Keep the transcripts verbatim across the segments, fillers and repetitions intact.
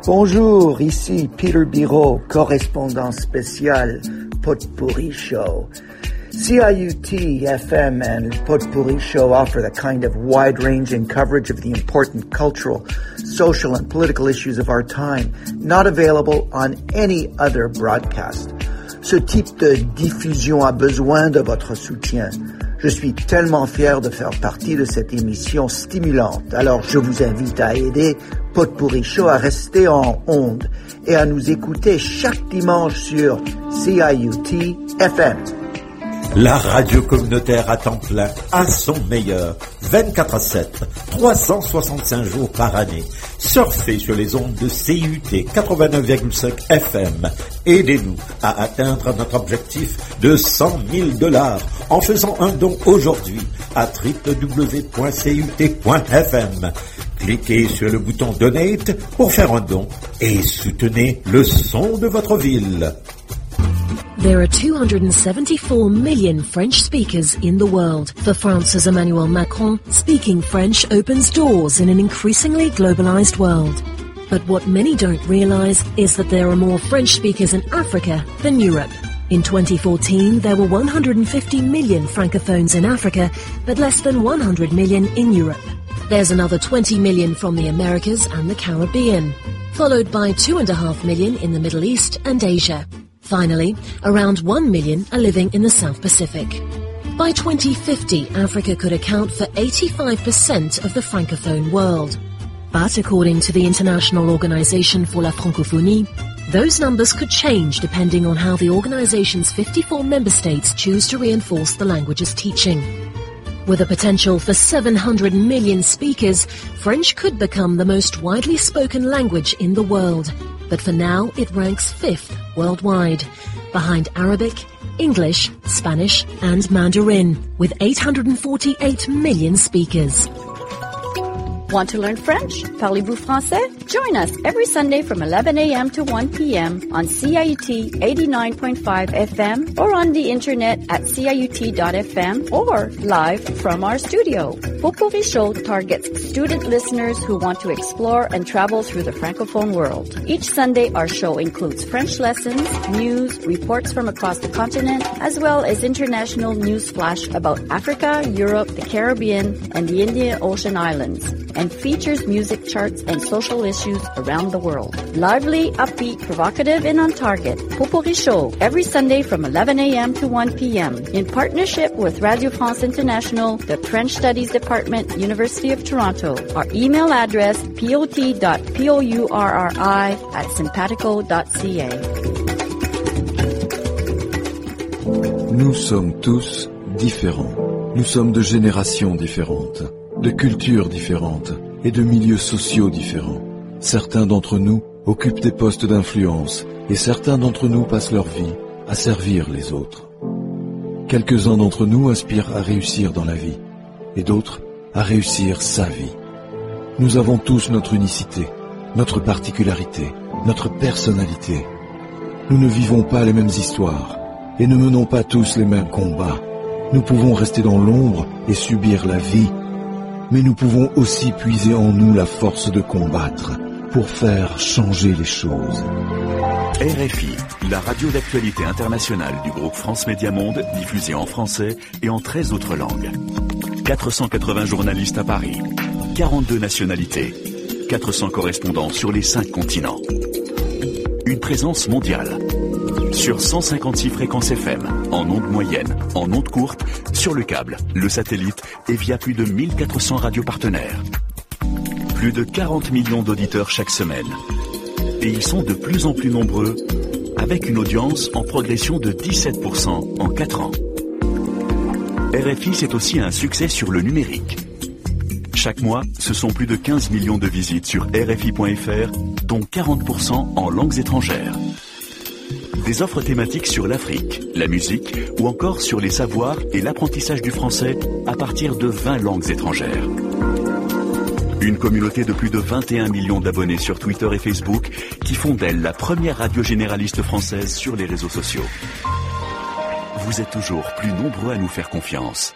Bonjour, ici Peter Biro, correspondant spécial Potpourri Show. C I U T F M and Potpourri Show offer the kind of wide-ranging coverage of the important cultural, social, and political issues of our time, not available on any other broadcast. Ce type de diffusion a besoin de votre soutien. Je suis tellement fier de faire partie de cette émission stimulante. Alors je vous invite à aider Potpourri Show à rester en ondes et à nous écouter chaque dimanche sur C I U T F M. La radio communautaire à temps plein, à son meilleur, vingt-quatre à sept, trois cent soixante-cinq jours par année. Surfez sur les ondes de C I U T quatre-vingt-neuf virgule cinq F M. Aidez-nous à atteindre notre objectif de cent mille dollars en faisant un don aujourd'hui à w w w point c u t point f m. Cliquez sur le bouton Donate pour faire un don et soutenez le son de votre ville. There are two hundred seventy-four million French speakers in the world. For France's Emmanuel Macron, speaking French opens doors in an increasingly globalized world. But what many don't realize is that there are more French speakers in Africa than Europe. In twenty fourteen, there were one hundred fifty million francophones in Africa, but less than one hundred million in Europe. There's another twenty million from the Americas and the Caribbean, followed by two and a half million in the Middle East and Asia. Finally, around one million are living in the South Pacific. By twenty fifty, Africa could account for eighty-five percent of the Francophone world. But according to the International Organization for la Francophonie, those numbers could change depending on how the organization's fifty-four member states choose to reinforce the language's teaching. With a potential for seven hundred million speakers, French could become the most widely spoken language in the world. But for now, it ranks fifth worldwide, behind Arabic, English, Spanish, and Mandarin, with eight hundred forty-eight million speakers. Want to learn French? Parlez-vous français? Join us every Sunday from eleven a.m. to one p.m. on C I U T eighty-nine point five F M or on the internet at C I U T dot F M or live from our studio. Potpourri Show targets student listeners who want to explore and travel through the Francophone world. Each Sunday, our show includes French lessons, news, reports from across the continent, as well as international news flash about Africa, Europe, the Caribbean, and the Indian Ocean Islands, and features music charts and social issues around the world. Lively, upbeat, provocative, and on target. Potpourri Show, every Sunday from eleven a.m. to one p.m. in partnership with Radio France International, the French Studies Department, University of Toronto. Our email address, pot dot pourri at simpatico dot c a. Nous sommes tous différents. Nous sommes de générations différentes, de cultures différentes et de milieux sociaux différents. Certains d'entre nous occupent des postes d'influence et certains d'entre nous passent leur vie à servir les autres. Quelques-uns d'entre nous aspirent à réussir dans la vie et d'autres à réussir sa vie. Nous avons tous notre unicité, notre particularité, notre personnalité. Nous ne vivons pas les mêmes histoires et ne menons pas tous les mêmes combats. Nous pouvons rester dans l'ombre et subir la vie, mais nous pouvons aussi puiser en nous la force de combattre pour faire changer les choses. R F I, la radio d'actualité internationale du groupe France Média Monde, diffusée en français et en treize autres langues. quatre cent quatre-vingts journalistes à Paris, quarante-deux nationalités, quatre cents correspondants sur les cinq continents. Une présence mondiale. Sur cent cinquante-six fréquences F M, en ondes moyennes, en ondes courtes, sur le câble, le satellite et via plus de mille quatre cents radios partenaires. Plus de quarante millions d'auditeurs chaque semaine. Et ils sont de plus en plus nombreux, avec une audience en progression de dix-sept pour cent en quatre ans. R F I, c'est aussi un succès sur le numérique. Chaque mois, ce sont plus de quinze millions de visites sur R F I point F R, dont quarante pour cent en langues étrangères. Des offres thématiques sur l'Afrique, la musique ou encore sur les savoirs et l'apprentissage du français à partir de vingt langues étrangères. Une communauté de plus de vingt et un millions d'abonnés sur Twitter et Facebook qui font d'elle la première radio généraliste française sur les réseaux sociaux. Vous êtes toujours plus nombreux à nous faire confiance.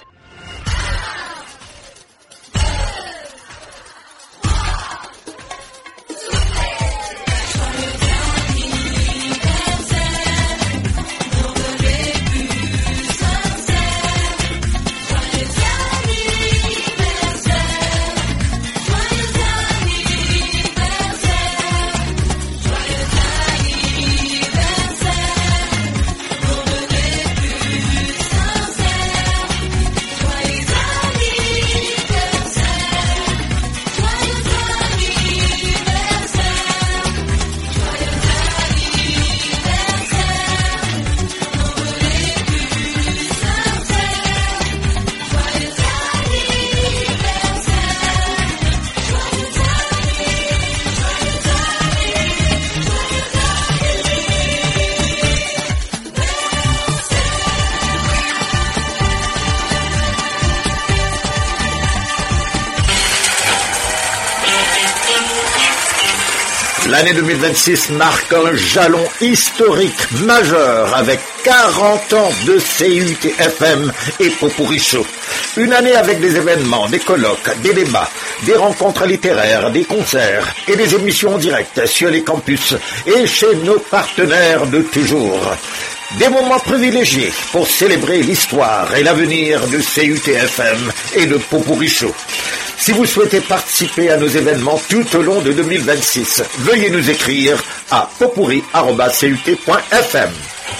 L'année deux mille vingt-six marque un jalon historique majeur avec quarante ans de C U T F M et Pot-Pourri Show. Une année avec des événements, des colloques, des débats, des rencontres littéraires, des concerts et des émissions en direct sur les campus et chez nos partenaires de toujours. Des moments privilégiés pour célébrer l'histoire et l'avenir de C U T F M et de Pot-Pourri Show. Si vous souhaitez participer à nos événements tout au long de deux mille vingt-six, veuillez nous écrire à potpourri arobase c u t point f m.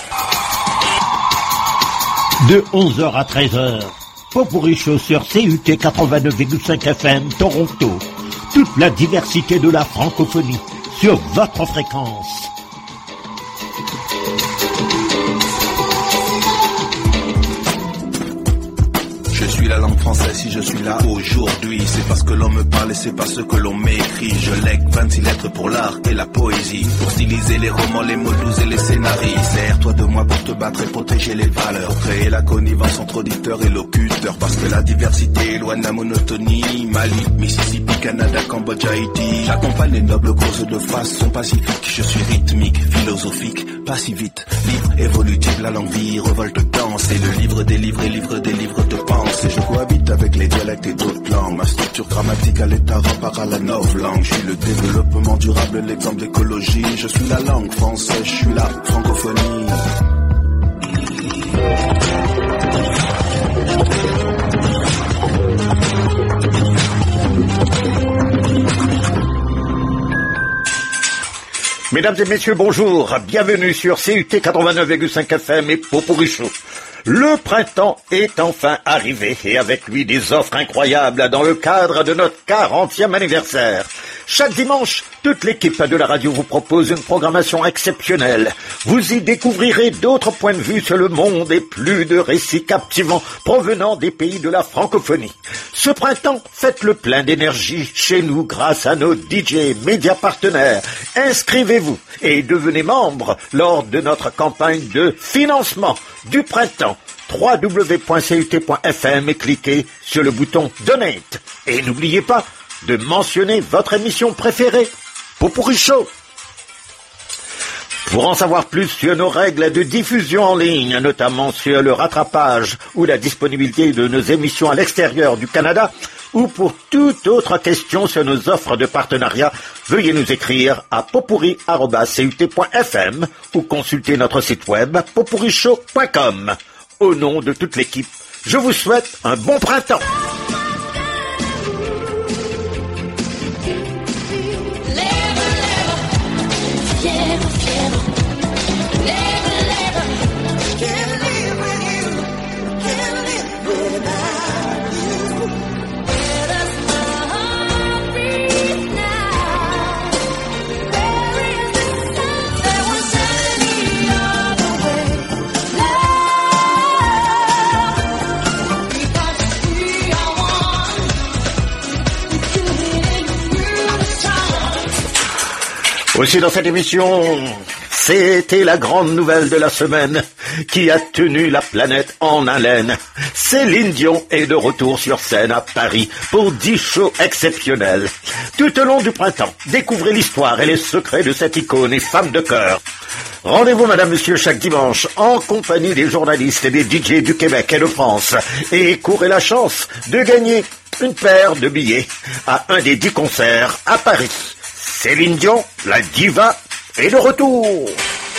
De onze heures à treize heures, Pot-Pourri Show sur C U T quatre-vingt-neuf virgule cinq F M Toronto. Toute la diversité de la francophonie sur votre fréquence. Je suis la langue française si je suis là aujourd'hui. C'est parce que l'on me parle et c'est parce que l'on m'écrit. Je lègue vingt-six lettres pour l'art et la poésie, pour styliser les romans, les mots doux et les scénarios. Sers-toi de moi pour te battre et protéger les valeurs, créer la connivence entre auditeurs et locuteurs. Parce que la diversité éloigne la monotonie. Mali, Mississippi, Canada, Cambodge, Haïti. J'accompagne les nobles causes de façon pacifique. Je suis rythmique, philosophique, pas si vite. Livre évolutif, la langue vie, revolte, danse. Et le livre des livres et livre des livres de pensée. Je cohabite avec les dialectes et d'autres langues. Ma structure grammaticale à l'état par à la novlangue. Je suis le développement durable, l'exemple d'écologie. Je suis la langue française, je suis la francophonie. Mesdames et messieurs, bonjour. Bienvenue sur C U T quatre-vingt-neuf virgule cinq F M et Pot-Pourri Show. Le printemps est enfin arrivé et avec lui des offres incroyables dans le cadre de notre quarantième anniversaire. Chaque dimanche, toute l'équipe de la radio vous propose une programmation exceptionnelle. Vous y découvrirez d'autres points de vue sur le monde et plus de récits captivants provenant des pays de la francophonie. Ce printemps, faites le plein d'énergie chez nous grâce à nos D J médias partenaires. Inscrivez-vous et devenez membre lors de notre campagne de financement du printemps. w w w point c u t point f m et cliquez sur le bouton Donate. Et n'oubliez pas de mentionner votre émission préférée, Pot-Pourri Show. Pour en savoir plus sur nos règles de diffusion en ligne, notamment sur le rattrapage ou la disponibilité de nos émissions à l'extérieur du Canada, ou pour toute autre question sur nos offres de partenariat, veuillez nous écrire à potpourri arobase c u t point f m ou consulter notre site web potpourri show point com. Au nom de toute l'équipe, je vous souhaite un bon printemps. Aussi dans cette émission, c'était la grande nouvelle de la semaine qui a tenu la planète en haleine. Céline Dion est de retour sur scène à Paris pour dix shows exceptionnels. Tout au long du printemps, découvrez l'histoire et les secrets de cette icône et femme de cœur. Rendez-vous, madame, monsieur, chaque dimanche en compagnie des journalistes et des D J du Québec et de France et courez la chance de gagner une paire de billets à un des dix concerts à Paris. Céline Dion, la diva, est de retour.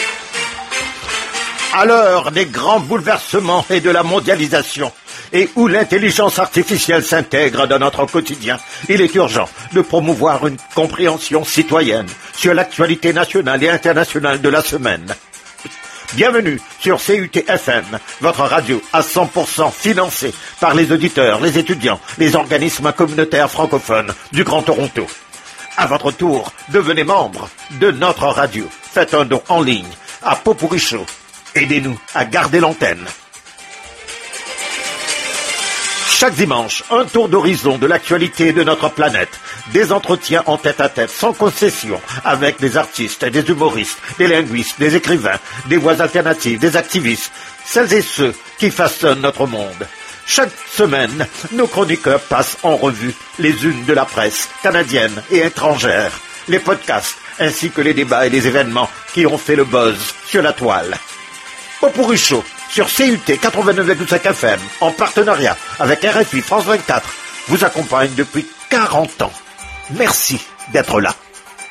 À l'heure des grands bouleversements et de la mondialisation, et où l'intelligence artificielle s'intègre dans notre quotidien, il est urgent de promouvoir une compréhension citoyenne sur l'actualité nationale et internationale de la semaine. Bienvenue sur C U T F M, votre radio à cent pour cent financée par les auditeurs, les étudiants, les organismes communautaires francophones du Grand Toronto. À votre tour, devenez membre de notre radio. Faites un don en ligne à Pot-Pourri Show. Aidez-nous à garder l'antenne. Chaque dimanche, un tour d'horizon de l'actualité de notre planète. Des entretiens en tête-à-tête, sans concession, avec des artistes, des humoristes, des linguistes, des écrivains, des voix alternatives, des activistes, celles et ceux qui façonnent notre monde. Chaque semaine, nos chroniqueurs passent en revue les unes de la presse canadienne et étrangère, les podcasts, ainsi que les débats et les événements qui ont fait le buzz sur la toile. Pot-pourri chaud sur C U T quatre-vingt-neuf virgule cinq F M, en partenariat avec R F I France vingt-quatre, vous accompagne depuis quarante ans. Merci d'être là.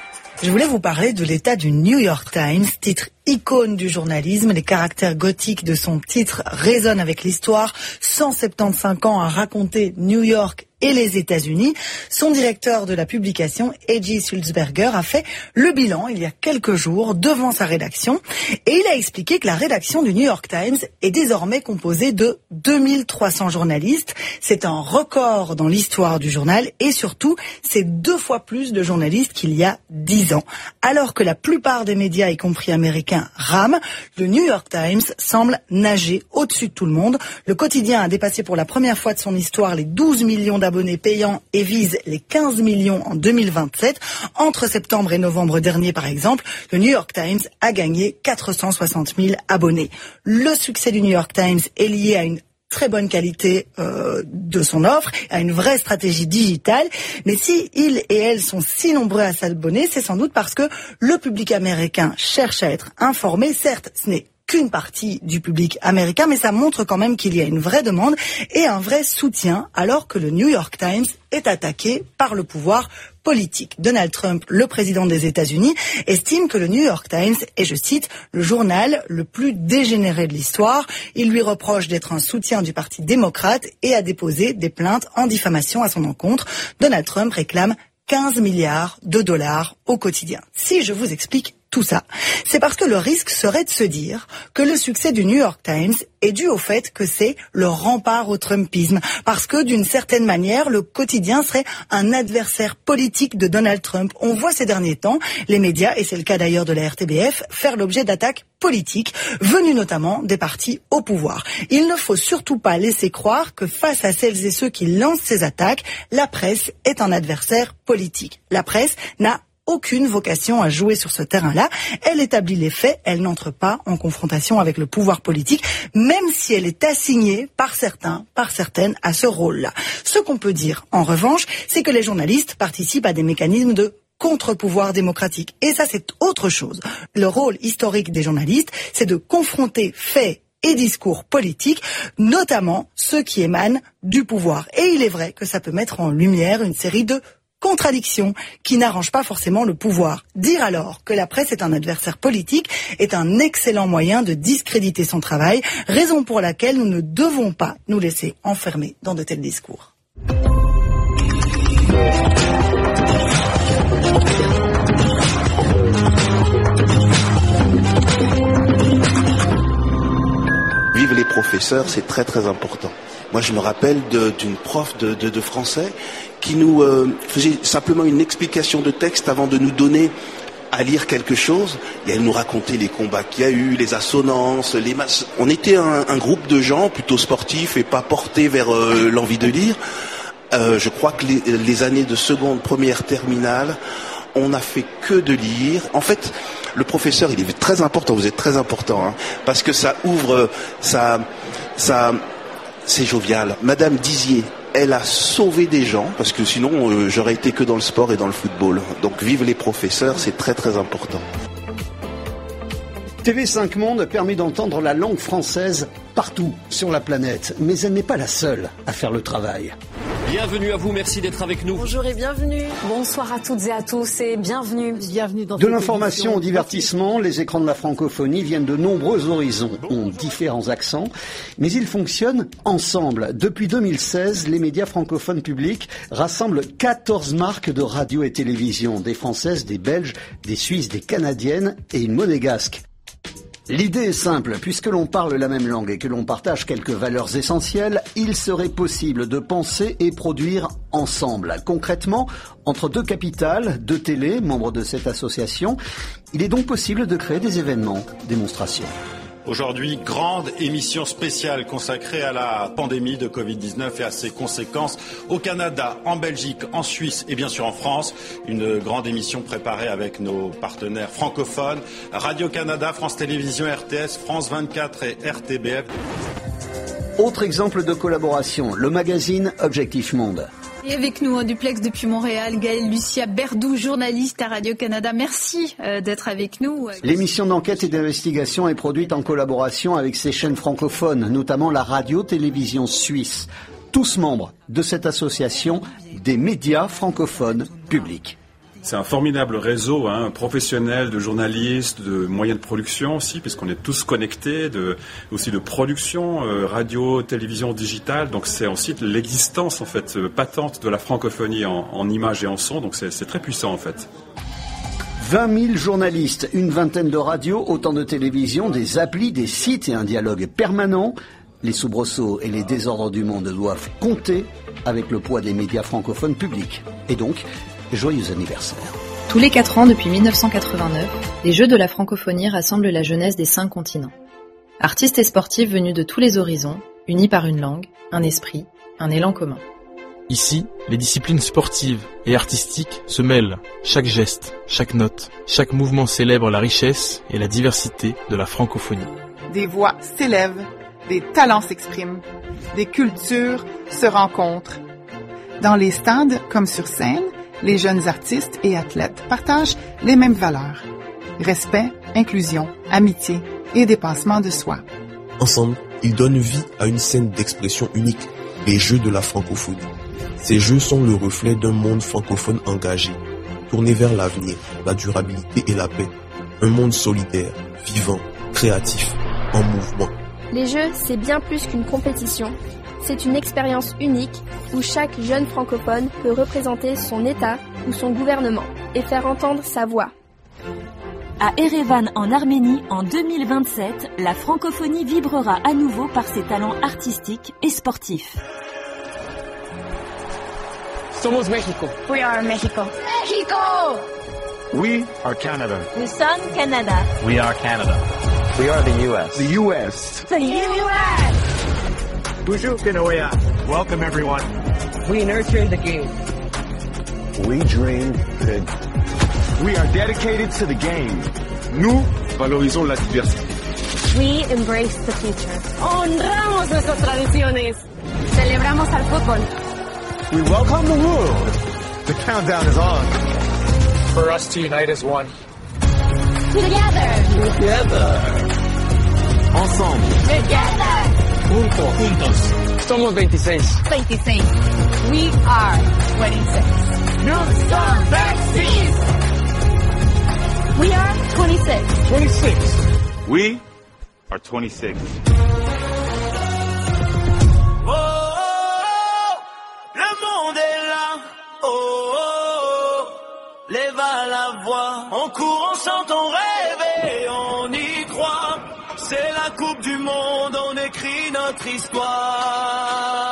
Je voulais vous parler de l'état du New York Times, titre icône du journalisme. Les caractères gothiques de son titre résonnent avec l'histoire. cent soixante-quinze ans à raconter New York et les États-Unis. Son directeur de la publication, Edgy Sulzberger, a fait le bilan il y a quelques jours devant sa rédaction et il a expliqué que la rédaction du New York Times est désormais composée de deux mille trois cents journalistes. C'est un record dans l'histoire du journal et surtout, c'est deux fois plus de journalistes qu'il y a dix ans. Alors que la plupart des médias, y compris américains, rament, le New York Times semble nager au-dessus de tout le monde. Le quotidien a dépassé pour la première fois de son histoire les douze millions d'abonnés payants et vise les quinze millions en deux mille vingt-sept. Entre septembre et novembre dernier, par exemple, le New York Times a gagné quatre cent soixante mille abonnés. Le succès du New York Times est lié à une très bonne qualité euh, de son offre, à une vraie stratégie digitale. Mais si ils et elles sont si nombreux à s'abonner, c'est sans doute parce que le public américain cherche à être informé. Certes, ce n'est qu'une partie du public américain, mais ça montre quand même qu'il y a une vraie demande et un vrai soutien, alors que le New York Times est attaqué par le pouvoir politique. Donald Trump, le président des États-Unis, estime que le New York Times est, je cite, le journal le plus dégénéré de l'histoire. Il lui reproche d'être un soutien du Parti démocrate et a déposé des plaintes en diffamation à son encontre. Donald Trump réclame quinze milliards de dollars au quotidien. Si je vous explique tout ça, c'est parce que le risque serait de se dire que le succès du New York Times est dû au fait que c'est le rempart au Trumpisme, parce que d'une certaine manière, le quotidien serait un adversaire politique de Donald Trump. On voit ces derniers temps les médias, et c'est le cas d'ailleurs de la R T B F, faire l'objet d'attaques politiques, venues notamment des partis au pouvoir. Il ne faut surtout pas laisser croire que face à celles et ceux qui lancent ces attaques, la presse est un adversaire politique. La presse n'a aucune vocation à jouer sur ce terrain-là. Elle établit les faits, elle n'entre pas en confrontation avec le pouvoir politique, même si elle est assignée par certains, par certaines, à ce rôle-là. Ce qu'on peut dire, en revanche, c'est que les journalistes participent à des mécanismes de contre-pouvoir démocratique. Et ça, c'est autre chose. Le rôle historique des journalistes, c'est de confronter faits et discours politiques, notamment ceux qui émanent du pouvoir. Et il est vrai que ça peut mettre en lumière une série de contradiction qui n'arrange pas forcément le pouvoir. Dire alors que la presse est un adversaire politique est un excellent moyen de discréditer son travail, raison pour laquelle nous ne devons pas nous laisser enfermer dans de tels discours. Vive les professeurs, c'est très très important. Moi je me rappelle de, d'une prof de, de, de français qui nous euh, faisait simplement une explication de texte avant de nous donner à lire quelque chose, et elle nous racontait les combats qu'il y a eu, les assonances, les masses. On était un, un groupe de gens plutôt sportifs et pas portés vers euh, l'envie de lire. Euh, je crois que les, les années de seconde, première, terminale, on n'a fait que de lire. En fait, le professeur, il est très important, vous êtes très important, hein, parce que ça ouvre, ça, ça, c'est jovial. Madame Dizier, elle a sauvé des gens, parce que sinon, euh, j'aurais été que dans le sport et dans le football. Donc, vive les professeurs, c'est très très important. T V cinq Monde permet d'entendre la langue française partout sur la planète, mais elle n'est pas la seule à faire le travail. Bienvenue à vous, merci d'être avec nous. Bonjour et bienvenue. Bonsoir à toutes et à tous et bienvenue. Bienvenue dans De l'information au divertissement, les écrans de la francophonie viennent de nombreux horizons, ont différents accents, mais ils fonctionnent ensemble. Depuis deux mille seize, les médias francophones publics rassemblent quatorze marques de radio et télévision, des françaises, des belges, des suisses, des canadiennes et une monégasque. L'idée est simple, puisque l'on parle la même langue et que l'on partage quelques valeurs essentielles, il serait possible de penser et produire ensemble. Concrètement, entre deux capitales, deux télés, membres de cette association, il est donc possible de créer des événements, démonstrations. Aujourd'hui, grande émission spéciale consacrée à la pandémie de covid dix-neuf et à ses conséquences au Canada, en Belgique, en Suisse et bien sûr en France. Une grande émission préparée avec nos partenaires francophones, Radio-Canada, France Télévisions, R T S, France vingt-quatre et R T B F. Autre exemple de collaboration, le magazine Objectif Monde. Et avec nous en duplex depuis Montréal, Gaëlle Lucia Berdou, journaliste à Radio-Canada. Merci euh, d'être avec nous. L'émission d'enquête et d'investigation est produite en collaboration avec ses chaînes francophones, notamment la radio-télévision suisse. Tous membres de cette association des médias francophones publics. C'est un formidable réseau hein, professionnel de journalistes, de moyens de production aussi, puisqu'on est tous connectés, de, aussi de production, euh, radio, télévision, digitale. Donc c'est aussi l'existence en fait euh, patente de la francophonie en, en images et en son. Donc c'est, c'est très puissant en fait. vingt mille journalistes, une vingtaine de radios, autant de télévisions, des applis, des sites et un dialogue permanent. Les soubresauts et les désordres du monde doivent compter avec le poids des médias francophones publics. Et donc, joyeux anniversaire. Tous les quatre ans depuis dix-neuf cent quatre-vingt-neuf, les Jeux de la francophonie rassemblent la jeunesse des cinq continents. Artistes et sportifs venus de tous les horizons, unis par une langue, un esprit, un élan commun. Ici, les disciplines sportives et artistiques se mêlent. Chaque geste, chaque note, chaque mouvement célèbre la richesse et la diversité de la francophonie. Des voix s'élèvent, des talents s'expriment, des cultures se rencontrent. Dans les stades comme sur scène, les jeunes artistes et athlètes partagent les mêmes valeurs. Respect, inclusion, amitié et dépassement de soi. Ensemble, ils donnent vie à une scène d'expression unique, les Jeux de la francophonie. Ces Jeux sont le reflet d'un monde francophone engagé, tourné vers l'avenir, la durabilité et la paix. Un monde solidaire, vivant, créatif, en mouvement. Les Jeux, c'est bien plus qu'une compétition. C'est une expérience unique où chaque jeune francophone peut représenter son État ou son gouvernement et faire entendre sa voix. À Erevan, en Arménie, en deux mille vingt-sept, la francophonie vibrera à nouveau par ses talents artistiques et sportifs. Somos México. We are Mexico. Mexico! We are Canada. Nous sommes Canada. We are Canada. We are the U S. The U S. The U S! Bonjour, Kanoya. Welcome, everyone. We nurture the game. We dream big. We are dedicated to the game. Nous valorisons la diversité. We embrace the future. Honramos nuestras tradiciones. Celebramos al fútbol. We welcome the world. The countdown is on. For us to unite as one. Together. Together. Ensemble. Together. Juntos. Juntos. Somos veintiséis. veintiséis. We are twenty-six. Nous sommes vingt-six. We are twenty-six. twenty-six. We are twenty-six. Oh, oh, le monde est là. Oh, oh, oh, lève à la voix. On court, on chante, on rêve et on y croit. C'est la Coupe du Monde, on écrit notre histoire.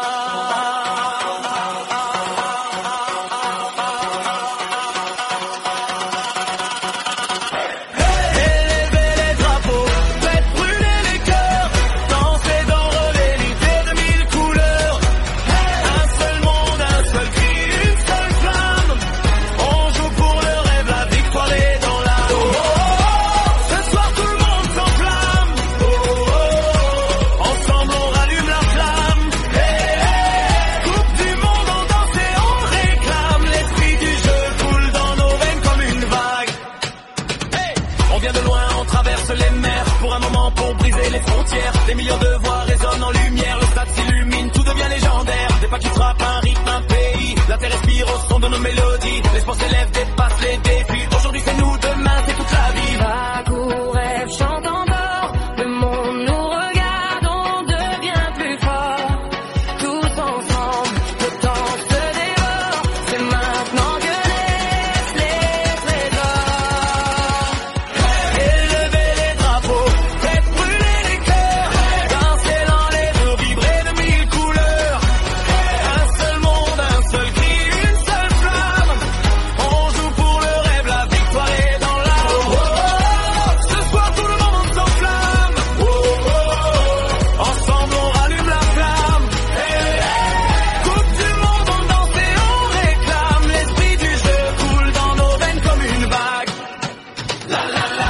Des millions de voix résonnent en lumière, le stade s'illumine, tout devient légendaire. Des pas qui frappent un rythme, un pays. La terre respire au son de nos mélodies. L'espoir s'élève, dépasse les défis. Aujourd'hui c'est nous, demain c'est toute la vie. Vague, rêve, chante encore. Le monde nous regarde, on devient plus fort. Tous ensemble, le temps se dévore. C'est maintenant que naissent les trésors. Élevez les drapeaux, faites brûler les cœurs. Dansez dans les eaux, vibrer de mille couleurs. Un seul monde, un seul cri, une seule flamme. On joue pour le rêve, la victoire est dans l'âme. Oh, oh, oh, ce soir tout le monde s'enflamme. Oh, oh, oh, ensemble on rallume la flamme. Hey, hey, Coupe du monde, on danse et on réclame. L'esprit du jeu coule dans nos veines comme une vague. La la la.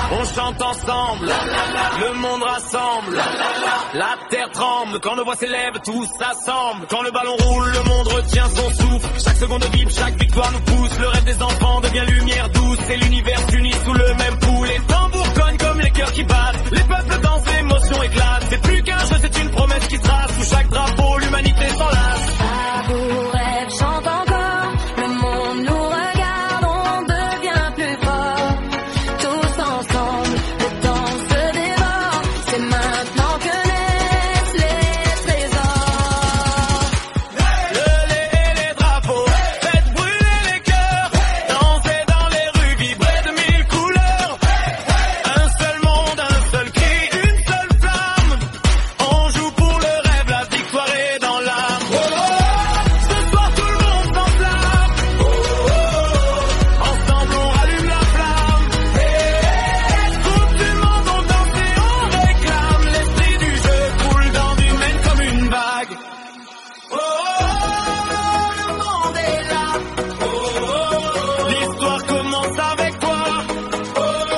On chante ensemble, le monde rassemble, la terre tremble, quand nos voix s'élèvent, tous s'assemblent. Quand le ballon roule, le monde retient son souffle. Chaque seconde vibre, chaque victoire nous pousse. Le rêve des enfants devient lumière douce. Et l'univers s'unit sous le même pouls. Les tambours cognent comme les cœurs qui battent. Les peuples dansent, l'émotion éclate. C'est plus qu'un jeu, c'est une promesse qui se trace. Sous chaque drapeau, l'humanité s'enlace. À vos rêves, chante encore. Le monde nous regarde, on devient plus fort. Tous ensemble, le temps se dévore. C'est maintenant que naissent les trésors. Le lait et les drapeaux, faites brûler les cœurs. Dansez dans les rues, vibrez de mille couleurs. Un seul monde, un seul cri, une seule flamme. On joue pour le rêve, la victoire est dans l'âme. Oh, oh, ce soir tout le monde s'enflamme. Oh, oh, oh, ensemble on rallume la flamme. Hey, coupe du monde, on danse et on réclame. L'esprit du jeu coule dans du Maine comme une vague. Oh, oh, oh, le monde est là. Oh, oh, oh, l'histoire commence avec toi. Oh, oh, oh,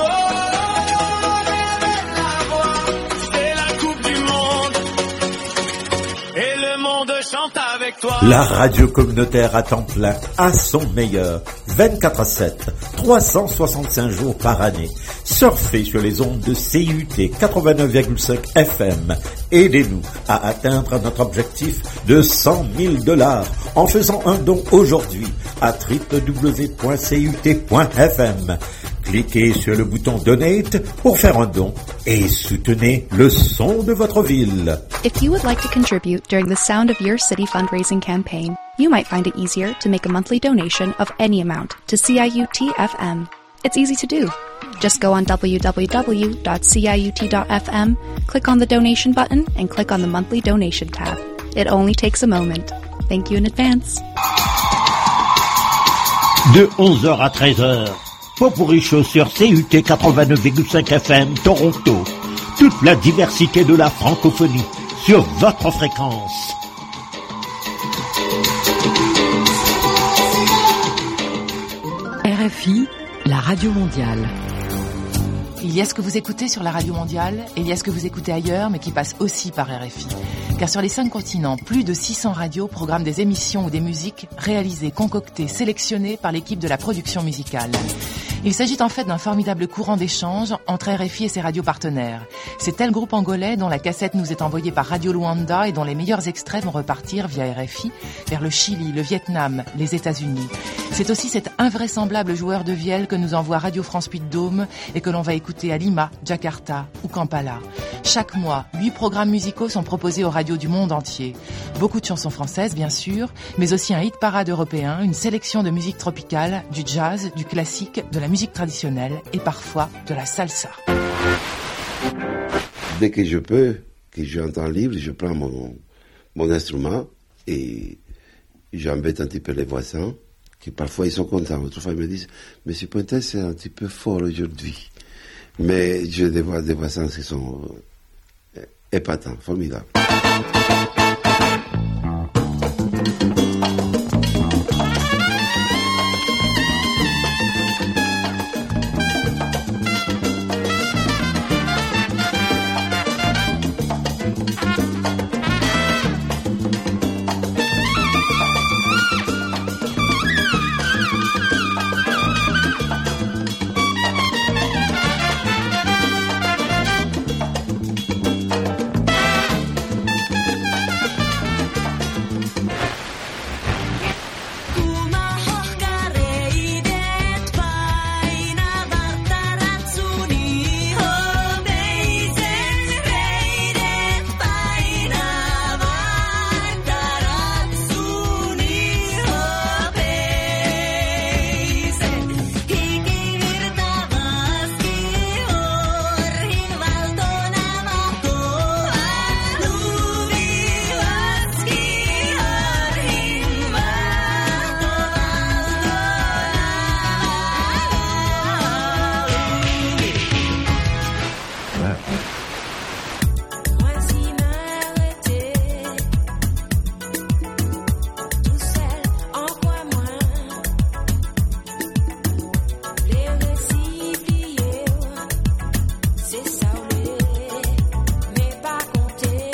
lève la voix. C'est la coupe du monde. Et le monde chante avec toi. La radio communautaire à temps plein, à son meilleur, vingt-quatre sept, trois cent soixante-cinq jours par année. Surfez sur les ondes de C U T quatre-vingt-neuf virgule cinq F M. Aidez-nous à atteindre notre objectif de cent mille dollars en faisant un don aujourd'hui à w w w point c u t point f m. Cliquez sur le bouton Donate pour faire un don et soutenez le son de votre ville. If you would like to contribute during the Sound of Your City fundraising campaign, you might find it easier to make a monthly donation of any amount to C I U T F M. It's easy to do. Just go on w w w dot c i u t dot f m, click on the donation button, and click on the monthly donation tab. It only takes a moment. Thank you in advance. De onze heures à treize heures, Popurrí Show sur C U T quatre-vingt-neuf virgule cinq F M Toronto. Toute la diversité de la francophonie sur votre fréquence. R F I, la radio mondiale. Il y a ce que vous écoutez sur la radio mondiale et il y a ce que vous écoutez ailleurs mais qui passe aussi par R F I. Car sur les cinq continents, plus de six cents radios programment des émissions ou des musiques réalisées, concoctées, sélectionnées par l'équipe de la production musicale. Il s'agit en fait d'un formidable courant d'échange entre R F I et ses radios partenaires. C'est tel groupe angolais dont la cassette nous est envoyée par Radio Luanda et dont les meilleurs extraits vont repartir via R F I vers le Chili, le Vietnam, les États-Unis. C'est aussi cet invraisemblable joueur de vielle que nous envoie Radio France Puy-de-Dôme et que l'on va écouter à Lima, Jakarta ou Kampala. Chaque mois, huit programmes musicaux sont proposés aux radios du monde entier. Beaucoup de chansons françaises, bien sûr, mais aussi un hit parade européen, une sélection de musique tropicale, du jazz, du classique, de la musique traditionnelle et parfois de la salsa. Dès que je peux, que j'ai un temps libre, je prends mon, mon instrument et j'embête un petit peu les voisins, qui parfois ils sont contents. Autrefois ils me disent, mais ce Pointet c'est un petit peu fort aujourd'hui. Mais je des, des voisins qui sont épatants, formidables. c'est saoulé, mais pas compté.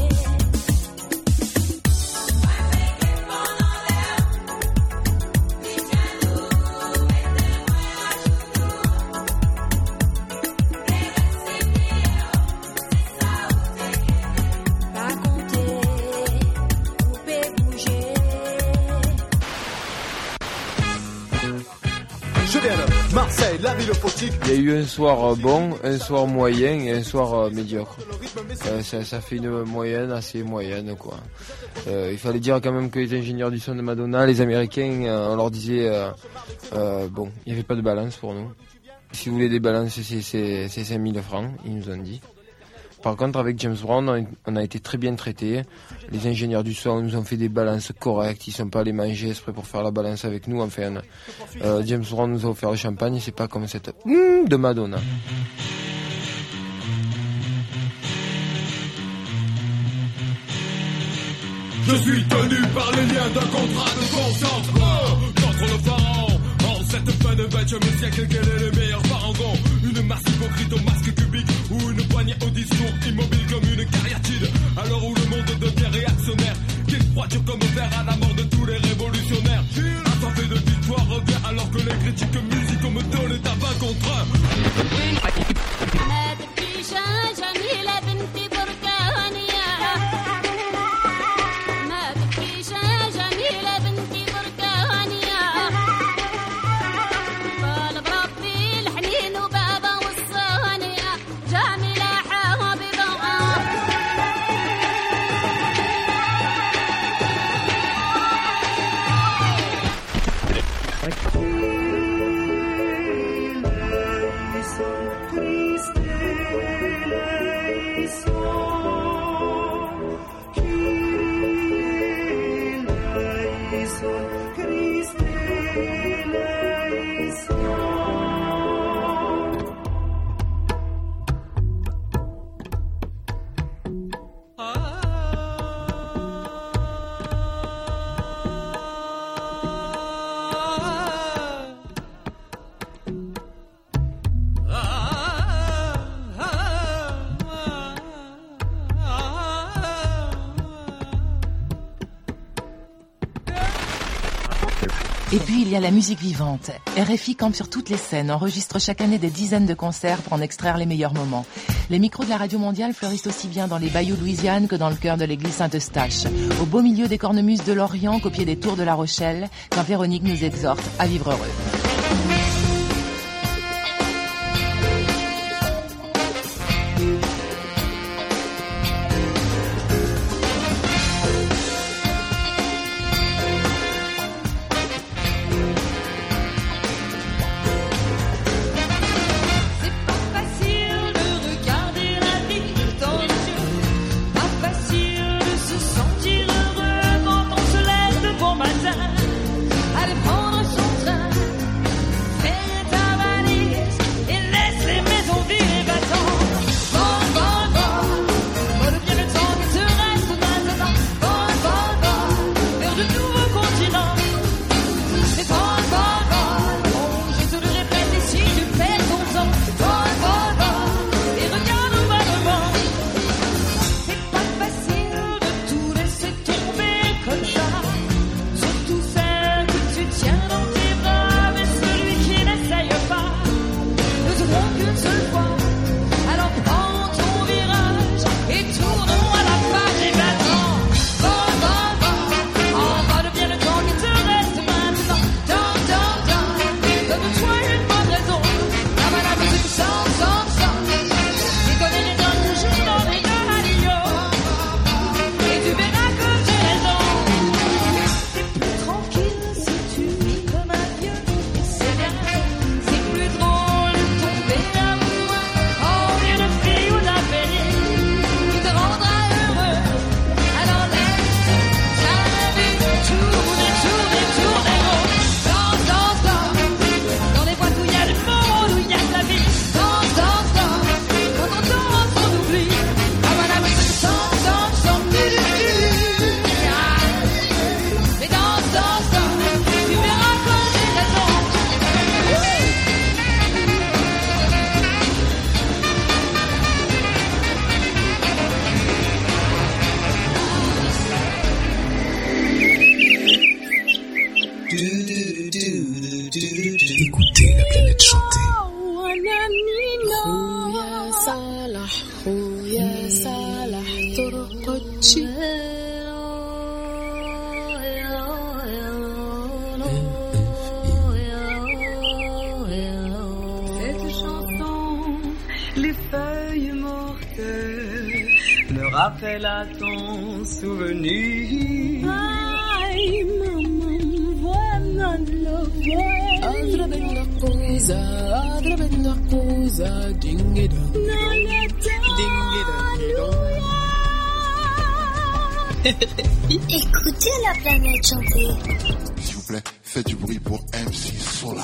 Marseille, la ville photique. Il y a eu un soir bon, un soir moyen et un soir euh, médiocre. Euh, ça, ça fait une moyenne assez moyenne quoi. Euh, il fallait dire quand même que les ingénieurs du son de Madonna, les Américains, euh, on leur disait euh, euh, bon, il n'y avait pas de balance pour nous. Si vous voulez des balances, c'est, c'est, c'est cinq mille francs, ils nous ont dit. Par contre, avec James Brown, on a, on a été très bien traités. Les ingénieurs du son nous ont fait des balances correctes. Ils sont pas allés manger exprès pour faire la balance avec nous. Enfin, euh, James Brown nous a offert le champagne. C'est pas comme cette mmh, de Madonna. Je suis tenu par les liens d'un contrat de conscience. Oh, contre le pharaon. En cette fin de vingtième siècle, quel est le meilleur parangon? Une masse hypocrite au masque cubique ou une poignée au discours immobile comme une cariatide. Alors où le monde devient réactionnaire, qu'il froidure comme fer à la mort de tous les révolutionnaires. Assoiffé de victoire revient alors que les critiques musicaux me donnent un vingt contre un. Et puis il y a la musique vivante. R F I campe sur toutes les scènes, enregistre chaque année des dizaines de concerts pour en extraire les meilleurs moments. Les micros de la radio mondiale fleurissent aussi bien dans les bayous de Louisiane que dans le cœur de l'église Saint-Eustache, au beau milieu des cornemuses de l'Orient qu'au pied des tours de La Rochelle, quand Véronique nous exhorte à vivre heureux. Allez prendre son train. Les feuilles mortes me rappellent à ton souvenir. Ay, mamma, buona la Altra bella cosa, altra bella cosa, ding-a-dong, Écoutez la planète chanter. S'il vous plaît, faites du bruit pour M C Solar.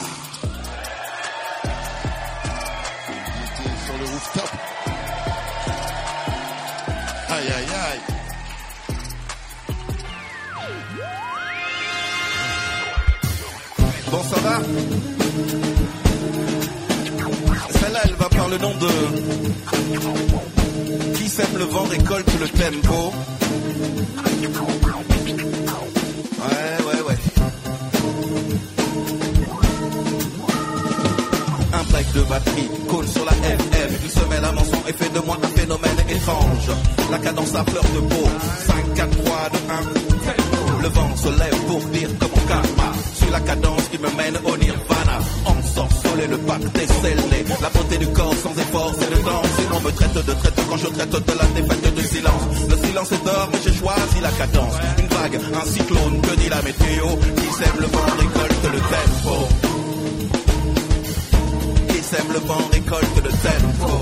Il était sur le rooftop. Aïe, aïe, aïe. Bon, ça va? Celle-là, elle va par le nom de... Qui sème le vent récolte le tempo. Ouais, ouais, ouais. Un break de batterie colle sur la F M. Il se mêle à mon son et fait de moi un phénomène étrange. La cadence à fleur de peau. cinq, quatre, trois, deux, un. Le vent se lève pour dire que mon karma suit la cadence qui me mène au nirvana. Ensorceler le pacte décelé. La beauté du corps sans effort, c'est le danser. On me traite de traite quand je traite de la défaite du silence. Le silence est d'or, mais j'ai choisi la cadence. Une vague, un cyclone, que dit la météo. Qui sème le vent récolte le tempo. Qui sème le vent récolte le tempo.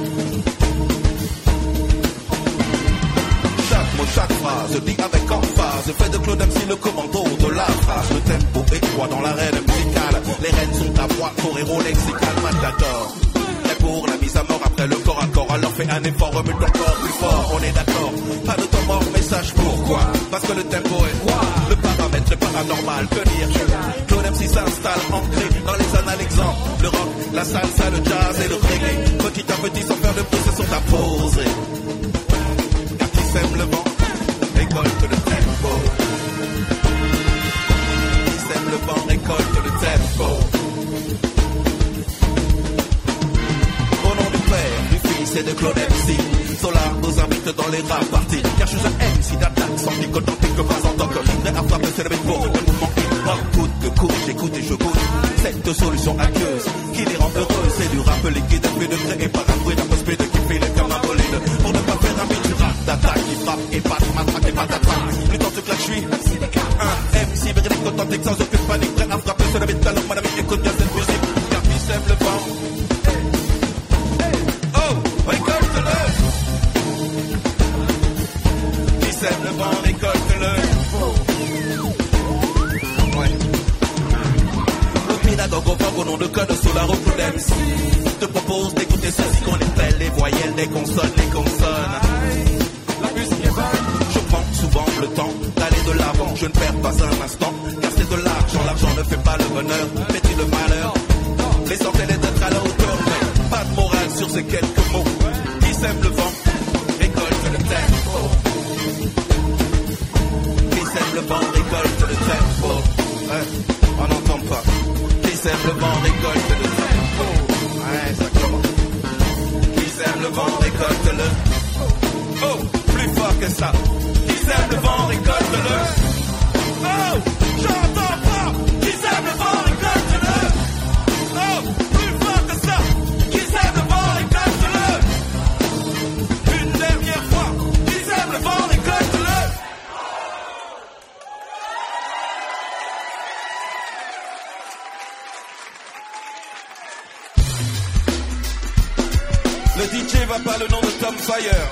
Chaque mot, chaque phrase, dit avec emphase. Fait de Claude M C le commando de la phrase. Le tempo est roi dans l'arène musicale. Les reines sont à moi, Torero, lexical, matador. Et pour la mise à mort après le corps à corps, alors fais un effort, remue ton corps plus fort, on est d'accord. Pas de temps mort, mais sache pourquoi. Parce que le tempo est roi. Le paramètre est paranormal, que dire. Claude M C s'installe, ancré dans les annales exemple. Le rock, la salsa, le jazz et le reggae. Petit à petit, sans faire de bruit, se sont apposés. Car qui sème le vent récolte le tempo. Qui sème le vent récolte le tempo. Au nom du Père, du Fils et de Claude M C, Solar nous invite dans les rap parties. Car je suis un M C d'attaque, sans picotanter que pas en tant que prêt à frapper, c'est le même pour le mouvement hip-hop. Coûte que coûte, j'écoute et je goûte cette solution aqueuse qui les rend heureux. C'est du rap liquide, plus de gré et par un bruit d'un peu speed qui file comme un bolide. Pour ne pas faire un beat du rap d'attaque qui frappe et passe, matraque et patatras. Plus dans ce que là je suis un M C, mais contenté que sans aucune panique, prêt à frapper, c'est le beat alors mon ami écoute bien cette musique. Car qui sème le vent. Récolte-le. Qui sème le vent, récolte-le. Ouais. Le pédagogue au vent au nom de code Solar au Claude M C te propose d'écouter ceci qu'on appelle les voyelles, les consonnes, les consonnes. La musique est bonne. Je prends souvent le temps d'aller de l'avant. Je ne perds pas un instant, car c'est de l'argent. L'argent ne fait pas le bonheur, fait-il le malheur. L'essentiel est d'être à la hauteur, mais pas de morale sur ces quelques mots. Qui sème le vent, récolte le tempo. Qui sème le vent, récolte le tempo. Ouais, on n'entend pas. Qui sème le vent, récolte le tempo. Ouais, ça commence. Qui sème le vent, récolte le. Oh, plus fort que ça. Qui sème le vent, récolte le. Oh, j'entends pas. Qui sème le vent, récolte le. Oh, plus fort que ça. Qui sème le vent, récolte le. Une dernière fois. Qui sème le vent, récolte le. Le D J va par le nom de Tom Fire.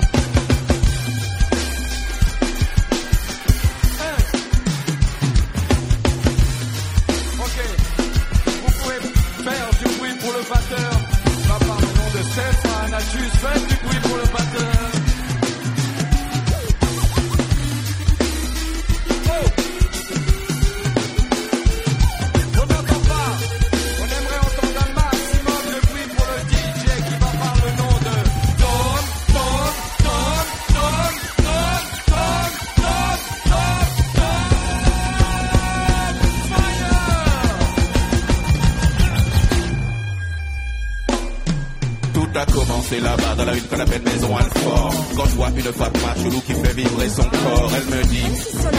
Faire du bruit pour le batteur. Va par le nom de Stéphane Achus. Faites du bruit pour le batteur. Oh. On n'entend pas. On aimerait entendre un maximum de bruit pour le D J qui va par le nom de Tom, Tom, Tom, Tom, Tom, Tom, Tom, Tom, Tout a commencé là-bas dans la ville qu'on appelle Maison Alfort. Quand je vois une femme chelou qui fait vibrer son corps, elle me dit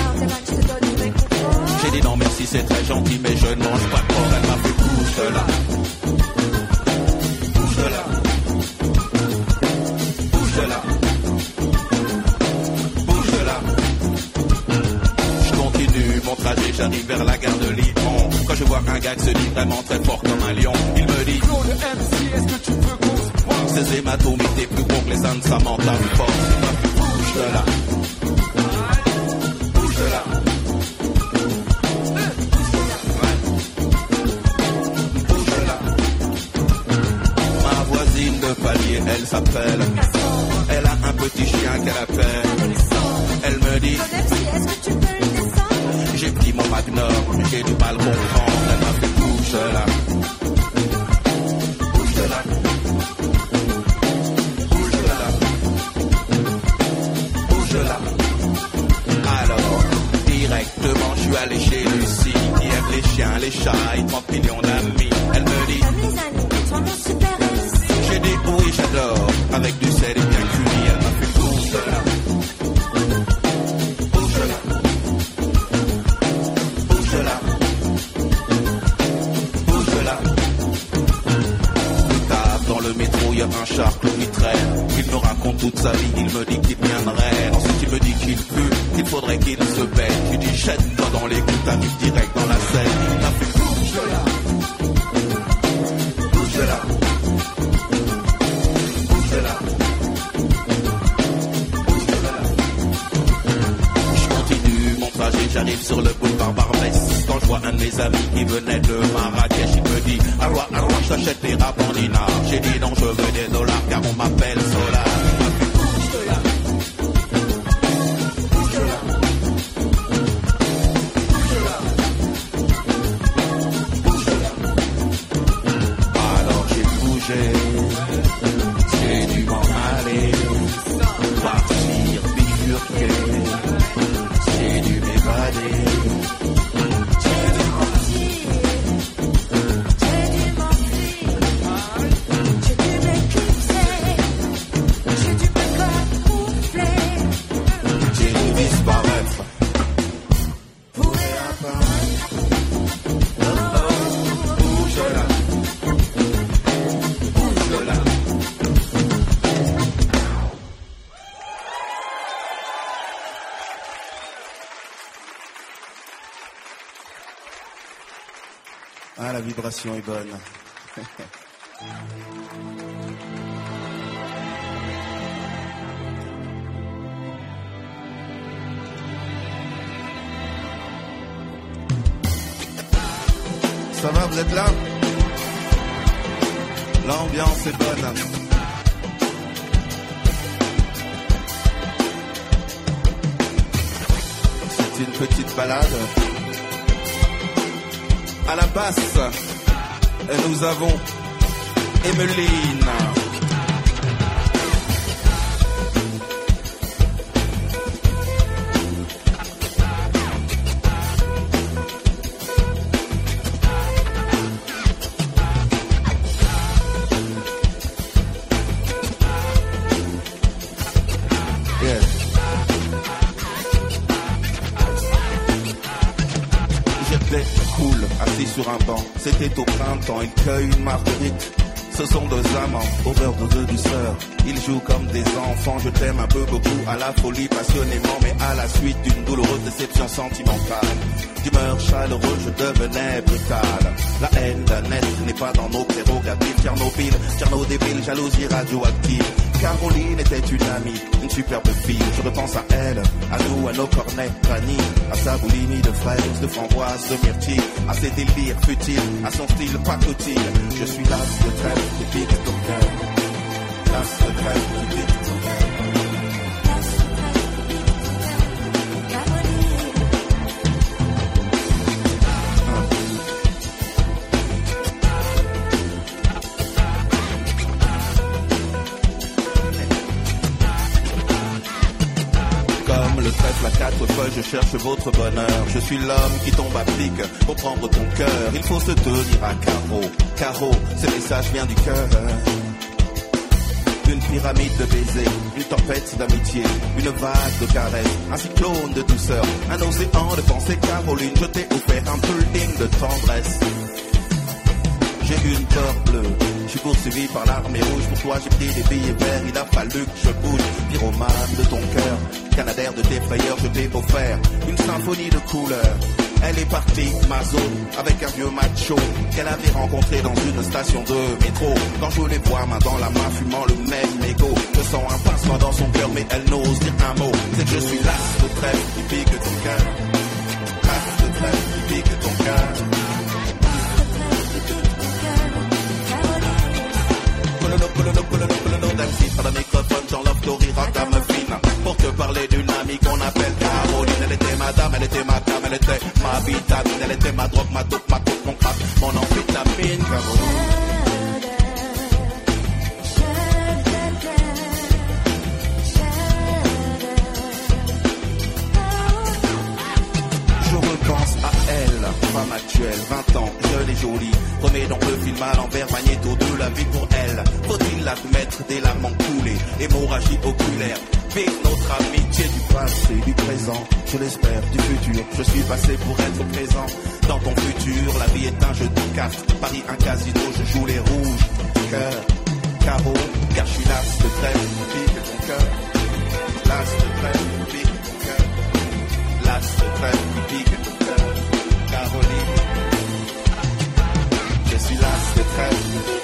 j'ai dit non merci c'est très gentil mais je ne mange pas de porc. Elle m'a fait bouge de là. Bouge de là. se dit vraiment très fort comme un lion. Il me dit Claude M C, est-ce que tu veux qu'on se voit? ces hématomes étaient plus gros que les ânes, Samantha plus fort. Il m'a fait bouge de là. Bouge de là. Bouge de là. Ma voisine de palier, elle s'appelle. Elle a un petit chien qu'elle appelle. Elle me dit j'ai pris mon magnum, j'ai du mal comprendre. Elle m'a fait bouge de là. Bouge de là. Bouge de là. Bouge de là. Alors, directement, je suis allé chez Lucie, qui aime les chiens, les chats et trente millions d'amis. Elle me dit j'ai dit oui, j'adore, avec du sel et bien cuit. Elle m'a fait bouge de là. Bouge de là. Bouge de là. Bouge de là. Plus tard, dans le métro, il y a un charclos qui traîne. Il me raconte toute sa vie, il me dit qu'il viendrait. Ensuite, il me dit qu'il pue, qu'il faudrait qu'il se bête. Je lui dis jette-toi dans les gouttes, t'arrives direct dans la scène. Il m'a fait bouge de là. Bouge de là. Bouge de là. Bouge de là. Je continue mon trajet, j'arrive sur le boulevard Barbès. Quand je vois un de mes amis qui venait de Marrakech, il me dit Arwa, Arwa, je t'achète des rap en dinars. J'ai dit non, je veux des dollars car on m'appelle Solar. Il m'a fait bouge de là. Bouge de là. Bouge de là. Bouge de là. Alors j'ai bougé, j'ai dû m'en aller, partir bifurquer, j'ai dû m'évader. Ah, la vibration est bonne. Ça va, vous êtes là? L'ambiance est bonne. C'est une petite balade. À la basse, nous avons Emeline. Sur un banc, c'était au printemps, il cueille une marguerite. Ce sont deux amants, au beurre de douceur. Ils jouent comme des enfants, je t'aime un peu beaucoup, à la folie passionnément, mais à la suite d'une douloureuse déception sentimentale. D'humeur chaleureuse, je devenais brutal. La haine d'un être n'est pas dans nos prérogatives. Tchernobyl, Tchernodébile, jalousie radioactive. Caroline était une amie, une superbe fille. Je repense à elle, à nous, à nos cornets vanille, à sa boulimie de fraises, de framboises, de myrtilles, à ses délires futiles, à son style pacotille. Je suis l'as de crème qui pique ton cœur. L'as de crème qui pique ton cœur. À quatre feuilles, je cherche votre bonheur. Je suis l'homme qui tombe à pic pour prendre ton cœur. Il faut se tenir à carreau. Carreau, ce message vient du cœur. Une pyramide de baisers, une tempête d'amitié, une vague de caresses, un cyclone de douceur, un océan de pensée. Caroline, je t'ai offert un building de tendresse. J'ai une peur bleue, je suis poursuivi par l'armée rouge. Pour toi j'ai pris des billets verts, il a fallu que je bouge. Pyromane de ton cœur, canadair de tes frayeurs, je t'ai offert une symphonie de couleurs. Elle est partie, Mazo, avec un vieux macho qu'elle avait rencontré dans une station de métro. Quand je les vois main dans la main fumant le même mégot, je sens un pincement dans son cœur mais elle n'ose dire un mot. C'est que je suis l'as de trêve qui pique ton cœur. L'as de trêve qui pique ton cœur. Colono, colono, colono, colono d'Annecy, par le microphone, j'enlève Tori, rock à me fine. Pour te parler d'une amie qu'on appelle Caroline. Elle était madame, elle était ma dame, elle était ma vitamine. Elle était ma drogue, ma dope, ma coupe, mon crack, mon amphétamine, Caroline. Je repense à elle, femme actuelle, vingt ans, jeune et jolie. Remets donc le film à l'envers, magnéto de la vie pour elle. Faut-il l'admettre, des larmes ont coulé, hémorragie oculaire. Vive notre amitié du passé, du présent, je l'espère, du futur. Je suis passé pour être présent dans ton futur. La vie est un jeu de cartes, Paris un casino, je joue les rouges. Cœur, carreau, car je suis l'as de trêve, pique ton cœur. L'as de trêve, pique ton cœur. L'as de trêve, pique ton cœur. Caroline, je suis l'as de trêve.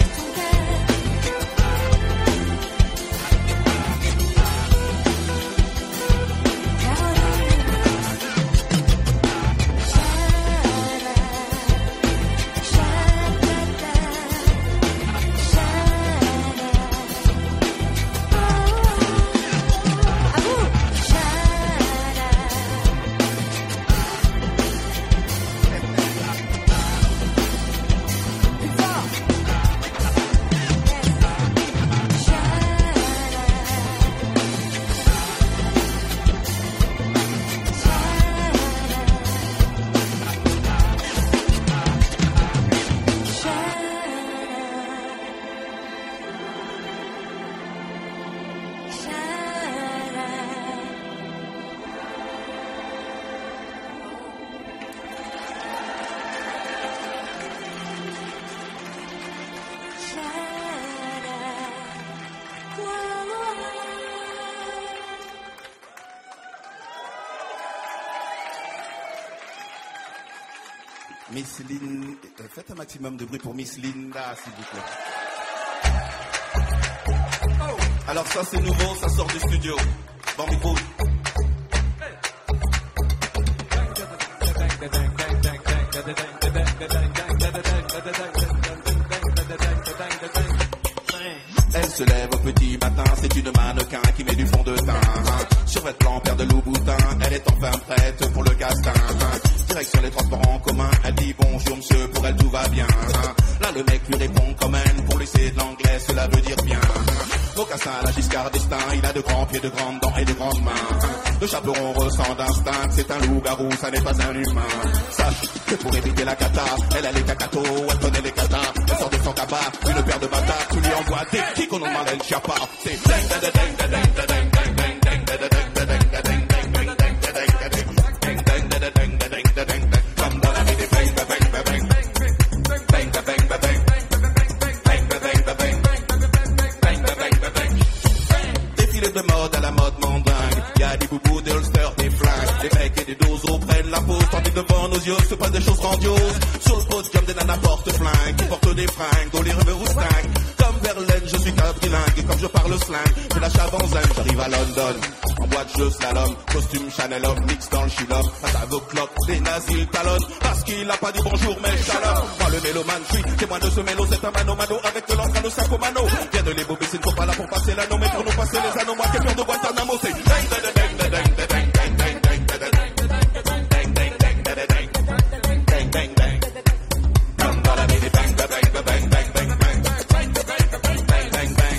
Miss Linda, faites un maximum de bruit pour Miss Linda, s'il vous plaît. Alors ça c'est nouveau, ça sort du studio. Bon micro. Elle se lève au petit matin, c'est une mannequin qui met du fond de teint. Survêtement, paire de Louboutin, elle est enfin prête pour le casting. Direction les transports en commun, elle dit bonjour monsieur, pour elle tout va bien. Là le mec lui répond comme elle, pour lui c'est de l'anglais, cela veut dire bien. Mocassin, la Giscard d'Estaing, il a de grands pieds, de grandes dents et de grandes mains. Le chaperon ressent d'instinct, c'est un loup-garou, ça n'est pas un humain. Sache que pour éviter la cata, elle a les cacatos, elle connaît les catas. Elle sort de son cabas, une paire de bâtards, tu lui envoies des kicks, on en demande elle chiapa. C'est ding ding ding ding ding ding ding ding ding ding ding ding ding. De mode à la mode mandingue, y'a des boubous, des holsters, des flingues, des mecs et des dozos prennent la pause, tandis que devant nos yeux se passent des choses grandioses. Sur le podium des nanas porte-flingues, qui portent des fringues, dont les rêves roustingues. Comme Verlaine, je suis quadrilingue, et comme je parle slang, je lâche avant zen, j'arrive à London. En boîte je slalom, costume Chanel homme, mix dans le chilom. Face à vos clopes, les nazis le talonnent, parce qu'il a pas dit bonjour mais shalom. Moi le mélomane, je suis témoin de ce mélo, c'est un mano-mano avec de l'encre, le sac au mano. Viens de les bobés, c'est ne faut pas là pour passer l'anneau, mais pour nous passer les anneaux, moi qui ai peur de Guantanamo, c'est ding ding ding ding ding ding ding ding ding ding ding ding ding ding ding. Come on, I need it, bang bang bang bang bang bang bang bang bang bang bang.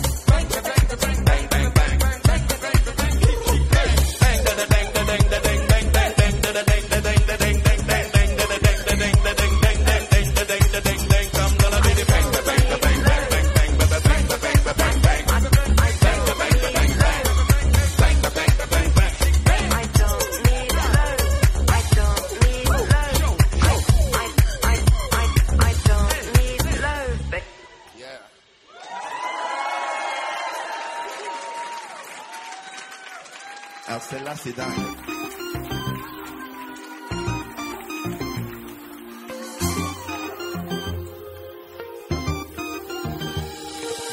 Alors celle-là c'est dingue.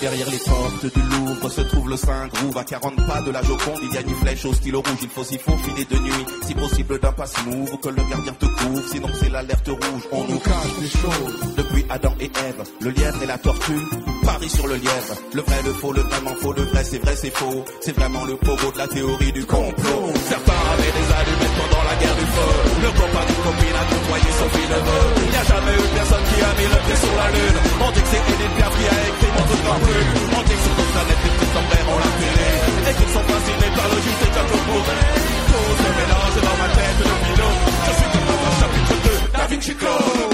Derrière les portes du Louvre se trouve le Saint-Groove. À quarante pas de la Joconde, il y a une flèche au stylo rouge. Il faut s'y faufiler de nuit, si possible d'un pas smooth, ou que le gardien te couvre, sinon c'est l'alerte rouge. On nous cache les choses. Depuis Adam et Ève, le lièvre et la tortue, Paris sur le lièvre. Le vrai, le faux, le vraiment faux, le vrai, c'est vrai, c'est faux. C'est vraiment le pogo de la théorie du complot. Certains avaient des allumettes pendant la guerre du feu. Le copain d'une copine a côtoyé Sophie Neveu. Il n'y a jamais eu personne qui a mis le pied sur la lune. On dit que c'est Edith Piaf qui a écrit mon truc en plus. On dit que sur notre planète, les petites sombrères ont la télé. Et qu'ils sont fascinés par le juste et comme le bourré. Tout se mélange dans ma tête de philo. Je suis comme dans un chapitre deux, Da Vinci Code.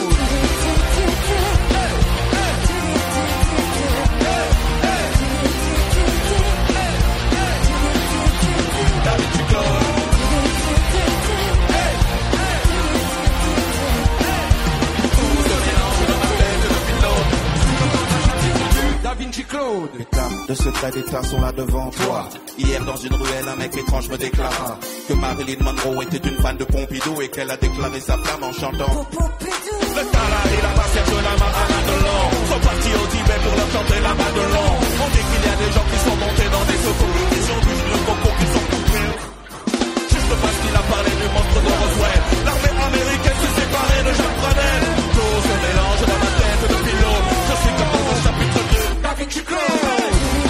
Da Vinci Claude. Putain, de secrets d'état sont là devant toi. Hier dans une ruelle, un mec étrange me déclara que Marilyn Monroe était une fan de Pompidou et qu'elle a déclaré sa flamme en chantant le Dalai Lama, Serge Lama, Alain Delon sont partis au Tibet pour leur chanter la Madelon. On dit qu'il y a des gens qui sont montés dans des secours, ils ont vu le concours qu'ils sont coupés. Juste parce qu'il a parlé du monstre de Roswell. L'armée américaine s'est séparée de Jacques Brunel. Tout se mélange dans ma tête de pilote. Je suis comme dans un chapitre deux, Da Vinci Code.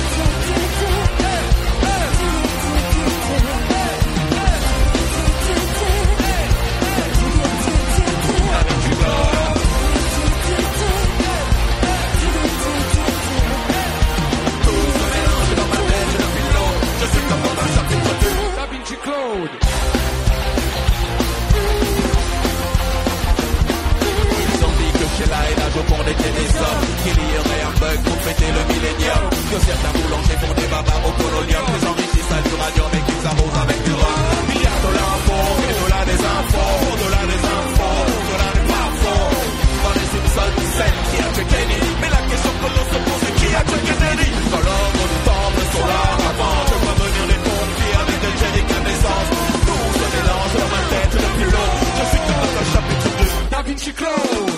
Qu'on était des hommes, qu'il y aurait un bug pour fêter le millénium, que certains boulangers font des barbares au polonium, qu'ils enrichissent à du radium et qu'ils arrosent avec du rhum. Il y a de l'info, et de là des infos, au-delà des infos, au-delà des pas faux. Dans les Simpsons, celle qui a tué Kenny, mais la question que l'on se pose c'est qui a tué Kennedy. Dans l'ordre du temple solar avant, je vois venir les pompiers avec des jerrycans d'essence. Tout se mélange dans ma tête depuis l'eau. Je suis comme dans un chapitre deux, Da Vinci Code.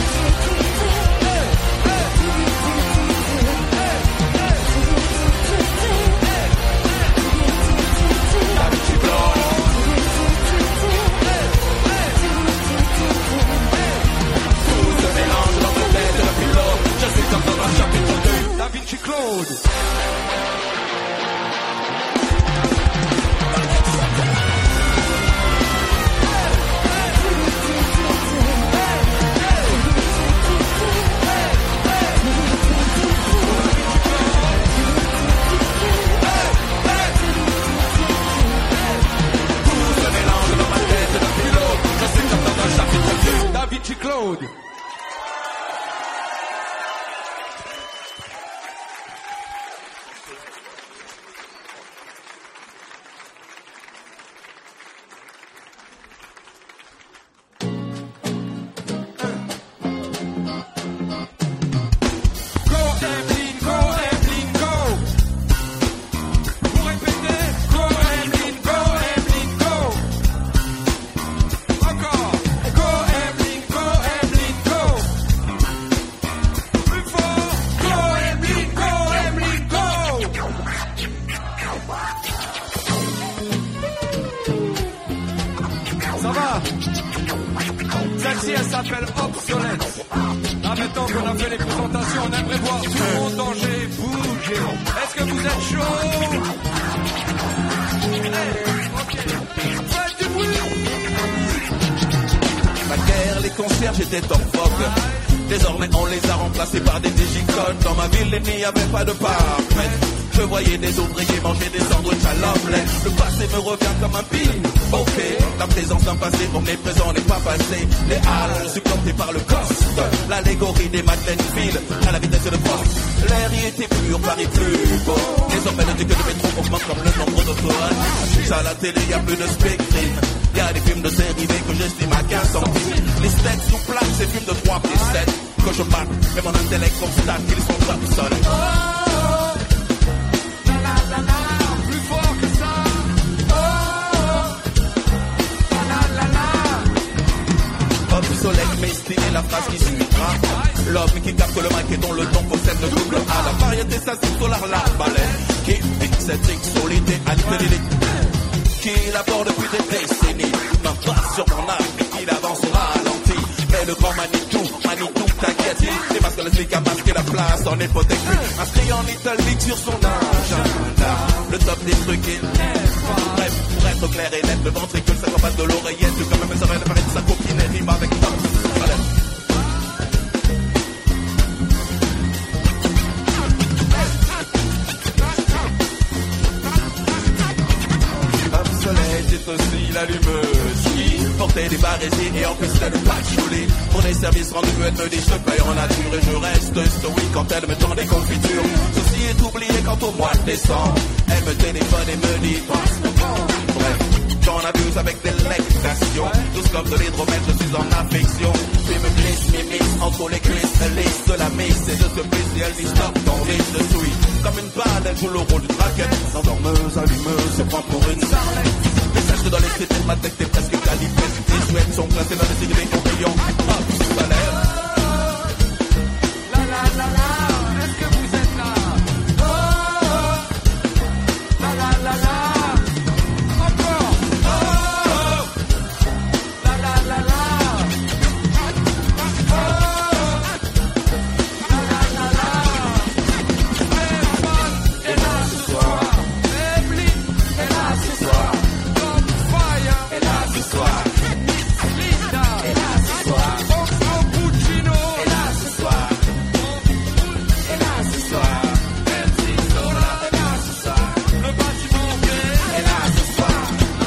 Da Vinci Claude. Da Vinci Claude. Celle-ci, elle s'appelle Obsolète. Là, maintenant qu'on a fait les présentations, on aimerait voir tout le monde danger, bouger. Est-ce que vous êtes chaud? Hey, ok. Faites du bruit. La guerre, les concerts, j'étais en vogue. Désormais, on les a remplacés par des digicodes. Dans ma ville, il n'y avait pas de parfait. Je voyais des ouvriers manger des sandwichs à l'omelette. Le passé me revient comme un pile. Ok, la présence d'un passé omniprésent n'est pas passé. Les halles supplantées par le coste. L'allégorie des Madeleine file à la vitesse de poste. L'air y était pur, Paris plus beau. Désormais, le ticket de métro augmente comme le nombre de fois. À la télé, y a plus de spectrine. Y a des films de série B que j'estime à quinze centimes. Les steaks sous place, ces films de trois plus sept. Que je marque, mais mon intellect constate qu'ils sont obsolètes. Plus fort que ça. Obsolète, mais stylé la phrase qui suivra. L'homme qui capte le mic et dont le ton possède le double A. La variété, ça baleine qui fixe cette sexualité alcoolique qui l'aborde depuis des décennies. N'en pas sur mon âge mais qu'il avance au ralenti. Mais le grand Manitou, Manitou t'inquiète, les masques les flics à masquer la place en hypothèque. Inscrit en Little League sur son agenda, le top des trucs il n'aime pas. Bref, pour être clair et net, le ventricule s'accompagne de l'oreillette. Quand même elle serait paraît de sa copine et rime avec top. Voilà. C'est aussi l'allumeuse qui portait des barésiers et en plus elle pas choulée. Pour les services rendus, elle me dit je paye en nature et je reste stoïque quand elle me tend des confitures. Ceci est oublié quand au mois de décembre elle me téléphone et me dit passe mon temps. Bref, j'en abuse avec délectation. Tous comme de l'hydromel, je suis en affection. Puis me glisse, m'immisce entre les cuisses, elle lisse de la mise et je te pisse et elle dit stop, ton riche de suis. Comme une balle, elle joue le rôle d'une raquette. S'endormeuse, allumeuse, se prend pour une sarlette. Mais sache que dans les streets, elle m'attaque, t'es presque calibré. Les chouettes sont placées dans les signes des compagnons. Hop, ça lève. La la la la, est-ce que vous êtes là? Oh, la la la la. Encore. Oh, la la la la. Oh, la la la la. Redman est là ce soir. Evelyn est là ce soir. Et là ce soir, Linda, et là ce soir, Oxo Puccino, et là ce soir, et là ce soir, M C Sola, et là ce soir, le bâtiment B, et là ce soir.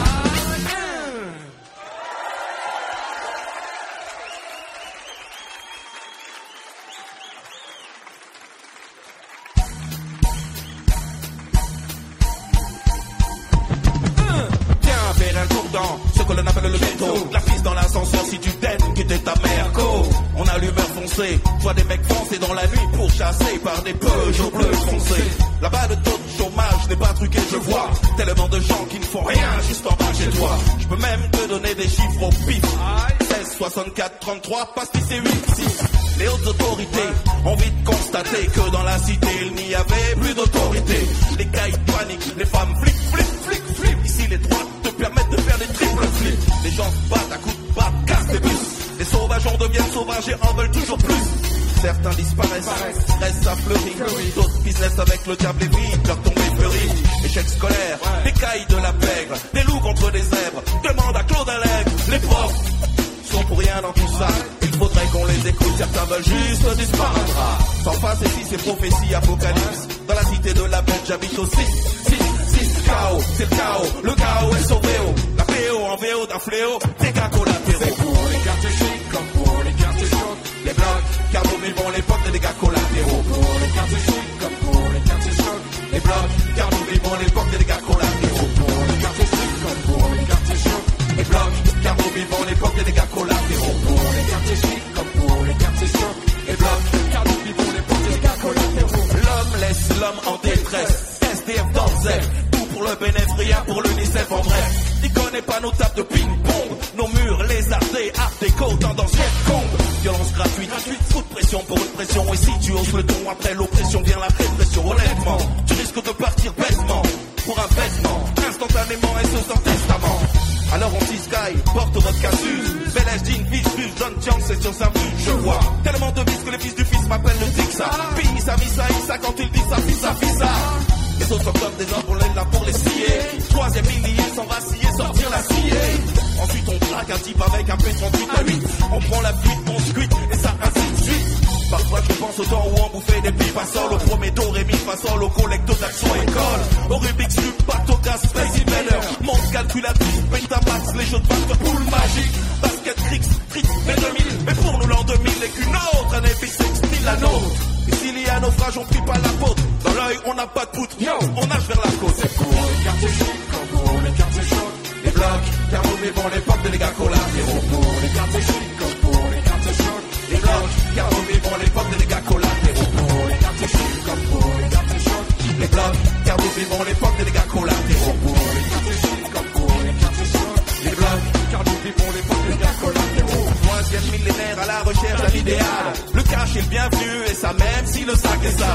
Tiens, vers un tour dans ce que l'on appelle le ghetto. La fille dans l'ascenseur si tu t'aimes, quitter ta mère, go. On a l'humeur foncée, vois des mecs foncer dans la nuit pour chasser par des Peugeot bleus foncés. Là-bas le taux de chômage n'est pas truqué, je vois tellement de gens qui ne font rien juste en bas chez toi. Je peux même te donner des chiffres au pif. seize, soixante-quatre, trente-trois, pastis et huit, six. Les hautes autorités ont vite constaté que dans la cité il n'y avait plus d'autorité. Les cailles paniquent, les femmes flic, flic, flic, flic. Ici les droits te permettent de faire des triples flics. Les gens se battent à coups de batte, cassent des bus. Les sauvages en deviennent sauvages et en veulent toujours plus. Certains disparaissent, restent à fleurir. D'autres business avec le diable et vite leur tombée fleurie. Échec scolaire, des cailles de la pègre, des loups contre des zèbres. Demande à Claude Allègre, les profs sont pour rien dans tout ça. Il faudrait qu'on les écoute, certains veulent juste disparaître. Sans face ici c'est prophétie, apocalypse. Dans la cité de la bête j'habite au six, six, six, chaos, c'est le chaos, le chaos est sauvé. La P O en V O d'un fléau, dégâts collatéraux. C'est pour les quartiers chics comme pour les quartiers chauds. Les blocs, car nous vivons l'époque des dégâts collatéraux. Pour les quartiers chics comme pour les quartiers chauds. Les blocs, car nous vivons l'époque des dégâts collatéraux. Pour les quartiers chics comme pour les quartiers chauds. Les blocs, car nous vivons l'époque des dégâts collatéraux. Pour les quartiers chics comme pour les quartiers chauds. Les blocs, car nous vivons l'époque des dégâts collatéraux. L'homme laisse l'homme en détresse. S D F dans le Z. Tout pour le bénéfice, rien pour l'UNICEF en bref. Il connaît pas nos tables de ping-pong. Nos murs lézardés, art déco, tendance Vietcong. Violence gratuite, coup de pression pour une pression. Et si tu oses le ton, après l'oppression vient la répression. Honnêtement, tu risques de partir bêtement pour un vêtement, instantanément et ce sans testament. Alors on dit Sky, porte votre casus. Bel jean, fiche, fiche, John Tiang, c'est sur sa vue. Je vois tellement de vis que les fils du fils m'appellent le Dixa. Pini sa misa, Issa, quand il dit sa fille, sa fille, ça. Les autres comme des hommes, on est là pour les scier. Troisième millier, sans vaciller, sortir la scier. Ensuite on traque un type avec un P trente-huit à huit. On prend la fuite, on se cuite, et ça ainsi de suite. Parfois je pense au temps où on bouffait des pipes à sol. Au premier do, ré, mi, fa, sol, au collecto d'action école. Au Rubik's Cube, bateau, gaz, Space Invader. Montre calculatrice, Betamax, les jeux de batte de poule magique. Basket, tricks, tricks, mais deux mille. Mais pour nous l'an deux mille n'est qu'une autre année, puis six mille la nôtre. Et s'il y a naufrage, on prie pas la faute. Dans l'œil, on n'a pas de poutre, on nage vers la côte. C'est pour les quartiers chics, comme pour les quartiers chauds. Les blocs, car nous vivons l'époque des dégâts collatéraux. Pour les quartiers chics, comme pour les quartiers chauds. Les blocs, car nous vivons l'époque des dégâts collatéraux. Pour les quartiers chics, comme pour les quartiers chauds. Les blocs, car nous vivons l'époque des dégâts collatéraux. Pour les quartiers chics, comme pour les quartiers chauds. Les blocs, car nous vivons l'époque des dégâts collatéraux. Troisième millénaire à la recherche d'un idéal. Le cash est le bienvenu et ça même si le sac est sale.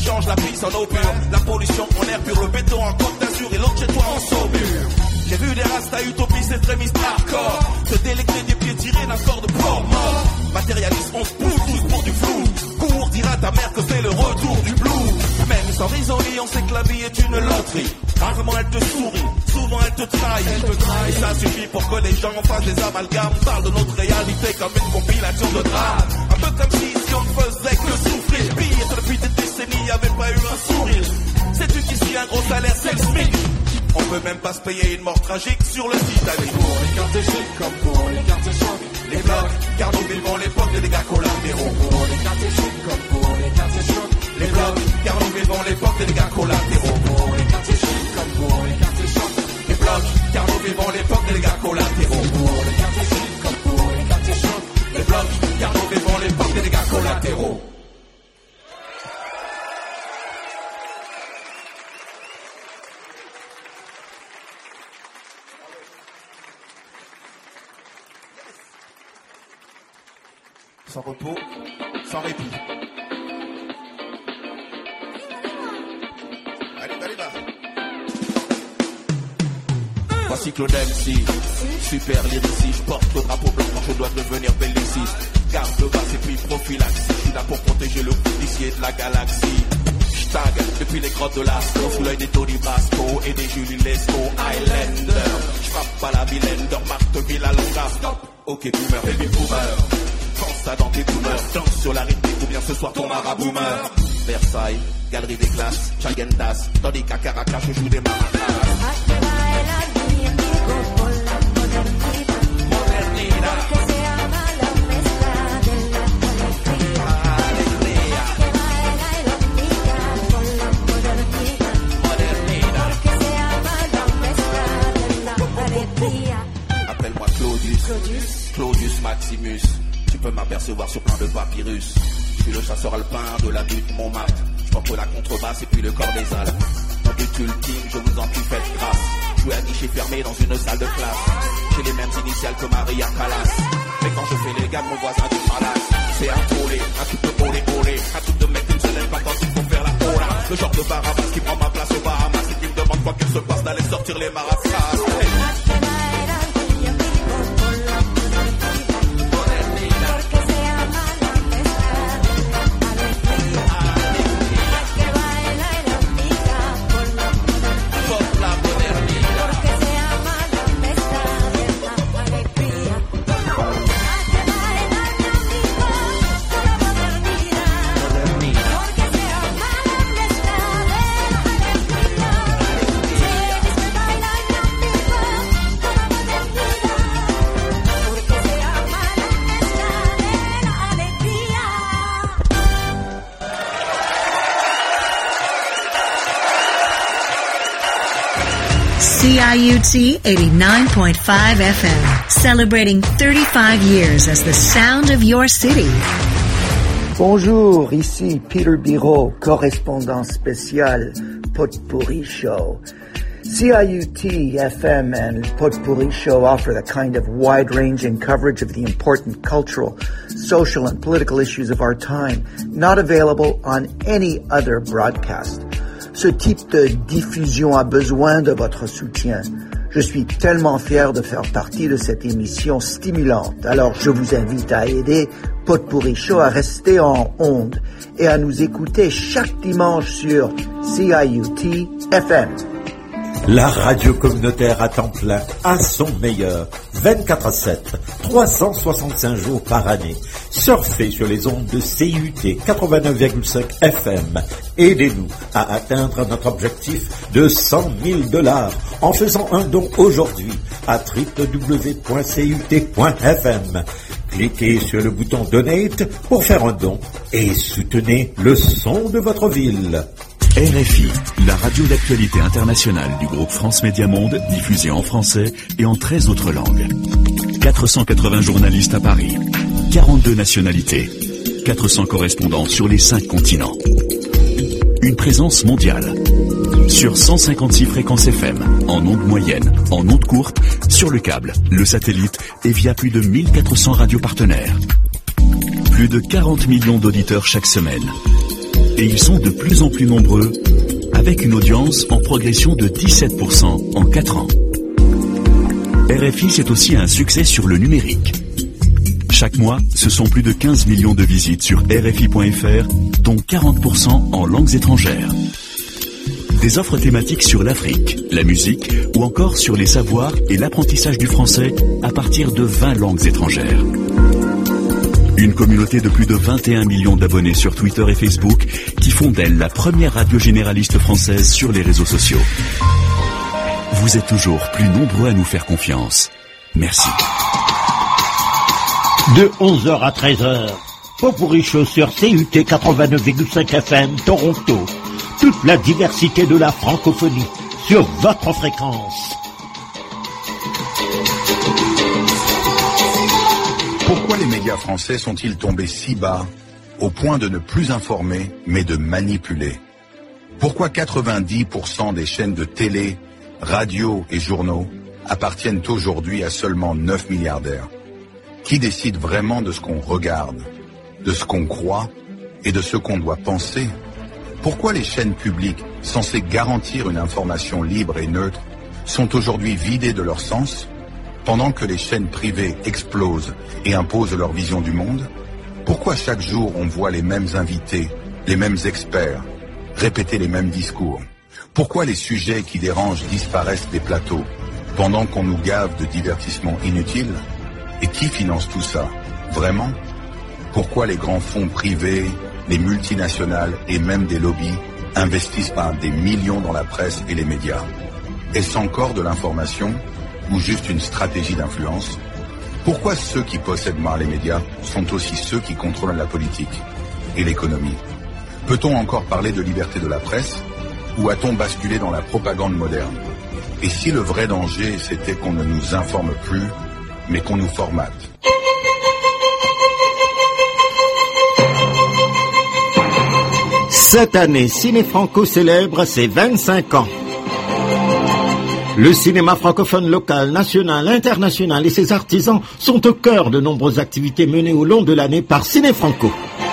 change la pisse en eau pure. La pollution en air pur, le béton en Côte d'Azur et l'autre chez toi en saumure. J'ai vu des rastas utopistes extrémistes hardcore se délecter des pieds tirés d'un corps de porc mort. Matérialiste, on se pousse tous pour du flou. Cours, dira ta mère que c'est le retour du blues. Même sans risoler, on sait que la vie est une loterie. Rarement elle te sourit, souvent elle te trahit. Et ça suffit pour que les gens fassent des amalgames. On parle de notre réalité comme une compilation de drames. Un peu comme si, si on ne faisait que souffrir. Pire, depuis des décennies, y avait pas eu un sourire. Sais-tu qu'ici un gros salaire c'est le SMIC? On peut même pas se payer une mort tragique sur le Titanic. Pour les cartes chic comme pour les cartes choc. Les blocs, car nous vivons l'époque des dégâts collatéraux. Pour les cartes chic comme pour les cartes choc. Les blocs, car nous vivons l'époque des dégâts collatéraux. Pour les cartes chic comme pour les cartes choc. Les blocs, car nous vivons l'époque des dégâts collatéraux. Pour les cartes chic comme pour les cartes choc. Les blocs, car nous vivons l'époque des dégâts collatéraux. Sans repos, sans répit. Allez, allez, là. Voici Claude M C, super lyriciste. Je porte le drapeau blanc quand je dois devenir belliciste. Garde de base et puis prophylaxie. Je suis là pour protéger le policier de la galaxie. J'tag depuis les grottes de Lascaux, sous l'œil des Tony Basco et des Julie Lescaut. Highlander, j'frappe à la vilaine de Marteville à Longa. Stop, ok boomer, baby boomer. Pense ça dans tes douleurs, danse sur la rythmique ou bien ce soir ton marabout meurt. Versailles, galerie des glaces, Chagendas, tandis qu'à Caracas je joue des maracas. Appelle-moi Claudius, Claudius, Claudius Maximus. Tu peux m'apercevoir sur plein de papyrus. Je suis le chasseur alpin de la butte Montmartre. Je porte la contrebasse et puis le corps des Alpes. Dans but ultime, je vous en prie, faites grâce. Jouer à guichet fermé dans une salle de classe. J'ai les mêmes initiales que Maria Callas. Mais quand je fais les gammes, mon voisin dit malasse. C'est un tollé, un truc de olé olé. Un truc de mec qui ne se lève pas quand il faut faire la hola. Le genre de Barabbas qui prend ma place au Bahamas et qui me demande quoi qu'il se passe d'aller sortir les maracas. Hey. C I U T eighty-nine point five F M, celebrating thirty-five years as the sound of your city. Bonjour, ici Peter Biro, correspondant spécial Potpourri Show. C I U T F M and Potpourri Show offer the kind of wide-ranging coverage of the important cultural, social, and political issues of our time, not available on any other broadcast. Ce type de diffusion a besoin de votre soutien. Je suis tellement fier de faire partie de cette émission stimulante. Alors je vous invite à aider Potpourri Show à rester en ondes et à nous écouter chaque dimanche sur C I U T F M. La radio communautaire à temps plein, à son meilleur, vingt-quatre à sept, trois cent soixante-cinq jours par année. Surfez sur les ondes de C I U T quatre-vingt-neuf virgule cinq F M. Aidez-nous à atteindre notre objectif de cent mille dollars en faisant un don aujourd'hui à w w w point c u t point f m. Cliquez sur le bouton Donate pour faire un don et soutenez le son de votre ville. R F I, la radio d'actualité internationale du groupe France Média Monde, diffusée en français et en treize autres langues. quatre cent quatre-vingts journalistes à Paris, quarante-deux nationalités, quatre cents correspondants sur les cinq continents. Une présence mondiale. Sur cent cinquante-six fréquences F M, en ondes moyennes, en ondes courtes, sur le câble, le satellite et via plus de mille quatre cents radios partenaires. Plus de quarante millions d'auditeurs chaque semaine. Et ils sont de plus en plus nombreux, avec une audience en progression de dix-sept pour cent en quatre ans. R F I, c'est aussi un succès sur le numérique. Chaque mois, ce sont plus de quinze millions de visites sur R F I point F R, dont quarante pour cent en langues étrangères. Des offres thématiques sur l'Afrique, la musique ou encore sur les savoirs et l'apprentissage du français à partir de vingt langues étrangères. Une communauté de plus de vingt et un millions d'abonnés sur Twitter et Facebook qui font d'elle la première radio généraliste française sur les réseaux sociaux. Vous êtes toujours plus nombreux à nous faire confiance. Merci. De onze heures à treize heures, Popurrí Show sur C U T quatre-vingt-neuf virgule cinq F M, Toronto. Toute la diversité de la francophonie sur votre fréquence. Pourquoi les médias français sont-ils tombés si bas, au point de ne plus informer, mais de manipuler? Pourquoi quatre-vingt-dix pour cent des chaînes de télé, radio et journaux appartiennent aujourd'hui à seulement neuf milliardaires? Qui décide vraiment de ce qu'on regarde, de ce qu'on croit et de ce qu'on doit penser? Pourquoi les chaînes publiques, censées garantir une information libre et neutre, sont aujourd'hui vidées de leur sens, pendant que les chaînes privées explosent et imposent leur vision du monde? Pourquoi chaque jour on voit les mêmes invités, les mêmes experts, répéter les mêmes discours? Pourquoi les sujets qui dérangent disparaissent des plateaux, pendant qu'on nous gave de divertissements inutiles? Et qui finance tout ça? Vraiment? Pourquoi les grands fonds privés, les multinationales et même des lobbies investissent par des millions dans la presse et les médias? Est-ce encore de l'information ou juste une stratégie d'influence? Pourquoi ceux qui possèdent mal les médias sont aussi ceux qui contrôlent la politique et l'économie? Peut-on encore parler de liberté de la presse ou a-t-on basculé dans la propagande moderne? Et si le vrai danger c'était qu'on ne nous informe plus mais qu'on nous formate? Cette année, Ciné Franco célèbre ses vingt-cinq ans. Le cinéma francophone local, national, international et ses artisans sont au cœur de nombreuses activités menées au long de l'année par Ciné Franco.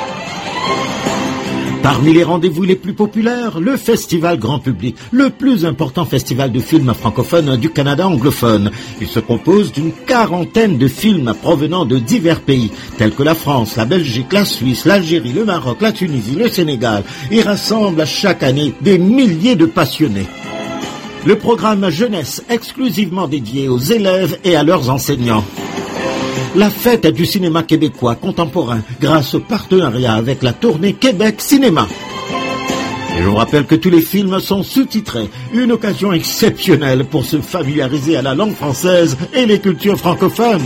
Parmi les rendez-vous les plus populaires, le festival grand public, le plus important festival de films francophones du Canada anglophone. Il se compose d'une quarantaine de films provenant de divers pays, tels que la France, la Belgique, la Suisse, l'Algérie, le Maroc, la Tunisie, le Sénégal, et rassemble chaque année des milliers de passionnés. Le programme jeunesse exclusivement dédié aux élèves et à leurs enseignants. La fête du cinéma québécois contemporain grâce au partenariat avec la tournée Québec Cinéma. Et je vous rappelle que tous les films sont sous-titrés, une occasion exceptionnelle pour se familiariser à la langue française et les cultures francophones.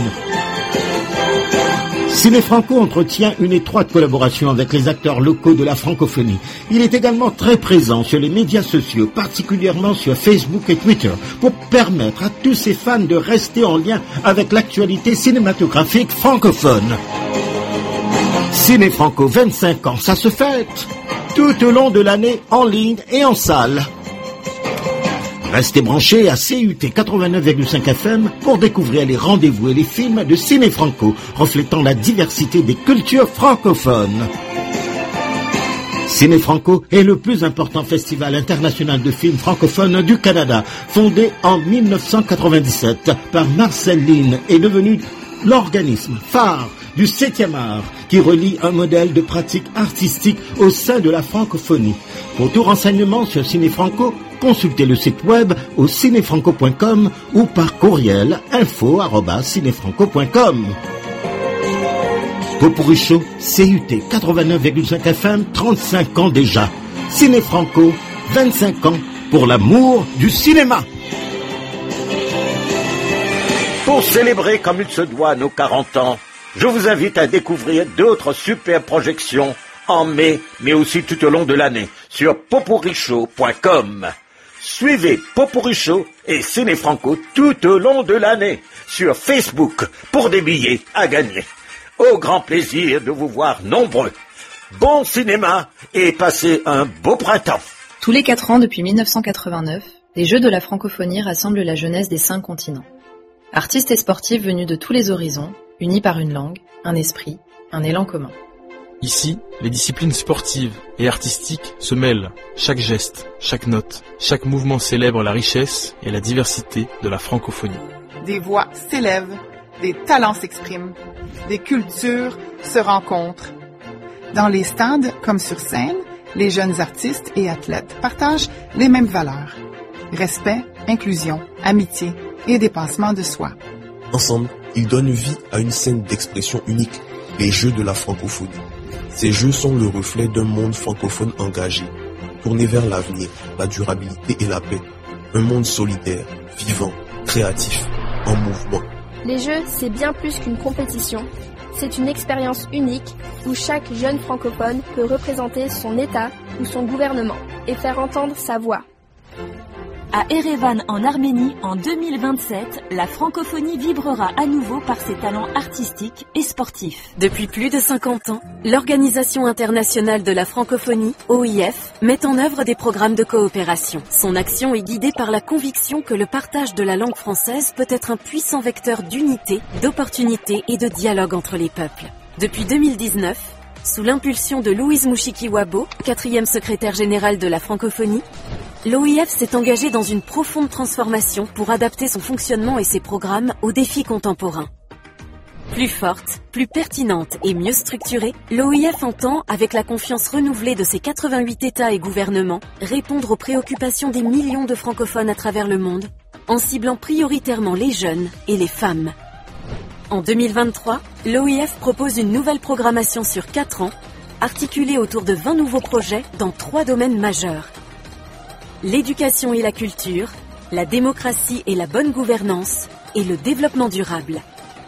Ciné Franco entretient une étroite collaboration avec les acteurs locaux de la francophonie. Il est également très présent sur les médias sociaux, particulièrement sur Facebook et Twitter, pour permettre à tous ses fans de rester en lien avec l'actualité cinématographique francophone. Ciné Franco, vingt-cinq ans, ça se fête tout au long de l'année, en ligne et en salle. Restez branchés à C U T quatre-vingt-neuf virgule cinq F M pour découvrir les rendez-vous et les films de Ciné Franco, reflétant la diversité des cultures francophones. Ciné Franco est le plus important festival international de films francophones du Canada, fondé en mille neuf cent quatre-vingt-dix-sept par Marcel Lynn, est devenu l'organisme phare du septième art qui relie un modèle de pratique artistique au sein de la francophonie. Pour tout renseignement sur Ciné Franco, consultez le site web au cinéfranco point com ou par courriel info arobase cinéfranco point com. Popurrí Show, C U T quatre-vingt-neuf virgule cinq F M, trente-cinq ans déjà. Ciné Franco, vingt-cinq ans pour l'amour du cinéma. Pour célébrer comme il se doit nos quarante ans, je vous invite à découvrir d'autres super projections en mai, mais aussi tout au long de l'année, sur popurrí show point com. Suivez Popurrí Show et Ciné Franco tout au long de l'année, sur Facebook, pour des billets à gagner. Au grand plaisir de vous voir nombreux. Bon cinéma et passez un beau printemps. Tous les quatre ans depuis mille neuf cent quatre-vingt-neuf, les Jeux de la francophonie rassemblent la jeunesse des cinq continents. Artistes et sportifs venus de tous les horizons, unis par une langue, un esprit, un élan commun. Ici, les disciplines sportives et artistiques se mêlent. Chaque geste, chaque note, chaque mouvement célèbre la richesse et la diversité de la francophonie. Des voix s'élèvent, des talents s'expriment, des cultures se rencontrent. Dans les stades comme sur scène, les jeunes artistes et athlètes partagent les mêmes valeurs. Respect, inclusion, amitié et dépassement de soi. Ensemble, ils donnent vie à une scène d'expression unique, les Jeux de la francophonie. Ces Jeux sont le reflet d'un monde francophone engagé, tourné vers l'avenir, la durabilité et la paix. Un monde solidaire, vivant, créatif, en mouvement. Les Jeux, c'est bien plus qu'une compétition. C'est une expérience unique où chaque jeune francophone peut représenter son État ou son gouvernement et faire entendre sa voix. À Erevan, en Arménie, en deux mille vingt-sept, la francophonie vibrera à nouveau par ses talents artistiques et sportifs. Depuis plus de cinquante ans, l'Organisation internationale de la francophonie, O I F, met en œuvre des programmes de coopération. Son action est guidée par la conviction que le partage de la langue française peut être un puissant vecteur d'unité, d'opportunité et de dialogue entre les peuples. Depuis deux mille dix-neuf, sous l'impulsion de Louise Mouchiki-Wabo, quatrième secrétaire générale de la francophonie, l'O I F s'est engagé dans une profonde transformation pour adapter son fonctionnement et ses programmes aux défis contemporains. Plus forte, plus pertinente et mieux structurée, l'O I F entend, avec la confiance renouvelée de ses quatre-vingt-huit États et gouvernements, répondre aux préoccupations des millions de francophones à travers le monde, en ciblant prioritairement les jeunes et les femmes. En deux mille vingt-trois, l'O I F propose une nouvelle programmation sur quatre ans, articulée autour de vingt nouveaux projets dans trois domaines majeurs. L'éducation et la culture, la démocratie et la bonne gouvernance, et le développement durable.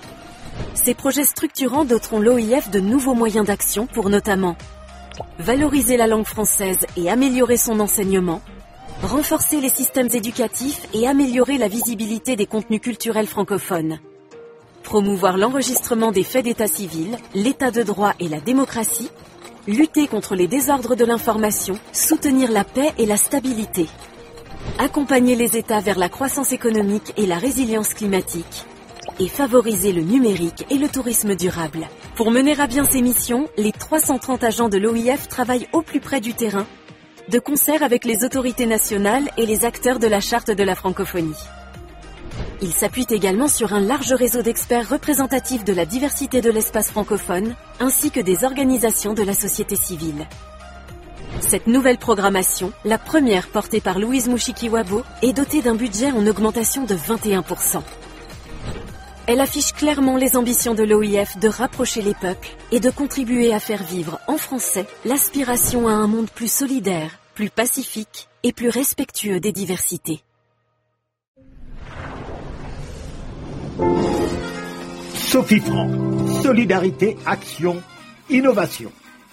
Ces projets structurants doteront l'O I F de nouveaux moyens d'action pour notamment valoriser la langue française et améliorer son enseignement, renforcer les systèmes éducatifs et améliorer la visibilité des contenus culturels francophones, promouvoir l'enregistrement des faits d'état civil, l'état de droit et la démocratie, lutter contre les désordres de l'information, soutenir la paix et la stabilité, accompagner les États vers la croissance économique et la résilience climatique, et favoriser le numérique et le tourisme durable. Pour mener à bien ces missions, les trois cent trente agents de l'O I F travaillent au plus près du terrain, de concert avec les autorités nationales et les acteurs de la Charte de la francophonie. Ils s'appuient également sur un large réseau d'experts représentatifs de la diversité de l'espace francophone, ainsi que des organisations de la société civile. Cette nouvelle programmation, la première portée par Louise Mouchiki-Wabo, est dotée d'un budget en augmentation de vingt et un pour cent. Elle affiche clairement les ambitions de l'O I F de rapprocher les peuples et de contribuer à faire vivre en français l'aspiration à un monde plus solidaire, plus pacifique et plus respectueux des diversités. Sophie Franc, solidarité, action, innovation.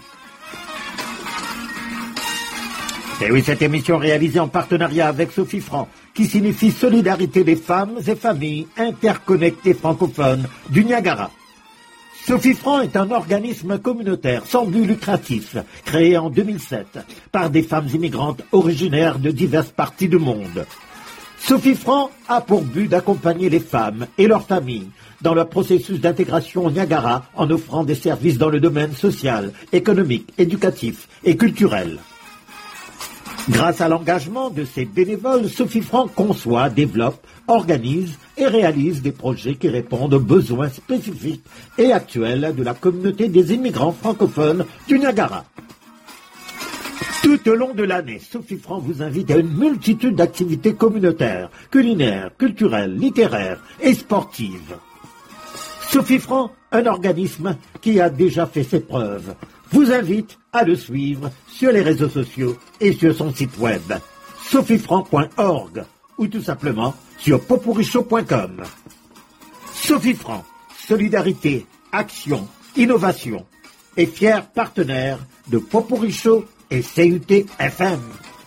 Et oui, cette émission réalisée en partenariat avec Sophie Franc, qui signifie solidarité des femmes et familles interconnectées francophones du Niagara. Sophie Franc est un organisme communautaire sans but lucratif, créé en deux mille sept par des femmes immigrantes originaires de diverses parties du monde. Sophie Franc a pour but d'accompagner les femmes et leurs familles dans leur processus d'intégration au Niagara en offrant des services dans le domaine social, économique, éducatif et culturel. Grâce à l'engagement de ses bénévoles, Sophie Franc conçoit, développe, organise et réalise des projets qui répondent aux besoins spécifiques et actuels de la communauté des immigrants francophones du Niagara. Tout au long de l'année, Sophie Franc vous invite à une multitude d'activités communautaires, culinaires, culturelles, littéraires et sportives. Sophie Franc, un organisme qui a déjà fait ses preuves, vous invite à le suivre sur les réseaux sociaux et sur son site web sophie franc point org ou tout simplement sur popuricho point com. Sophie Franc, solidarité, action, innovation et fier partenaire de Popuricho et C U T F M.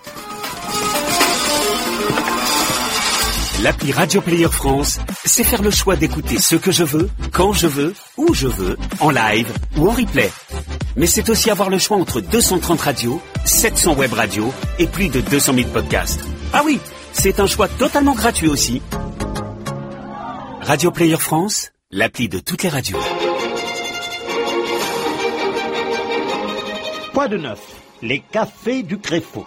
L'appli Radio Player France, c'est faire le choix d'écouter ce que je veux, quand je veux, où je veux, en live ou en replay. Mais c'est aussi avoir le choix entre deux cent trente radios, sept cents web radios et plus de deux cent mille podcasts. Ah oui, c'est un choix totalement gratuit aussi. Radio Player France, l'appli de toutes les radios. Quoi de neuf? Les cafés du Créfo.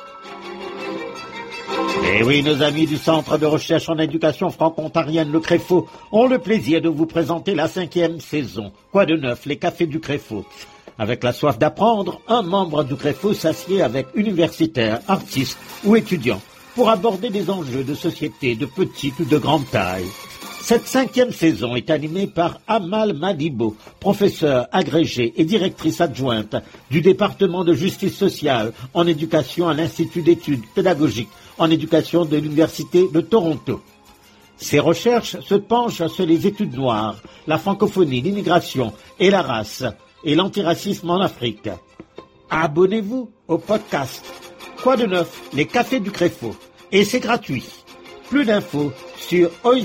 Et oui, nos amis du Centre de recherche en éducation franco-ontarienne, le Créfo, ont le plaisir de vous présenter la cinquième saison. Quoi de neuf? Les cafés du Créfo. Avec la soif d'apprendre, un membre du Créfo s'assied avec universitaires, artistes ou étudiants pour aborder des enjeux de société de petite ou de grande taille. Cette cinquième saison est animée par Amal Madibo, professeure agrégée et directrice adjointe du département de justice sociale en éducation à l'Institut d'études pédagogiques en éducation de l'Université de Toronto. Ses recherches se penchent sur les études noires, la francophonie, l'immigration et la race, et l'antiracisme en Afrique. Abonnez-vous au podcast Quoi de neuf? Les cafés du Créfo. Et c'est gratuit. Plus d'infos sur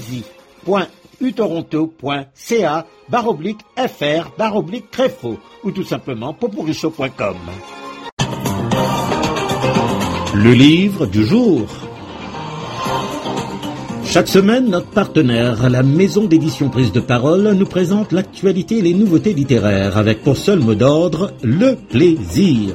oisy.utoronto.ca barre oblique fr barre oblique Créfo ou tout simplement popuricho point com. Le livre du jour. Chaque semaine, notre partenaire, la maison d'édition Prise de Parole, nous présente l'actualité et les nouveautés littéraires avec pour seul mot d'ordre, le plaisir.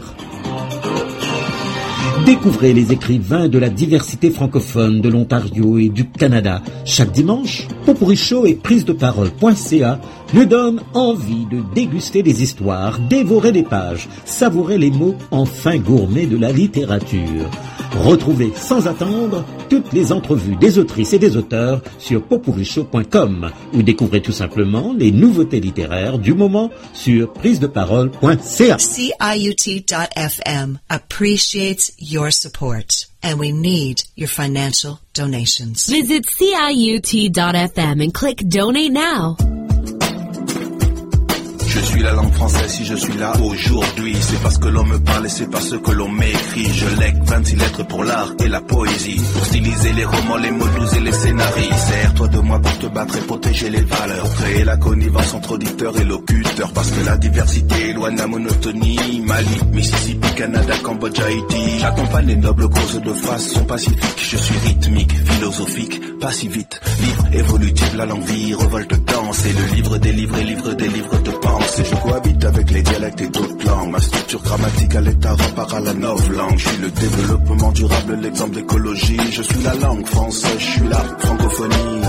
Découvrez les écrivains de la diversité francophone de l'Ontario et du Canada. Chaque dimanche, Popuricho et prise de parole point c a nous donnent envie de déguster des histoires, dévorer des pages, savourer les mots en fin gourmet de la littérature. Retrouvez sans attendre toutes les entrevues des autrices et des auteurs sur popuricho point com ou découvrez tout simplement les nouveautés littéraires du moment sur prise de parole point c a. C I U T dot F M appreciates your support, and we need your financial donations. Visit C I U T dot F M and click Donate Now. Je suis la langue française si je suis là aujourd'hui. C'est parce que l'on me parle et c'est parce que l'on m'écrit. Je lègue vingt-six lettres pour l'art et la poésie, pour styliser les romans, les mots doux et les scénarios. Sers-toi de moi pour te battre et protéger les valeurs, pour créer la connivence entre auditeurs et locuteurs. Parce que la diversité éloigne la monotonie. Mali, Mississippi, Canada, Cambodge, Haïti. J'accompagne les nobles causes de façon pacifique. Je suis rythmique, philosophique, pas si vite. Livre évolutif, la langue vie, revolte danse. Et le livre des livres et livre des livres de pensée. Et je cohabite avec les dialectes et d'autres langues. Ma structure grammaticale est à rapport à la novlangue. Je suis le développement durable, l'exemple d'écologie. Je suis la langue française, je suis la francophonie.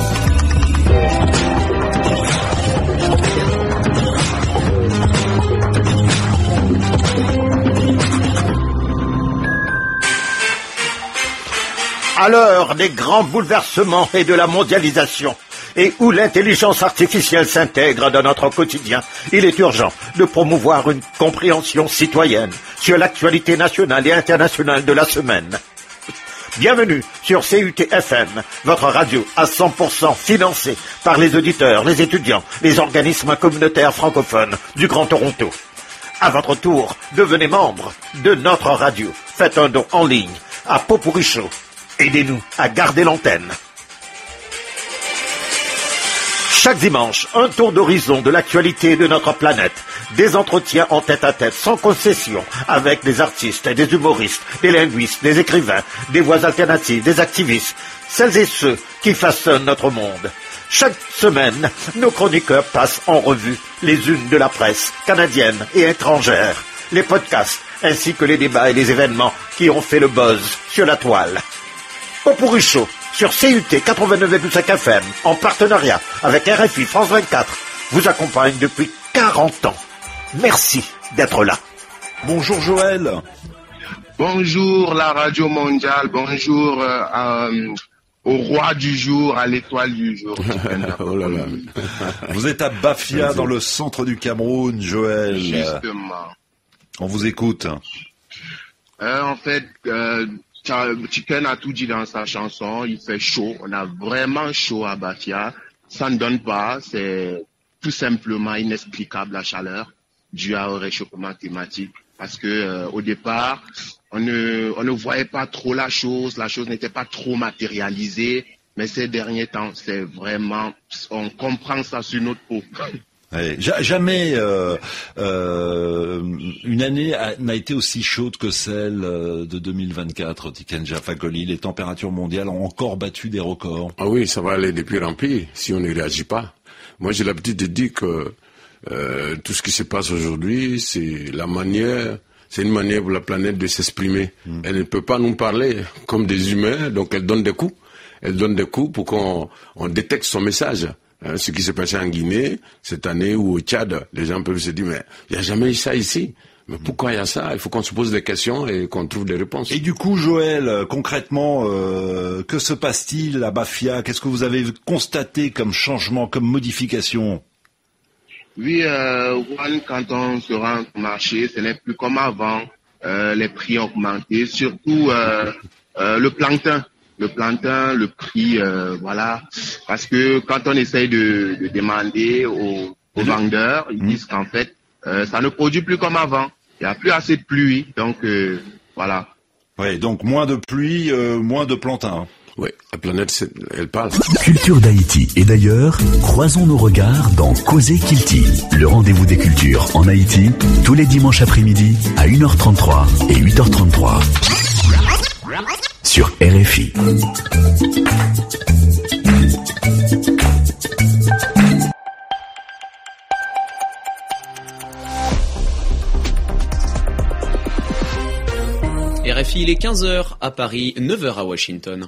À l'heure des grands bouleversements et de la mondialisation, et où l'intelligence artificielle s'intègre dans notre quotidien, il est urgent de promouvoir une compréhension citoyenne sur l'actualité nationale et internationale de la semaine. Bienvenue sur C U T F M, votre radio à cent pour cent financée par les auditeurs, les étudiants, les organismes communautaires francophones du Grand Toronto. À votre tour, devenez membre de notre radio. Faites un don en ligne à Popuricho. Aidez-nous à garder l'antenne. Chaque dimanche, un tour d'horizon de l'actualité de notre planète. Des entretiens en tête-à-tête, sans concession, avec des artistes, des humoristes, des linguistes, des écrivains, des voix alternatives, des activistes, celles et ceux qui façonnent notre monde. Chaque semaine, nos chroniqueurs passent en revue les unes de la presse, canadienne et étrangère, les podcasts, ainsi que les débats et les événements qui ont fait le buzz sur la toile. Popuricho sur C U T quatre-vingt-neuf virgule cinq F M, en partenariat avec R F I France vingt-quatre, vous accompagne depuis quarante ans. Merci d'être là. Bonjour Joël. Bonjour la radio mondiale, bonjour euh, euh, au roi du jour, à l'étoile du jour. Oh là là. Vous êtes à Bafia, dans le centre du Cameroun, Joël. Justement. On vous écoute. Euh, en fait, euh, Chicken a tout dit dans sa chanson, il fait chaud, on a vraiment chaud à Bafia, ça ne donne pas, c'est tout simplement inexplicable la chaleur due au réchauffement climatique, parce que euh, au départ, on ne, on ne voyait pas trop la chose, la chose n'était pas trop matérialisée, mais ces derniers temps, c'est vraiment, on comprend ça sur notre peau. Ouais, jamais euh, euh, une année a, n'a été aussi chaude que celle de deux mille vingt-quatre, Tikenja Fakoli. Les températures mondiales ont encore battu des records. Ah oui, ça va aller de pire en pire si on ne réagit pas. Moi, j'ai l'habitude de dire que euh, tout ce qui se passe aujourd'hui, c'est la manière, c'est une manière pour la planète de s'exprimer. Mmh. Elle ne peut pas nous parler comme des humains, donc elle donne des coups. Elle donne des coups pour qu'on on détecte son message. Hein, ce qui s'est passé en Guinée cette année ou au Tchad, les gens peuvent se dire mais il n'y a jamais eu ça ici. Mais pourquoi il y a ça? Il faut qu'on se pose des questions et qu'on trouve des réponses. Et du coup, Joël, concrètement, euh, que se passe-t-il à Bafia? Qu'est-ce que vous avez constaté comme changement, comme modification? Oui, euh, quand on se rend au marché, ce n'est plus comme avant. Euh, les prix ont augmenté, surtout euh, euh, le plancton. Le plancton, le prix, euh, voilà. Parce que quand on essaye de, de demander aux, aux vendeurs, ils disent qu'en fait, Euh, ça ne produit plus comme avant. Il n'y a plus assez de pluie, donc euh, voilà. Oui, donc moins de pluie, euh, moins de plantain. Oui, la planète, elle parle. Culture d'Haïti et d'ailleurs, croisons nos regards dans Causer Kilti, le rendez-vous des cultures en Haïti, tous les dimanches après-midi à une heure trente-trois et huit heures trente-trois. Sur R F I. R F I, il est quinze heures à Paris, neuf heures à Washington.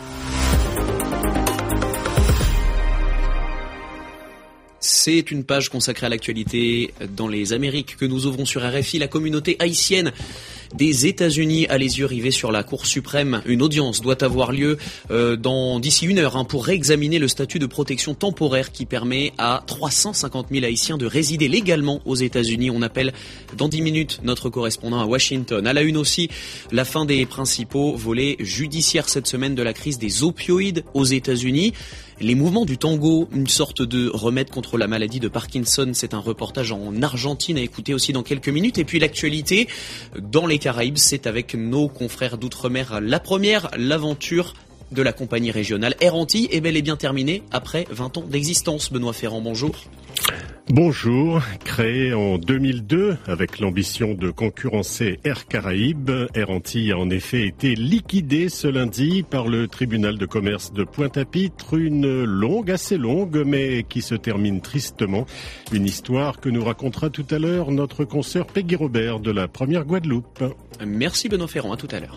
C'est une page consacrée à l'actualité dans les Amériques que nous ouvrons sur R F I. La communauté haïtienne des États-Unis a les yeux rivés sur la Cour suprême. Une audience doit avoir lieu euh, dans d'ici une heure hein, pour réexaminer le statut de protection temporaire qui permet à trois cent cinquante mille Haïtiens de résider légalement aux États-Unis. On appelle dans dix minutes notre correspondant à Washington. À la une aussi, la fin des principaux volets judiciaires cette semaine de la crise des opioïdes aux États-Unis. Les mouvements du tango, une sorte de remède contre la maladie de Parkinson, c'est un reportage en Argentine à écouter aussi dans quelques minutes. Et puis l'actualité dans les Caraïbes, c'est avec nos confrères d'outre-mer. La première, l'aventure de la compagnie régionale Air Antilles est bel et bien terminée après vingt ans d'existence. Benoît Ferrand, bonjour. Bonjour. Créé en deux mille deux avec l'ambition de concurrencer Air Caraïbes, Air Antilles a en effet été liquidé ce lundi par le tribunal de commerce de Pointe-à-Pitre. Une longue, assez longue, mais qui se termine tristement. Une histoire que nous racontera tout à l'heure notre consoeur Peggy Robert de la première Guadeloupe. Merci Benoît Ferrand, à tout à l'heure.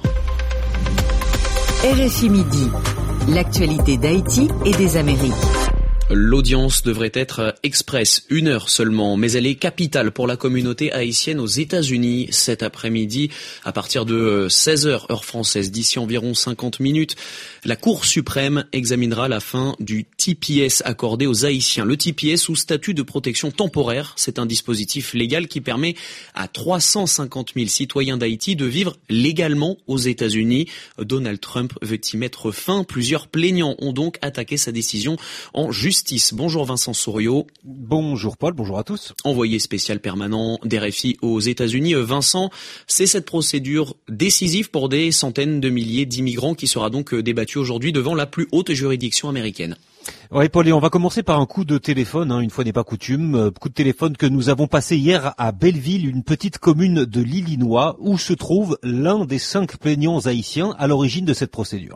R F I Midi, l'actualité d'Haïti et des Amériques. L'audience devrait être express, une heure seulement, mais elle est capitale pour la communauté haïtienne aux États-Unis cet après-midi, à partir de seize heures, heure française, d'ici environ cinquante minutes. La Cour suprême examinera la fin du T P S accordé aux Haïtiens. Le T P S ou statut de protection temporaire, c'est un dispositif légal qui permet à trois cent cinquante mille citoyens d'Haïti de vivre légalement aux États-Unis. Donald Trump veut y mettre fin. Plusieurs plaignants ont donc attaqué sa décision en justice. Bonjour Vincent Souriau. Bonjour Paul, bonjour à tous. Envoyé spécial permanent d'R F I aux États-Unis. Vincent, c'est cette procédure décisive pour des centaines de milliers d'immigrants qui sera donc débattue aujourd'hui devant la plus haute juridiction américaine. Oui, Paul, et on va commencer par un coup de téléphone, hein, une fois n'est pas coutume. Euh, coup de téléphone que nous avons passé hier à Belleville, une petite commune de l'Illinois, où se trouve l'un des cinq plaignants haïtiens à l'origine de cette procédure.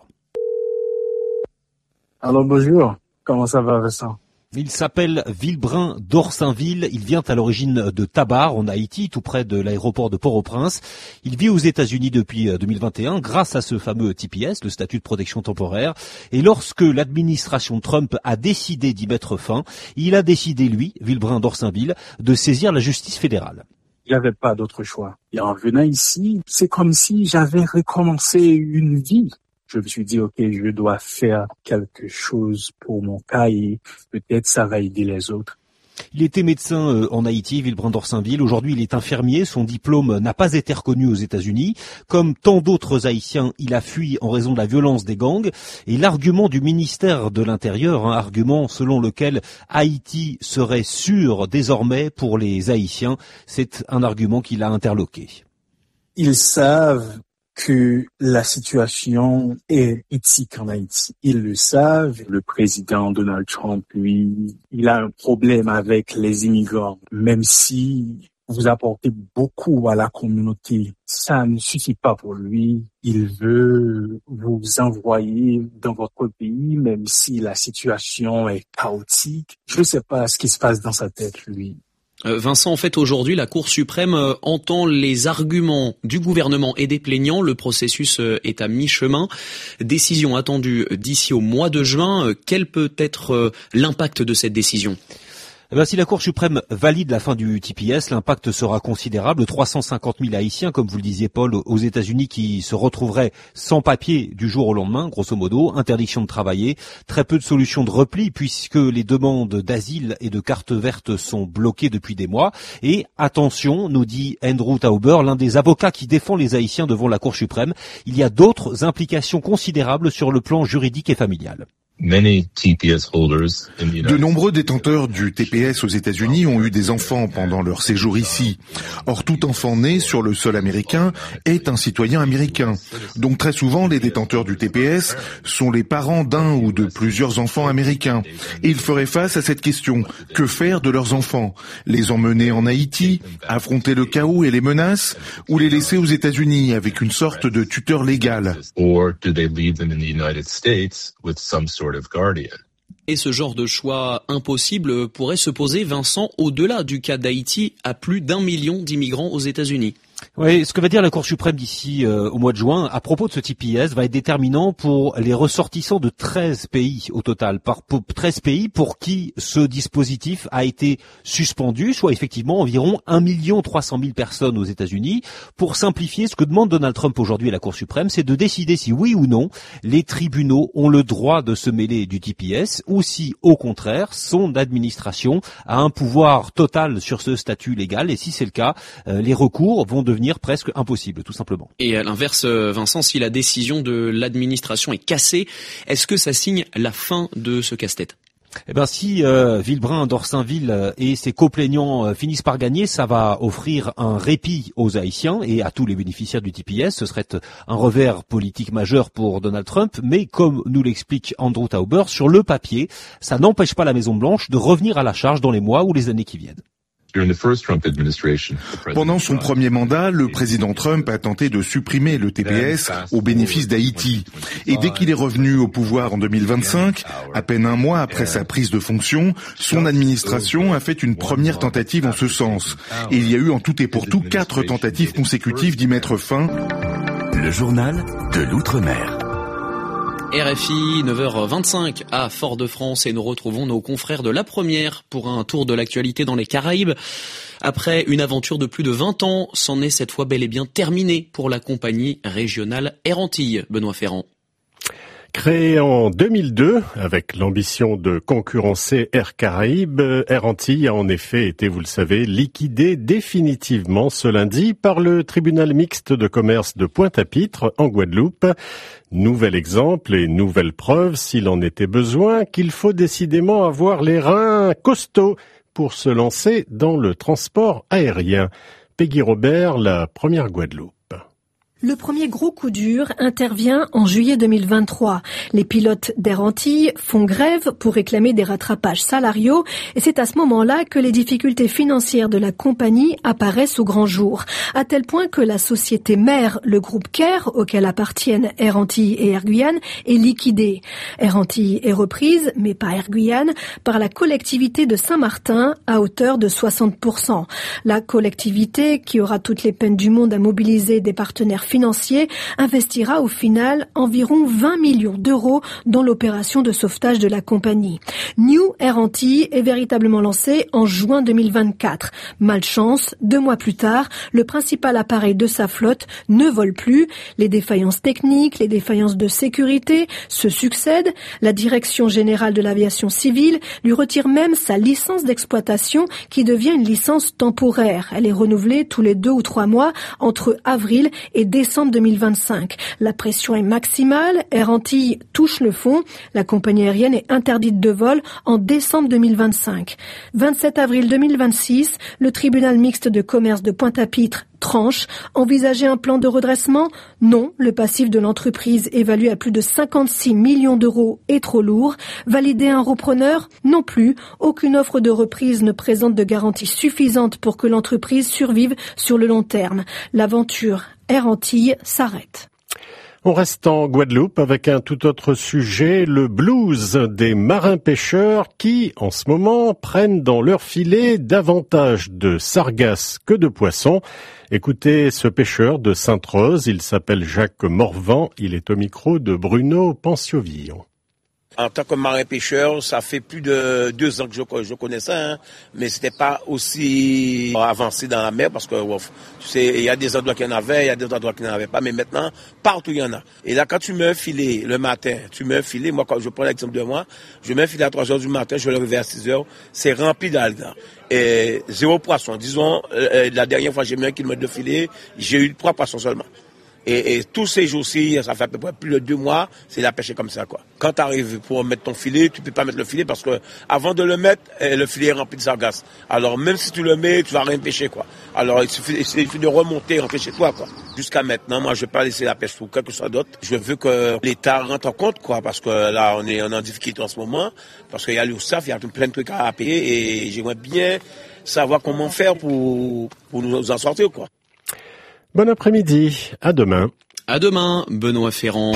Alors bonjour. Comment ça va, Vincent? Il s'appelle Vilbrin d'Orsainville. Il vient à l'origine de Tabar, en Haïti, tout près de l'aéroport de Port-au-Prince. Il vit aux États-Unis depuis deux mille vingt et un, grâce à ce fameux T P S, le statut de protection temporaire. Et lorsque l'administration Trump a décidé d'y mettre fin, il a décidé, lui, Vilbrin d'Orsainville, de saisir la justice fédérale. Il n'y avait pas d'autre choix. Et en venant ici, c'est comme si j'avais recommencé une vie. Je me suis dit, OK, je dois faire quelque chose pour mon cas et peut-être ça va aider les autres. Il était médecin euh, en Haïti, Vilbrin d'Orsainville. Aujourd'hui, il est infirmier. Son diplôme n'a pas été reconnu aux États-Unis. Comme tant d'autres Haïtiens, il a fui en raison de la violence des gangs. Et l'argument du ministère de l'Intérieur, un argument selon lequel Haïti serait sûr désormais pour les Haïtiens, c'est un argument qui l'a interloqué. Ils savent que la situation est éthique en Haïti. Ils le savent. Le président Donald Trump, lui, il a un problème avec les immigrants. Même si vous apportez beaucoup à la communauté, ça ne suffit pas pour lui. Il veut vous envoyer dans votre pays, même si la situation est chaotique. Je ne sais pas ce qui se passe dans sa tête, lui. Euh, Vincent, en fait, aujourd'hui, la Cour suprême euh, entend les arguments du gouvernement et des plaignants. Le processus euh, est à mi-chemin. Décision attendue d'ici au mois de juin. Euh, quel peut être euh, l'impact de cette décision ? Eh ben, si la Cour suprême valide la fin du T P S, l'impact sera considérable. trois cent cinquante mille Haïtiens, comme vous le disiez Paul, aux États-Unis qui se retrouveraient sans papier du jour au lendemain, grosso modo, interdiction de travailler, très peu de solutions de repli puisque les demandes d'asile et de carte verte sont bloquées depuis des mois. Et attention, nous dit Andrew Tauber, l'un des avocats qui défend les Haïtiens devant la Cour suprême, il y a d'autres implications considérables sur le plan juridique et familial. De nombreux détenteurs du T P S aux États-Unis ont eu des enfants pendant leur séjour ici. Or, tout enfant né sur le sol américain est un citoyen américain. Donc très souvent, les détenteurs du T P S sont les parents d'un ou de plusieurs enfants américains. Et ils feraient face à cette question. Que faire de leurs enfants ? Les emmener en Haïti, affronter le chaos et les menaces, ou les laisser aux États-Unis avec une sorte de tuteur légal ? Et ce genre de choix impossible pourrait se poser, Vincent, au-delà du cas d'Haïti, à plus d'un million d'immigrants aux États-Unis. Oui, ce que va dire la Cour suprême d'ici euh, au mois de juin à propos de ce T P S va être déterminant pour les ressortissants de treize pays au total, par pour treize pays pour qui ce dispositif a été suspendu, soit effectivement environ un million trois cent mille personnes aux États-Unis. Pour simplifier, ce que demande Donald Trump aujourd'hui à la Cour suprême, c'est de décider si oui ou non les tribunaux ont le droit de se mêler du T P S ou si, au contraire, son administration a un pouvoir total sur ce statut légal. Et si c'est le cas, euh, les recours vont devenir presque impossible, tout simplement. Et à l'inverse, Vincent, si la décision de l'administration est cassée, est-ce que ça signe la fin de ce casse-tête ? Eh ben, si euh, Villebrun, Dorsainville et ses coplaignants euh, finissent par gagner, ça va offrir un répit aux Haïtiens et à tous les bénéficiaires du T P S. Ce serait un revers politique majeur pour Donald Trump, mais comme nous l'explique Andrew Tauber, sur le papier, ça n'empêche pas la Maison-Blanche de revenir à la charge dans les mois ou les années qui viennent. Pendant son premier mandat, le président Trump a tenté de supprimer le T P S au bénéfice d'Haïti. Et dès qu'il est revenu au pouvoir en deux mille vingt-cinq, à peine un mois après sa prise de fonction, son administration a fait une première tentative en ce sens. Et il y a eu en tout et pour tout quatre tentatives consécutives d'y mettre fin. Le journal de l'Outre-mer. R F I, neuf heures vingt-cinq à Fort-de-France et nous retrouvons nos confrères de La Première pour un tour de l'actualité dans les Caraïbes. Après une aventure de plus de vingt ans, c'en est cette fois bel et bien terminé pour la compagnie régionale Air Antilles. Benoît Ferrand. Créé en deux mille deux, avec l'ambition de concurrencer Air Caraïbes, Air Antilles a en effet été, vous le savez, liquidé définitivement ce lundi par le tribunal mixte de commerce de Pointe-à-Pitre en Guadeloupe. Nouvel exemple et nouvelle preuve, s'il en était besoin, qu'il faut décidément avoir les reins costauds pour se lancer dans le transport aérien. Peggy Robert, la première Guadeloupe. Le premier gros coup dur intervient en juillet deux mille vingt-trois. Les pilotes d'Air Antilles font grève pour réclamer des rattrapages salariaux et c'est à ce moment-là que les difficultés financières de la compagnie apparaissent au grand jour. À tel point que la société mère, le groupe Cair, auquel appartiennent Air Antilles et Air Guyane, est liquidée. Air Antilles est reprise, mais pas Air Guyane, par la collectivité de Saint-Martin à hauteur de soixante pour cent. La collectivité, qui aura toutes les peines du monde à mobiliser des partenaires financier, investira au final environ vingt millions d'euros dans l'opération de sauvetage de la compagnie. New Air Antilles est véritablement lancé en juin deux mille vingt-quatre. Malchance, deux mois plus tard, le principal appareil de sa flotte ne vole plus. Les défaillances techniques, les défaillances de sécurité se succèdent. La Direction générale de l'aviation civile lui retire même sa licence d'exploitation qui devient une licence temporaire. Elle est renouvelée tous les deux ou trois mois entre avril et décembre deux mille vingt-cinq. La pression est maximale. Air Antilles touche le fond. La compagnie aérienne est interdite de vol en décembre deux mille vingt-cinq. vingt-sept avril deux mille vingt-six, le tribunal mixte de commerce de Pointe-à-Pitre tranche. Envisager un plan de redressement ? Non. Le passif de l'entreprise évalué à plus de cinquante-six millions d'euros est trop lourd. Valider un repreneur ? Non plus. Aucune offre de reprise ne présente de garantie suffisante pour que l'entreprise survive sur le long terme. L'aventure Air Antilles s'arrête. On reste en Guadeloupe avec un tout autre sujet, le blues des marins-pêcheurs qui, en ce moment, prennent dans leur filet davantage de sargasses que de poissons. Écoutez ce pêcheur de Sainte-Rose, il s'appelle Jacques Morvan, il est au micro de Bruno Pensiovillon. En tant que marin-pêcheur, ça fait plus de deux ans que je, je connais ça, hein, mais c'était pas aussi avancé dans la mer parce que tu sais, il y a des endroits qui en avaient, il y a des endroits qui n'en avaient pas, mais maintenant, partout il y en a. Et là, quand tu mets un filet le matin, tu mets un filet, moi quand je prends l'exemple de moi, je mets un filet à trois heures du matin, je le réveille à six heures, c'est rempli d'algues. Et zéro poisson. Disons, euh, la dernière fois j'ai mis un kilomètre de filet, j'ai eu trois poissons seulement. Et, et tous ces jours-ci, ça fait à peu près plus de deux mois, c'est la pêche comme ça, quoi. Quand tu arrives pour mettre ton filet, tu peux pas mettre le filet parce que avant de le mettre, le filet est rempli de sargasses. Alors même si tu le mets, tu vas rien pêcher, quoi. Alors il suffit, il suffit de remonter, rentrer chez toi, quoi. Jusqu'à maintenant, moi je vais pas laisser la pêche pour quelque chose d'autre. Je veux que l'État rentre en compte, quoi, parce que là on est, on est en difficulté en ce moment, parce qu'il y a l'URSSAF, il y a plein de trucs à payer et j'aimerais bien savoir comment faire pour, pour nous en sortir, quoi. Bon après-midi, à demain. À demain, Benoît Ferrand.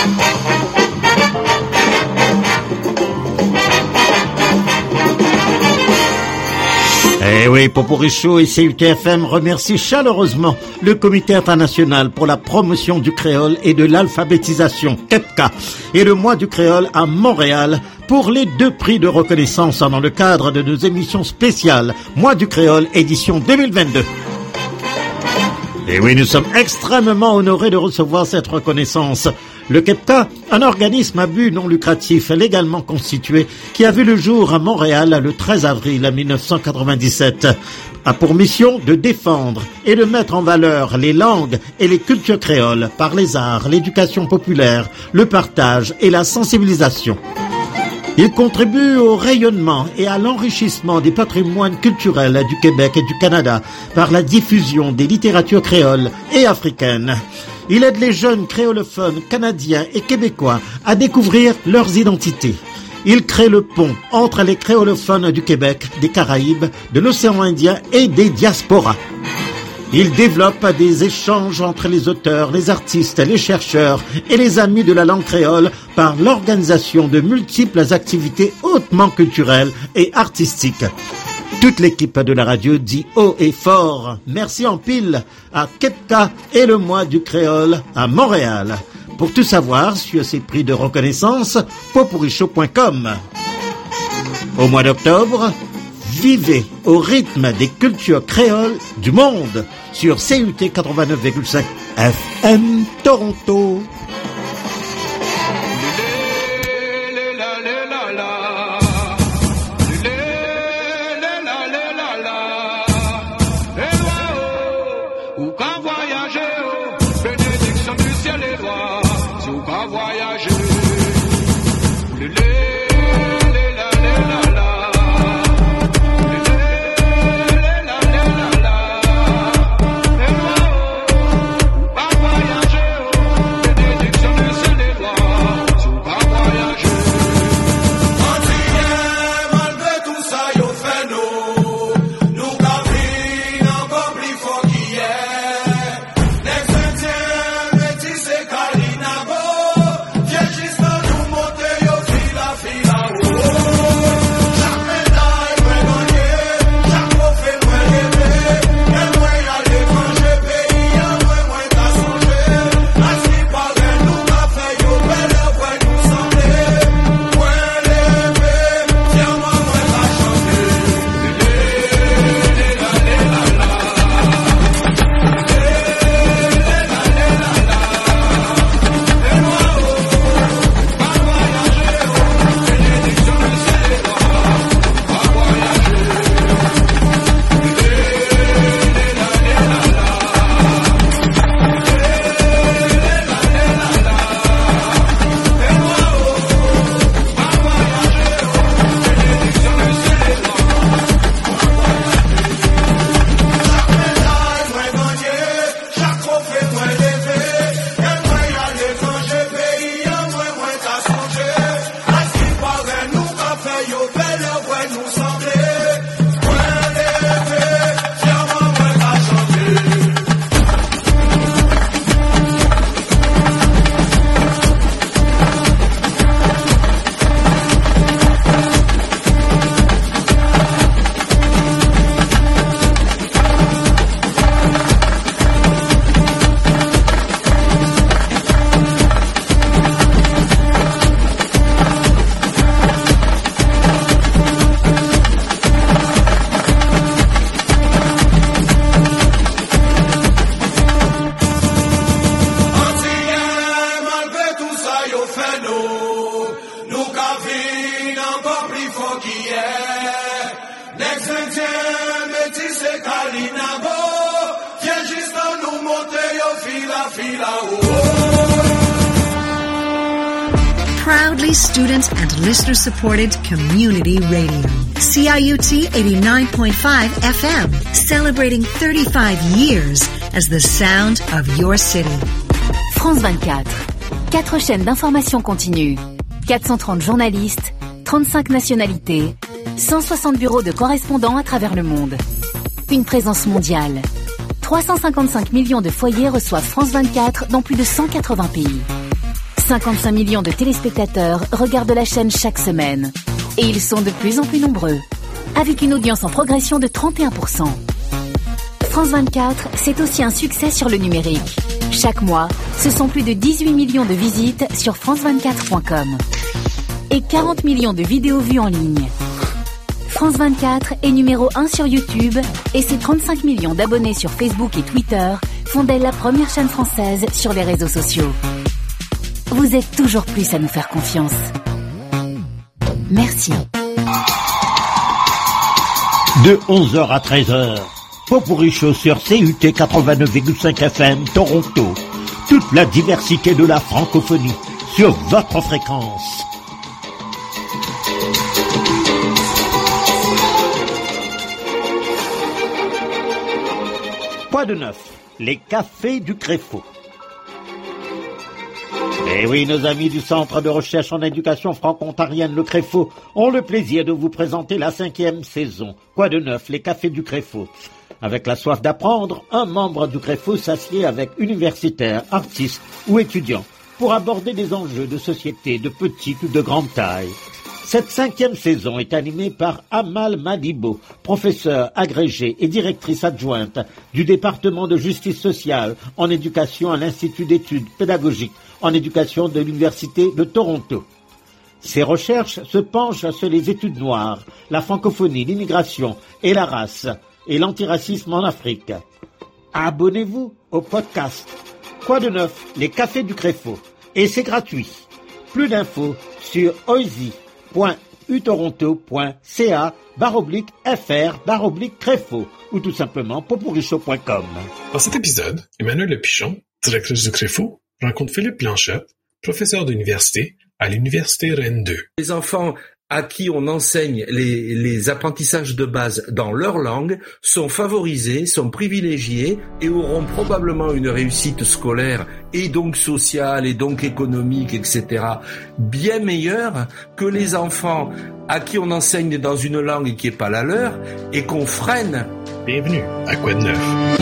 Eh oui, Poporicho et C U T F M remercient chaleureusement le Comité international pour la promotion du créole et de l'alphabétisation, C E P C A, et le mois du créole à Montréal pour les deux prix de reconnaissance dans le cadre de nos émissions spéciales Mois du créole édition deux mille vingt-deux. Et oui, nous sommes extrêmement honorés de recevoir cette reconnaissance. Le C E P C A, un organisme à but non lucratif légalement constitué qui a vu le jour à Montréal le treize avril mille neuf cent quatre-vingt-dix-sept, a pour mission de défendre et de mettre en valeur les langues et les cultures créoles par les arts, l'éducation populaire, le partage et la sensibilisation. Il contribue au rayonnement et à l'enrichissement des patrimoines culturels du Québec et du Canada par la diffusion des littératures créoles et africaines. Il aide les jeunes créolophones canadiens et québécois à découvrir leurs identités. Il crée le pont entre les créolophones du Québec, des Caraïbes, de l'océan Indien et des diasporas. Il développe des échanges entre les auteurs, les artistes, les chercheurs et les amis de la langue créole par l'organisation de multiples activités hautement culturelles et artistiques. Toute l'équipe de la radio dit haut et fort merci en pile à C E P C A et le mois du créole à Montréal. Pour tout savoir sur ces prix de reconnaissance, poporicho point com. Au mois d'octobre, vivez au rythme des cultures créoles du monde sur C U T quatre-vingt-neuf virgule cinq F M Toronto. Linago, viens juste nous monter au fila fila. Proudly student and listener supported community radio. C I U T eighty-nine point five F M, celebrating thirty-five years as the sound of your city. France vingt-quatre. Quatre chaînes d'information continue. quatre cent trente journalistes, trente-cinq nationalités, cent soixante bureaux de correspondants à travers le monde. Une présence mondiale. trois cent cinquante-cinq millions de foyers reçoivent France vingt-quatre dans plus de cent quatre-vingts pays. cinquante-cinq millions de téléspectateurs regardent la chaîne chaque semaine. Et ils sont de plus en plus nombreux, avec une audience en progression de trente et un pour cent. France vingt-quatre, c'est aussi un succès sur le numérique. Chaque mois, ce sont plus de dix-huit millions de visites sur france vingt-quatre point com et quarante millions de vidéos vues en ligne. France vingt-quatre est numéro un sur YouTube et ses trente-cinq millions d'abonnés sur Facebook et Twitter font d'elle la première chaîne française sur les réseaux sociaux. Vous êtes toujours plus à nous faire confiance. Merci. De onze heures à treize heures, Popurrí Show sur C U T quatre-vingt-neuf virgule cinq F M Toronto. Toute la diversité de la francophonie sur votre fréquence. Quoi de neuf? Les cafés du Créfau. Eh oui, nos amis du Centre de recherche en éducation franco-ontarienne, le Créfau, ont le plaisir de vous présenter la cinquième saison. Quoi de neuf? Les cafés du Créfau. Avec la soif d'apprendre, un membre du Créfau s'assied avec universitaires, artistes ou étudiants pour aborder des enjeux de société de petite ou de grande taille. Cette cinquième saison est animée par Amal Madibo, professeure agrégée et directrice adjointe du département de justice sociale en éducation à l'Institut d'études pédagogiques en éducation de l'Université de Toronto. Ses recherches se penchent sur les études noires, la francophonie, l'immigration et la race, et l'antiracisme en Afrique. Abonnez-vous au podcast Quoi de neuf? Les cafés du Créfau. Et c'est gratuit. Plus d'infos sur oisy point u toronto point c a barre oblique f r barre oblique Créfau ou tout simplement popurrí show point com. Dans cet épisode, Emmanuelle Lepichon, directrice du Créfau, rencontre Philippe Blanchette, professeur d'université à l'Université Rennes deux. Les enfants à qui on enseigne les, les apprentissages de base dans leur langue sont favorisés, sont privilégiés et auront probablement une réussite scolaire et donc sociale et donc économique, et cetera bien meilleure que les enfants à qui on enseigne dans une langue qui n'est pas la leur et qu'on freine. Bienvenue à Quoi de neuf?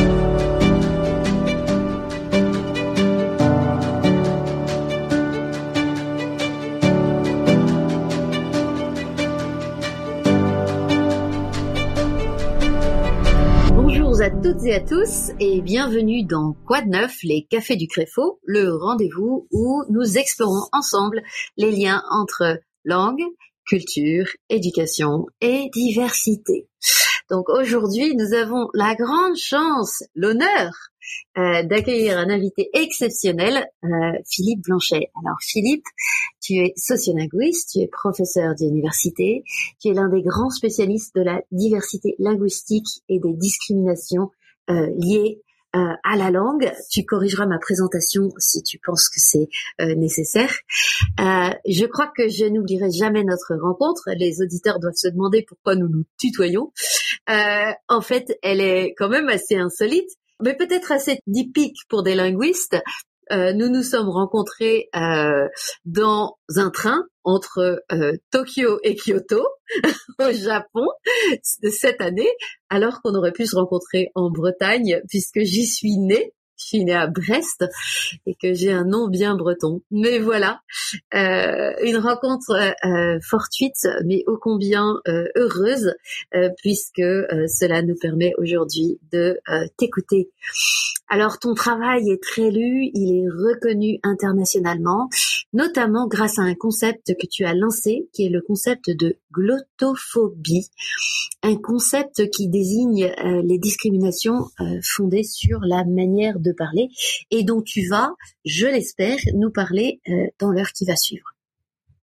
À toutes et à tous et bienvenue dans Quoi de neuf, les cafés du Créfau, le rendez-vous où nous explorons ensemble les liens entre langue, culture, éducation et diversité. Donc aujourd'hui, nous avons la grande chance, l'honneur euh, d'accueillir un invité exceptionnel, euh, Philippe Blanchet. Alors Philippe, tu es sociolinguiste, tu es professeur d'université, tu es l'un des grands spécialistes de la diversité linguistique et des discriminations euh, liées euh, à la langue. Tu corrigeras ma présentation si tu penses que c'est euh, nécessaire. Euh, je crois que je n'oublierai jamais notre rencontre. Les auditeurs doivent se demander pourquoi nous nous tutoyons. Euh, en fait, elle est quand même assez insolite, mais peut-être assez typique pour des linguistes. Euh, nous nous sommes rencontrés euh, dans un train entre euh, Tokyo et Kyoto au Japon cette année, alors qu'on aurait pu se rencontrer en Bretagne puisque j'y suis née. Je suis née à Brest et que j'ai un nom bien breton. Mais voilà, euh, une rencontre euh, fortuite, mais ô combien euh, heureuse, euh, puisque euh, cela nous permet aujourd'hui de euh, t'écouter. Alors, ton travail est très lu, il est reconnu internationalement, notamment grâce à un concept que tu as lancé, qui est le concept de glottophobie, un concept qui désigne euh, les discriminations euh, fondées sur la manière de parler et dont tu vas, je l'espère, nous parler euh, dans l'heure qui va suivre.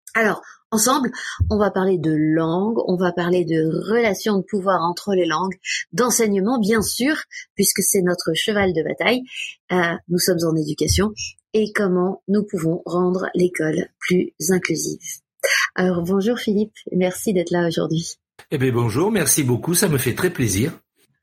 Alors, ensemble, on va parler de langue, on va parler de relations de pouvoir entre les langues, d'enseignement, bien sûr, puisque c'est notre cheval de bataille. Euh, nous sommes en éducation, et comment nous pouvons rendre l'école plus inclusive. Alors, bonjour Philippe, merci d'être là aujourd'hui. Eh bien, bonjour, merci beaucoup, ça me fait très plaisir.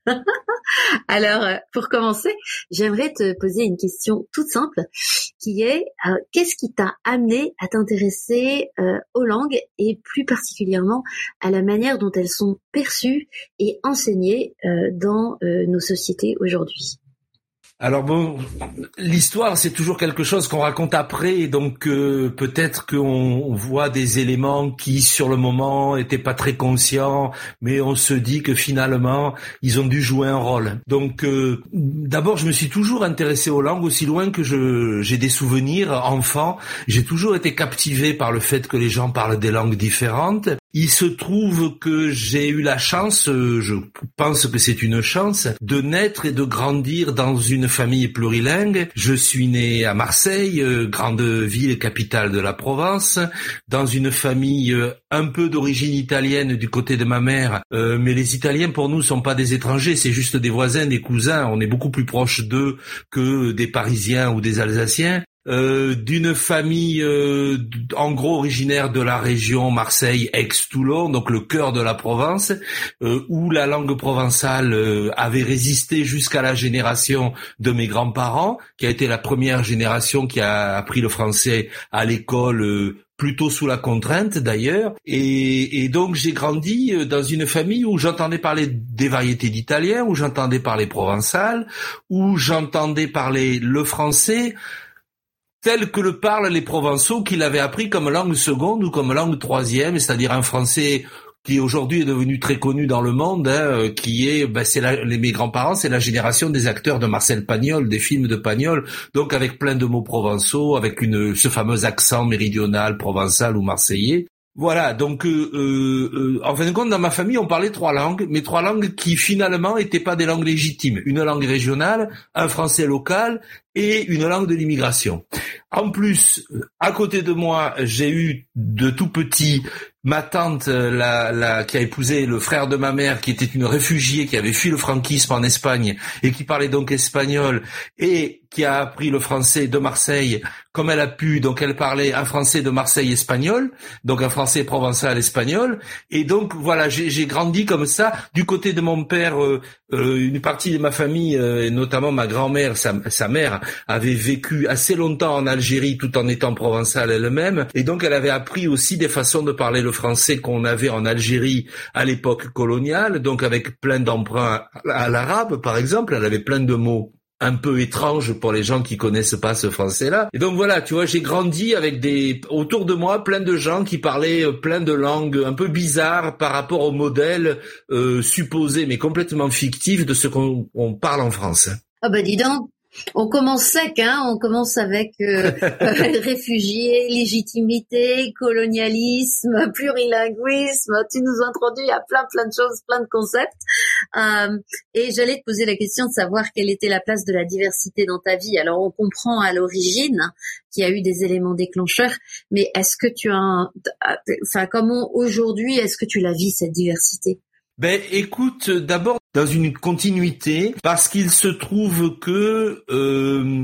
Alors, pour commencer, j'aimerais te poser une question toute simple, qui est euh, qu'est-ce qui t'a amené à t'intéresser euh, aux langues et plus particulièrement à la manière dont elles sont perçues et enseignées euh, dans euh, nos sociétés aujourd'hui? Alors bon, l'histoire c'est toujours quelque chose qu'on raconte après, donc euh, peut-être qu'on voit des éléments qui sur le moment étaient pas très conscients, mais on se dit que finalement ils ont dû jouer un rôle. Donc euh, d'abord je me suis toujours intéressé aux langues, aussi loin que je j'ai des souvenirs enfant, j'ai toujours été captivé par le fait que les gens parlent des langues différentes. Il se trouve que j'ai eu la chance, je pense que c'est une chance, de naître et de grandir dans une famille plurilingue. Je suis né à Marseille, grande ville capitale de la Provence, dans une famille un peu d'origine italienne du côté de ma mère, euh, mais les Italiens pour nous sont pas des étrangers, c'est juste des voisins, des cousins, on est beaucoup plus proche d'eux que des Parisiens ou des Alsaciens. Euh, d'une famille euh, en gros originaire de la région Marseille-Aix-Toulon, donc le cœur de la Provence, euh, où la langue provençale euh, avait résisté jusqu'à la génération de mes grands-parents, qui a été la première génération qui a appris le français à l'école, euh, plutôt sous la contrainte d'ailleurs, et, et donc j'ai grandi dans une famille où j'entendais parler des variétés d'italien, où j'entendais parler provençal, où j'entendais parler le français tel que le parlent les Provençaux, qui l'avaient appris comme langue seconde ou comme langue troisième, c'est-à-dire un français qui aujourd'hui est devenu très connu dans le monde, hein, qui est, ben, c'est la, les, mes grands-parents, c'est la génération des acteurs de Marcel Pagnol, des films de Pagnol, donc avec plein de mots provençaux, avec une, ce fameux accent méridional, provençal ou marseillais. Voilà, donc euh, euh, en fin de compte, dans ma famille, on parlait trois langues, mais trois langues qui finalement n'étaient pas des langues légitimes. Une langue régionale, un français local et une langue de l'immigration. En plus, à côté de moi, j'ai eu de tout petit ma tante, la, la, qui a épousé le frère de ma mère, qui était une réfugiée, qui avait fui le franquisme en Espagne et qui parlait donc espagnol et qui a appris le français de Marseille comme elle a pu. Donc elle parlait un français de Marseille espagnol, donc un français provençal espagnol. Et donc voilà, j'ai, j'ai grandi comme ça. Du côté de mon père, euh, euh, une partie de ma famille, euh, et notamment ma grand-mère, sa, sa mère, avait vécu assez longtemps en Algérie tout en étant provençale elle-même. Et donc elle avait appris aussi des façons de parler le français qu'on avait en Algérie à l'époque coloniale, donc avec plein d'emprunts à l'arabe par exemple. Elle avait plein de mots un peu étranges pour les gens qui connaissent pas ce français-là. Et donc voilà, tu vois, j'ai grandi avec des, autour de moi, plein de gens qui parlaient plein de langues un peu bizarres par rapport au modèle euh, supposé, mais complètement fictif de ce qu'on on parle en France. Ah bah dis donc, on commence sec, hein. On commence avec euh, réfugiés, légitimité, colonialisme, plurilinguisme. Tu nous introduis à plein plein de choses, plein de concepts. Euh, et j'allais te poser la question de savoir quelle était la place de la diversité dans ta vie. Alors on comprend à l'origine qu'il y a eu des éléments déclencheurs, mais est-ce que tu as, un, enfin comment aujourd'hui est-ce que tu la vis cette diversité? Ben écoute, d'abord dans une continuité, parce qu'il se trouve que euh,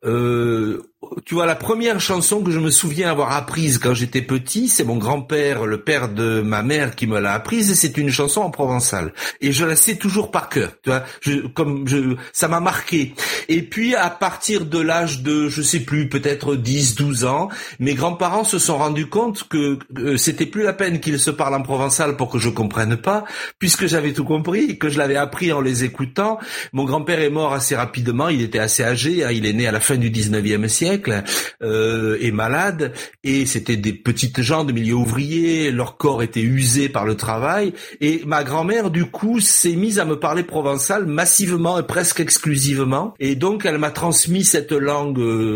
euh, tu vois, la première chanson que je me souviens avoir apprise quand j'étais petit, c'est mon grand-père, le père de ma mère, qui me l'a apprise, et c'est une chanson en provençal. Et je la sais toujours par cœur, tu vois, je, comme je, ça m'a marqué. Et puis, à partir de l'âge de, je sais plus, peut-être dix, douze ans, mes grands-parents se sont rendus compte que euh, c'était plus la peine qu'ils se parlent en provençal pour que je comprenne pas, puisque j'avais tout compris, que je l'avais appris en les écoutant. Mon grand-père est mort assez rapidement, il était assez âgé, hein, il est né à la fin du dix-neuvième siècle, Euh, et malade, et c'était des petites gens de milieu ouvrier, leur corps était usé par le travail, et ma grand-mère du coup s'est mise à me parler provençal massivement et presque exclusivement, et donc elle m'a transmis cette langue euh,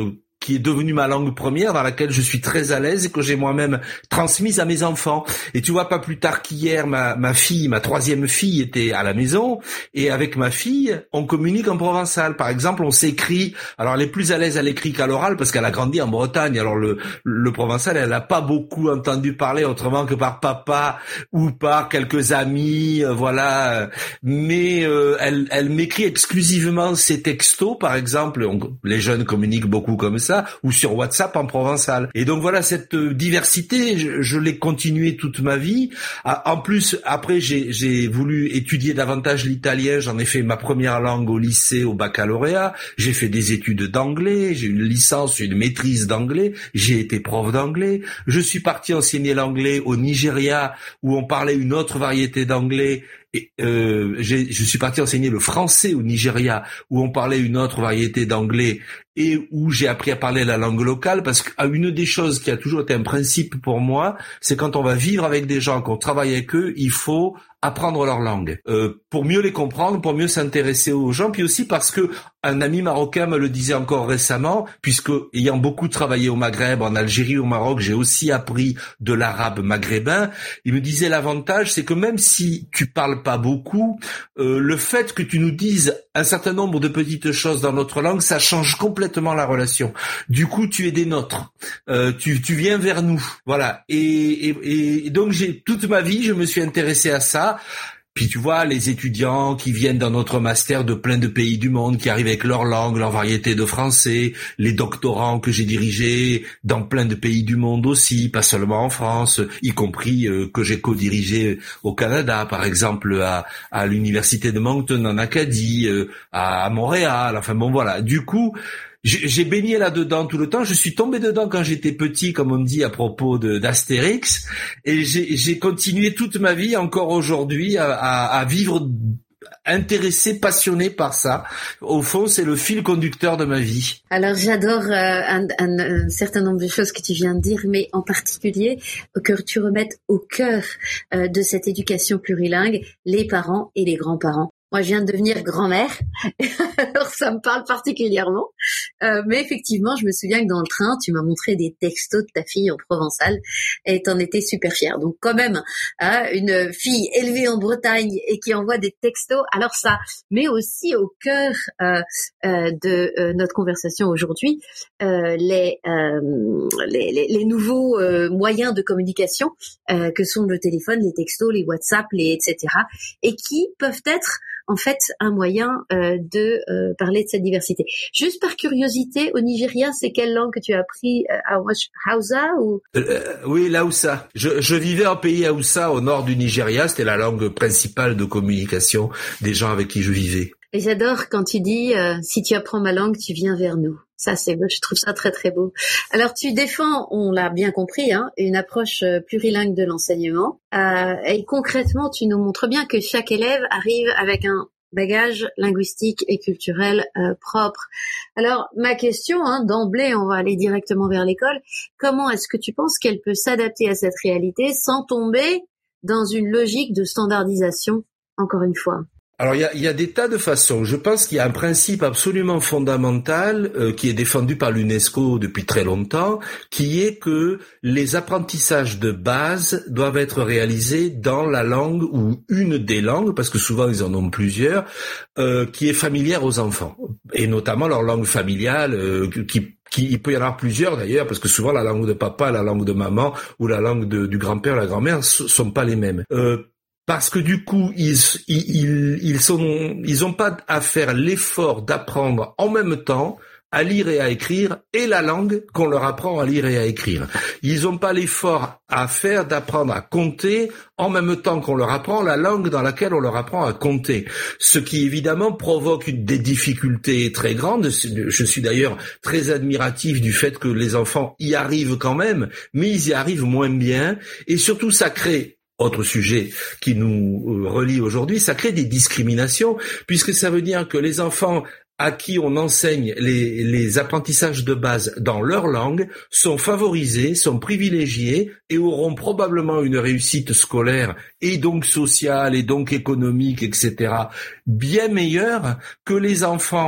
qui est devenue ma langue première, dans laquelle je suis très à l'aise et que j'ai moi-même transmise à mes enfants. Et tu vois, pas plus tard qu'hier, ma, ma fille, ma troisième fille était à la maison, et avec ma fille, on communique en provençal. Par exemple, on s'écrit, alors elle est plus à l'aise à l'écrit qu'à l'oral, parce qu'elle a grandi en Bretagne. Alors le, le provençal, elle n'a pas beaucoup entendu parler autrement que par papa ou par quelques amis, euh, voilà. Mais euh, elle, elle m'écrit exclusivement ses textos, par exemple. On, les jeunes communiquent beaucoup comme ça, ou sur WhatsApp en provençal. Et donc voilà, cette diversité, je, je l'ai continuée toute ma vie. En plus, après, j'ai, j'ai voulu étudier davantage l'italien. J'en ai fait ma première langue au lycée, au baccalauréat. J'ai fait des études d'anglais. J'ai une licence, une maîtrise d'anglais. J'ai été prof d'anglais. Je suis parti enseigner l'anglais au Nigeria, où on parlait une autre variété d'anglais. Et, euh, j'ai, je suis parti enseigner le français au Nigeria, où on parlait une autre variété d'anglais et où j'ai appris à parler la langue locale, parce qu'une des choses qui a toujours été un principe pour moi, c'est quand on va vivre avec des gens, qu'on travaille avec eux, il faut apprendre leur langue, euh, pour mieux les comprendre, pour mieux s'intéresser aux gens, puis aussi parce que un ami marocain me le disait encore récemment, puisque ayant beaucoup travaillé au Maghreb, en Algérie, au Maroc, j'ai aussi appris de l'arabe maghrébin. Il me disait l'avantage, c'est que même si tu parles pas beaucoup, euh, le fait que tu nous dises un certain nombre de petites choses dans notre langue, ça change complètement la relation. Du coup, tu es des nôtres, euh, tu, tu viens vers nous, voilà. Et, et, et donc j'ai toute ma vie, je me suis intéressé à ça. Puis tu vois, les étudiants qui viennent dans notre master de plein de pays du monde, qui arrivent avec leur langue, leur variété de français, les doctorants que j'ai dirigés dans plein de pays du monde aussi, pas seulement en France, y compris euh, que j'ai co-dirigé au Canada, par exemple à, à l'université de Moncton en Acadie, euh, à, à Montréal, enfin bon voilà. Du coup, j'ai baigné là-dedans tout le temps. Je suis tombé dedans quand j'étais petit, comme on dit à propos de, d'Astérix, et j'ai, j'ai continué toute ma vie, encore aujourd'hui, à, à, à vivre intéressé, passionné par ça. Au fond, c'est le fil conducteur de ma vie. Alors, j'adore euh, un, un, un certain nombre de choses que tu viens de dire, mais en particulier que tu remettes au cœur euh, de cette éducation plurilingue les parents et les grands-parents. Moi, je viens de devenir grand-mère, alors ça me parle particulièrement. Euh, mais effectivement, je me souviens que dans le train, tu m'as montré des textos de ta fille en provençal et t'en étais super fière. Donc quand même, hein, une fille élevée en Bretagne et qui envoie des textos, alors ça met aussi au cœur euh, euh, de euh, notre conversation aujourd'hui euh, les, euh, les, les, les nouveaux euh, moyens de communication euh, que sont le téléphone, les textos, les WhatsApp, les et cetera, et qui peuvent être en fait un moyen euh, de euh, parler de cette diversité. Juste par curiosité, au Nigeria, c'est quelle langue que tu as appris? euh, Hausa ou euh, Oui, l'Hausa. Je, je vivais en pays Hausa au nord du Nigeria. C'était la langue principale de communication des gens avec qui je vivais. Et j'adore quand tu dis euh, si tu apprends ma langue, tu viens vers nous. Ça, c'est beau. Je trouve ça très très beau. Alors, tu défends, on l'a bien compris, hein, une approche plurilingue de l'enseignement. Euh, et concrètement, tu nous montres bien que chaque élève arrive avec un bagage linguistique et culturel euh, propre. Alors, ma question, hein, d'emblée, on va aller directement vers l'école. Comment est-ce que tu penses qu'elle peut s'adapter à cette réalité sans tomber dans une logique de standardisation, encore une fois? Alors il y a, y a des tas de façons. Je pense qu'il y a un principe absolument fondamental euh, qui est défendu par l'UNESCO depuis très longtemps, qui est que les apprentissages de base doivent être réalisés dans la langue ou une des langues, parce que souvent ils en ont plusieurs, euh, qui est familière aux enfants, et notamment leur langue familiale, euh, qui Qui, il peut y en avoir plusieurs d'ailleurs, parce que souvent la langue de papa, la langue de maman ou la langue de, du grand-père, la grand-mère ne sont pas les mêmes. Euh, Parce que du coup, ils ils ils sont ils ont pas à faire l'effort d'apprendre en même temps à lire et à écrire et la langue qu'on leur apprend à lire et à écrire. Ils ont pas l'effort à faire d'apprendre à compter en même temps qu'on leur apprend la langue dans laquelle on leur apprend à compter. Ce qui évidemment provoque une, des difficultés très grandes. Je suis d'ailleurs très admiratif du fait que les enfants y arrivent quand même, mais ils y arrivent moins bien et surtout ça crée, autre sujet qui nous relie aujourd'hui, ça crée des discriminations, puisque ça veut dire que les enfants à qui on enseigne les, les apprentissages de base dans leur langue sont favorisés, sont privilégiés et auront probablement une réussite scolaire et donc sociale et donc économique, et cetera, bien meilleure que les enfants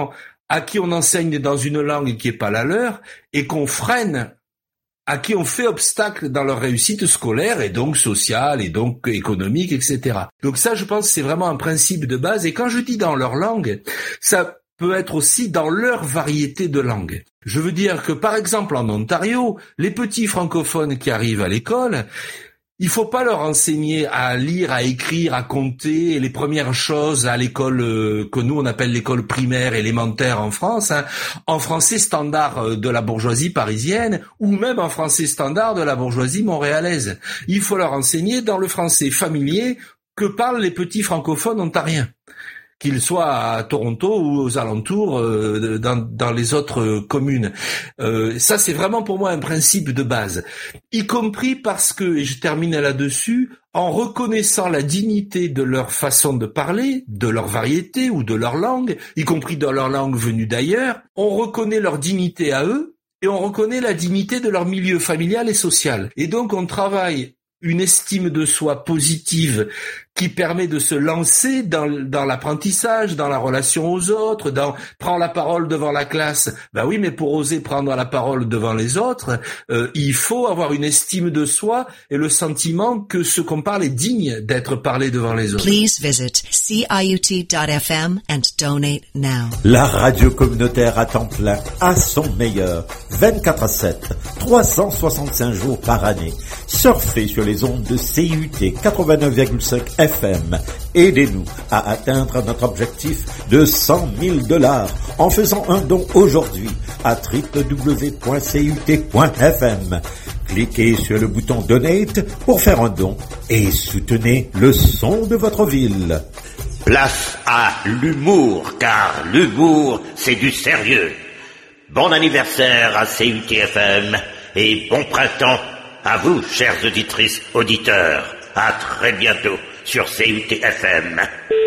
à qui on enseigne dans une langue qui est pas la leur et qu'on freine, à qui on fait obstacle dans leur réussite scolaire et donc sociale et donc économique, et cetera. Donc ça, je pense que c'est vraiment un principe de base. Et quand je dis dans leur langue, ça peut être aussi dans leur variété de langue. Je veux dire que, par exemple, en Ontario, les petits francophones qui arrivent à l'école, il faut pas leur enseigner à lire, à écrire, à compter les premières choses à l'école euh, que nous on appelle l'école primaire élémentaire en France, hein, en français standard de la bourgeoisie parisienne ou même en français standard de la bourgeoisie montréalaise. Il faut leur enseigner dans le français familier que parlent les petits francophones ontariens, qu'ils soient à Toronto ou aux alentours, euh, dans, dans les autres communes. Euh, ça, c'est vraiment pour moi un principe de base, y compris parce que, et je termine là-dessus, en reconnaissant la dignité de leur façon de parler, de leur variété ou de leur langue, y compris dans leur langue venue d'ailleurs, on reconnaît leur dignité à eux et on reconnaît la dignité de leur milieu familial et social. Et donc, on travaille une estime de soi positive qui permet de se lancer dans, dans l'apprentissage, dans la relation aux autres, dans prendre la parole devant la classe. Ben oui, mais pour oser prendre la parole devant les autres, euh, il faut avoir une estime de soi et le sentiment que ce qu'on parle est digne d'être parlé devant les autres. Please visit C I U T dot F M and donate now. La radio communautaire à temps plein, à son meilleur, vingt-quatre sept, trois cent soixante-cinq jours par année. Surfez sur les ondes de C I U T quatre-vingt-neuf virgule cinq F M. Aidez-nous à atteindre notre objectif de cent mille dollars en faisant un don aujourd'hui à w w w point c u t point f m. Cliquez sur le bouton Donate pour faire un don et soutenez le son de votre ville. Place à l'humour, car l'humour, c'est du sérieux. Bon anniversaire à C U T F M et bon printemps à vous, chères auditrices, auditeurs. À très bientôt sur C U T F M.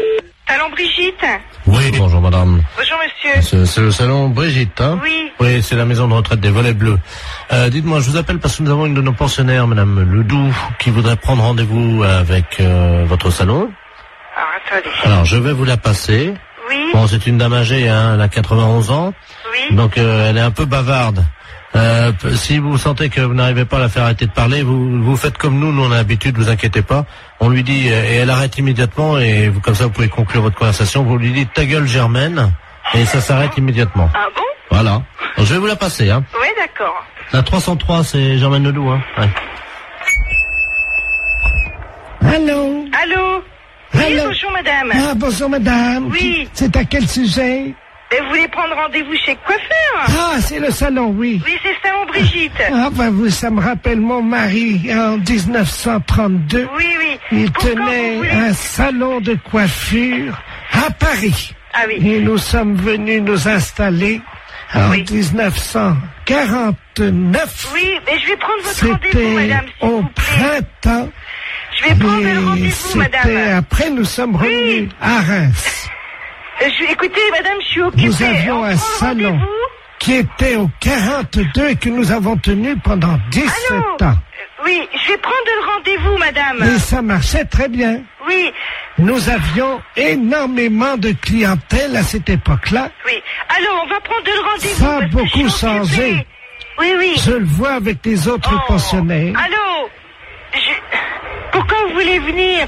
Salon Brigitte? Oui, bonjour madame. Bonjour monsieur. C'est, c'est le salon Brigitte, hein? Oui. Oui, c'est la maison de retraite des Volets Bleus. Euh, dites-moi, je vous appelle parce que nous avons une de nos pensionnaires, madame Ledoux, qui voudrait prendre rendez-vous avec euh, votre salon. Alors, attendez. Alors, je vais vous la passer. Oui. Bon, c'est une dame âgée, hein, elle a quatre-vingt-onze ans. Oui. Donc, euh, elle est un peu bavarde. Euh, si vous sentez que vous n'arrivez pas à la faire arrêter de parler, vous vous faites comme nous, nous on a l'habitude, vous inquiétez pas. On lui dit, et elle arrête immédiatement, et vous, comme ça vous pouvez conclure votre conversation, vous lui dites ta gueule Germaine, et ça s'arrête immédiatement. Ah bon? Voilà. Alors, je vais vous la passer, hein. Oui, d'accord. La trois cent trois, c'est Germaine Ledoux, hein. Ouais. Allô? Allô? Oui, Allô? bonjour madame. Ah, bonjour madame. Oui. C'est à quel sujet? Et vous voulez prendre rendez-vous chez le coiffeur? Ah, c'est le salon, oui. Oui, c'est le salon Brigitte. Ah, bah, vous, ça me rappelle mon mari en dix-neuf cent trente-deux. Oui, oui. Il Pourquoi tenait vous voulez... un salon de coiffure à Paris. Ah oui. Et nous sommes venus nous installer en oui. dix-neuf cent quarante-neuf. Oui, mais je vais prendre votre rendez-vous, madame, s'il au vous plaît. printemps. Je vais prendre Et le rendez-vous, madame. c'était après, nous sommes revenus Oui. à Reims. Euh, je... Écoutez, madame, je suis occupée. Nous avions On un prend le salon rendez-vous? qui était au quarante-deux et que nous avons tenu pendant dix-sept Allô? ans. Euh, Oui, je vais prendre le rendez-vous, madame. Et ça marchait très bien. Oui. Nous avions énormément de clientèle à cette époque-là. Oui. Allô, on va prendre le rendez-vous. Ça a parce que beaucoup je suis changé. occupée. Oui, oui. Je le vois avec les autres Oh. pensionnaires. Allô? Je... Pourquoi vous voulez venir?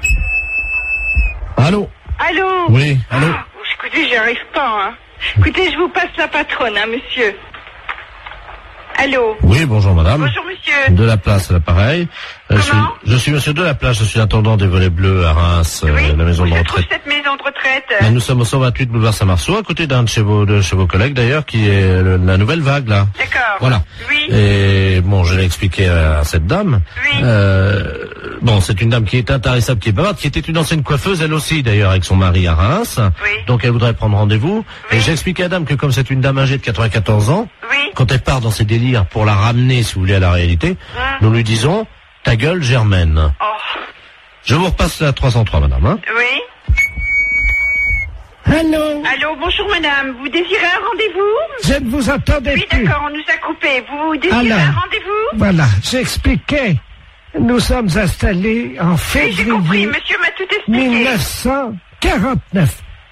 Allô? Allô? Oui, allô? Ah, écoutez, j'y arrive pas, hein. Écoutez, je vous passe la patronne, hein, monsieur. Allô? Oui, bonjour madame. Bonjour, monsieur. De la place à l'appareil. Euh, je, suis, je suis monsieur de la place, je suis intendant des Volets Bleus à Reims, euh, Oui, la maison où de se trouve retraite. cette maison de retraite? Mais nous sommes au cent vingt-huit boulevard Saint-Marceau, à côté d'un de chez vos, de chez vos collègues d'ailleurs, qui est le- la nouvelle vague là. D'accord. Voilà. Oui. Et bon, je l'ai expliqué à cette dame. Oui. Euh, bon, c'est une dame qui est intarissable, qui est bavarde, qui était une ancienne coiffeuse, elle aussi d'ailleurs, avec son mari à Reims. Oui. Donc elle voudrait prendre rendez-vous. Et j'ai expliqué à la dame que comme c'est une dame âgée de quatre-vingt-quatorze ans, Oui. quand elle part dans ses délires pour la ramener, si vous voulez, à la réalité, nous lui disons ta gueule Germaine. Oh. Je vous repasse la trois cent trois, madame. Hein. Oui. Allô? Allô, bonjour madame. Vous désirez un rendez-vous? Je ne vous entendais Oui, plus. d'accord, on nous a coupé. Vous désirez Alors, un rendez-vous? Voilà, j'expliquais. Nous sommes installés en Oui, j'ai compris. février Monsieur m'a tout expliqué. mille neuf cent quarante-neuf.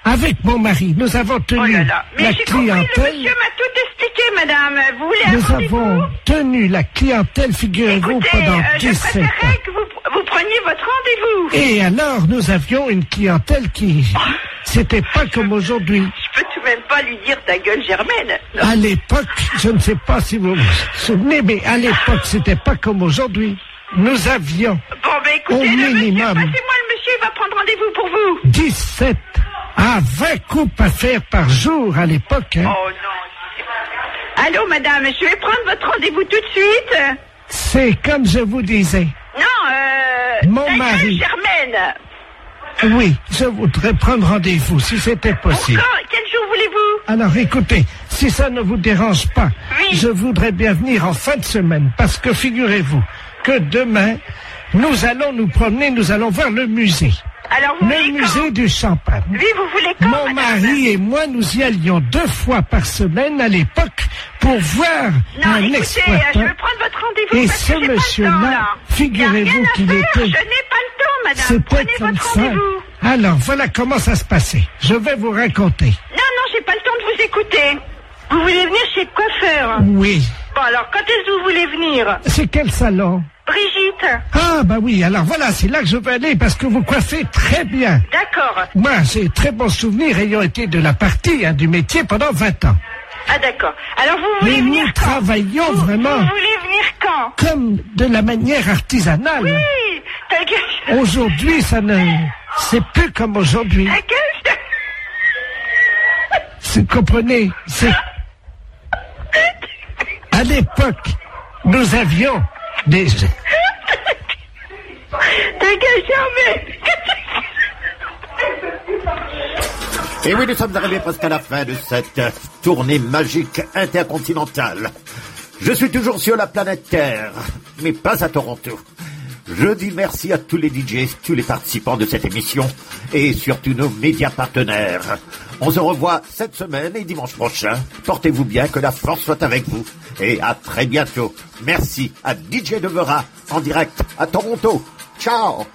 avec mon mari, nous avons tenu Oh là là. Mais la j'ai compris, le clientèle. monsieur m'a tout expliqué, madame. Vous voulez un Nous rendez-vous? avons tenu la clientèle, figurez-vous, Écoutez, pendant euh, je dix-sept ans. préférerais que vous, vous preniez votre rendez-vous. Et alors, nous avions une clientèle qui... C'était pas comme aujourd'hui. Je peux tout de même pas lui dire ta gueule, Germaine. Non. À l'époque, je ne sais pas si vous vous souvenez, mais à l'époque, c'était pas comme aujourd'hui. Nous avions Bon, ben écoutez, au le monsieur, minimum passez-moi le monsieur, il va prendre rendez-vous pour vous. dix-sept à vingt coupes à faire par jour à l'époque. Hein. Oh non. Allô, madame, je vais prendre votre rendez-vous tout de suite. C'est comme je vous disais. Non, euh... Mon ta gueule, mari. Germaine. Oui, je voudrais prendre rendez-vous, si c'était possible. Quand, quel jour voulez-vous? Alors écoutez, si ça ne vous dérange pas, Oui. je voudrais bien venir en fin de semaine, parce que figurez-vous que demain, nous allons nous promener, nous allons voir le musée. Alors, vous Le voulez musée quand? du champagne. Oui, vous voulez quand, Mon madame? mari et moi, nous y allions deux fois par semaine à l'époque pour voir Non, un écoutez, exploitant. je vais prendre votre rendez-vous Et parce ce que j'ai pas le temps, monsieur-là, là. figurez-vous Y a rien à qu'il faire, était... Je n'ai pas le temps, madame. C'était Prenez comme votre ça. rendez-vous. Alors, voilà comment ça se passait. Je vais vous raconter. Non, non, j'ai pas le temps de vous écouter. Vous voulez venir chez le coiffeur? Oui. Bon, alors, quand est-ce que vous voulez venir? C'est quel salon? Brigitte. Ah, bah oui, alors voilà, c'est là que je veux aller parce que vous coiffez très bien. D'accord. Moi, j'ai très bons souvenirs ayant été de la partie, hein, du métier pendant vingt ans. Ah, d'accord. Alors, vous voulez Mais venir nous quand? travaillons Vous- vraiment Vous voulez venir quand? comme de la manière artisanale. Oui, ta gueule. Aujourd'hui, ça ne... C'est plus comme aujourd'hui. Ta gueule. Vous comprenez? C'est... À l'époque, nous avions des... Ta gueule, jamais. Et oui, nous sommes arrivés presque à la fin de cette tournée magique intercontinentale. Je suis toujours sur la planète Terre, mais pas à Toronto. Je dis merci à tous les D Js, tous les participants de cette émission, et surtout nos médias partenaires. On se revoit cette semaine et dimanche prochain. Portez-vous bien, que la force soit avec vous. Et à très bientôt. Merci à D J Devera, en direct à Toronto. Ciao!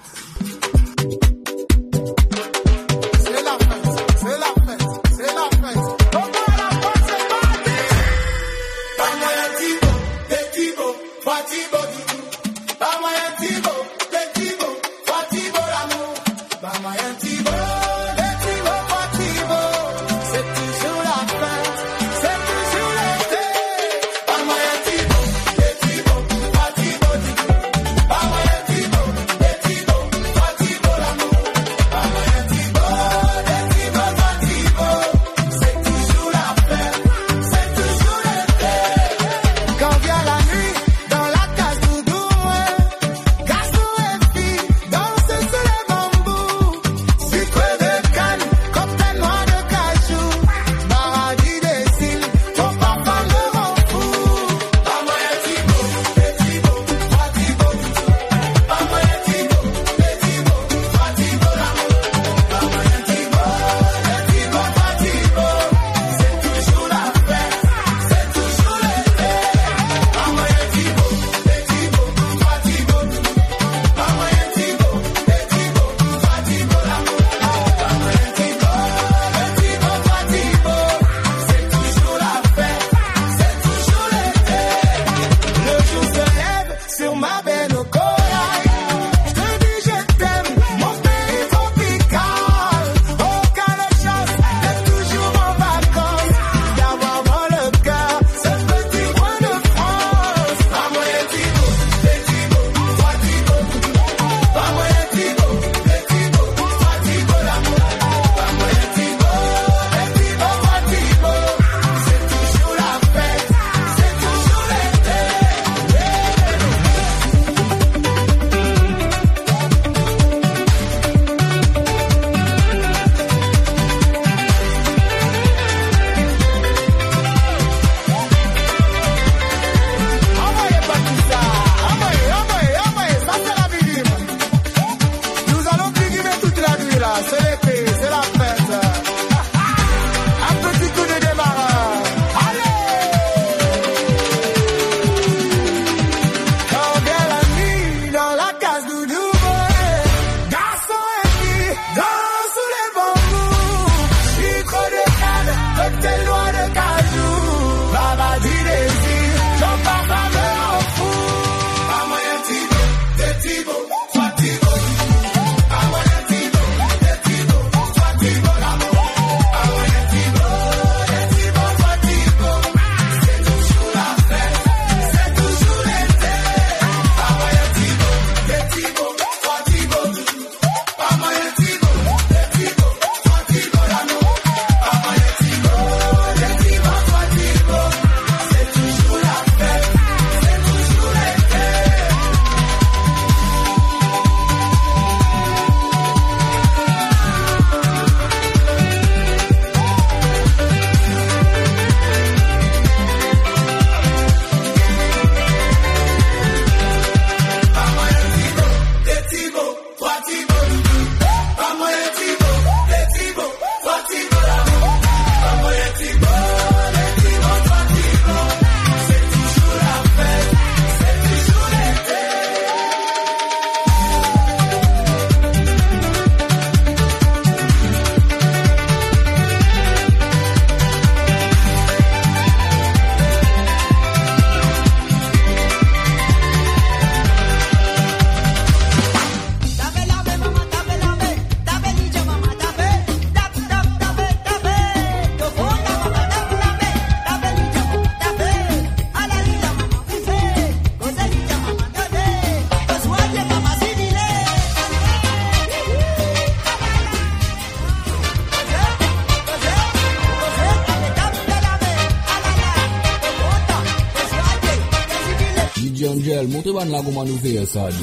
montre ban la comment nous faire ça dit.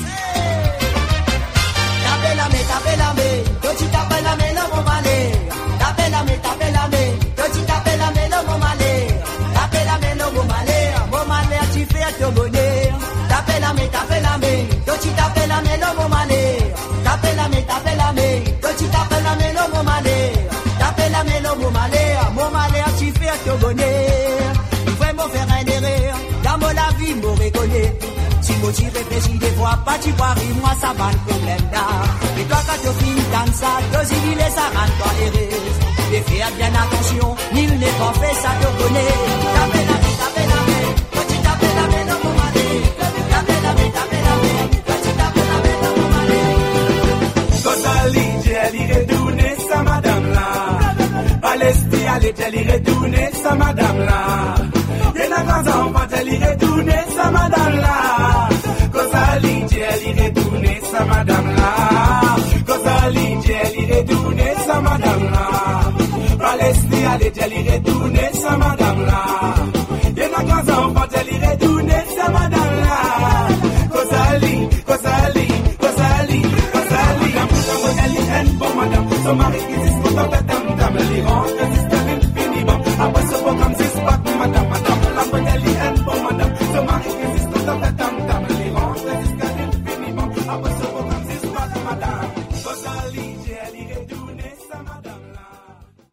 Tapez la main, tapez la main, petit tapez la main, le moment aller. Tapez la main, tapez la main, petit tapez la main, le moment aller. Tapez la main, le moment aller, moment aller, tu fais te bonheur. Tapez la main, tapez la main, petit tapez la main, le moment aller. Tapez la main, tapez la main, petit tapez la main, le moment aller. Tapez la main, le moment aller, moment aller, tu fais te bonheur. Vraiment faire un erreur, dans mon la vie, me reconnaît. Si moi j'y réfléchis des fois, pas tu paries, moi ça va le problème là. Mais toi quand tu finis dans ça, deux îles ça rend toi heureuse. Mais fais bien attention, nul n'est pas fait ça te connaît. Tapez la main, tapez la main, petit tapez la main dans mon malé. Tapez la main, tapez la main, petit tapez la main dans mon malé. Kosali, j'ai l'iré douné sa madame là. Palestia, j'ai l'iré douné sa madame là. Y'en a grand enfant, j'ai l'iré douné sa madame là. Kosali, j'ai l'iré douné sa madame là. Kosali, j'ai l'iré douné sa madame là. Palestia, j'ai l'iré douné sa madame là. Y'en a grand enfant, j'ai l'iré douné sa madame là. Kosali, Kosali, Kosali, Kosali. Kosali, elle bon madame. Son mari qui s'y se contente, dame, dame, elle y rentre, c'est un infini bon. Après ce beau comme c'est pas madame.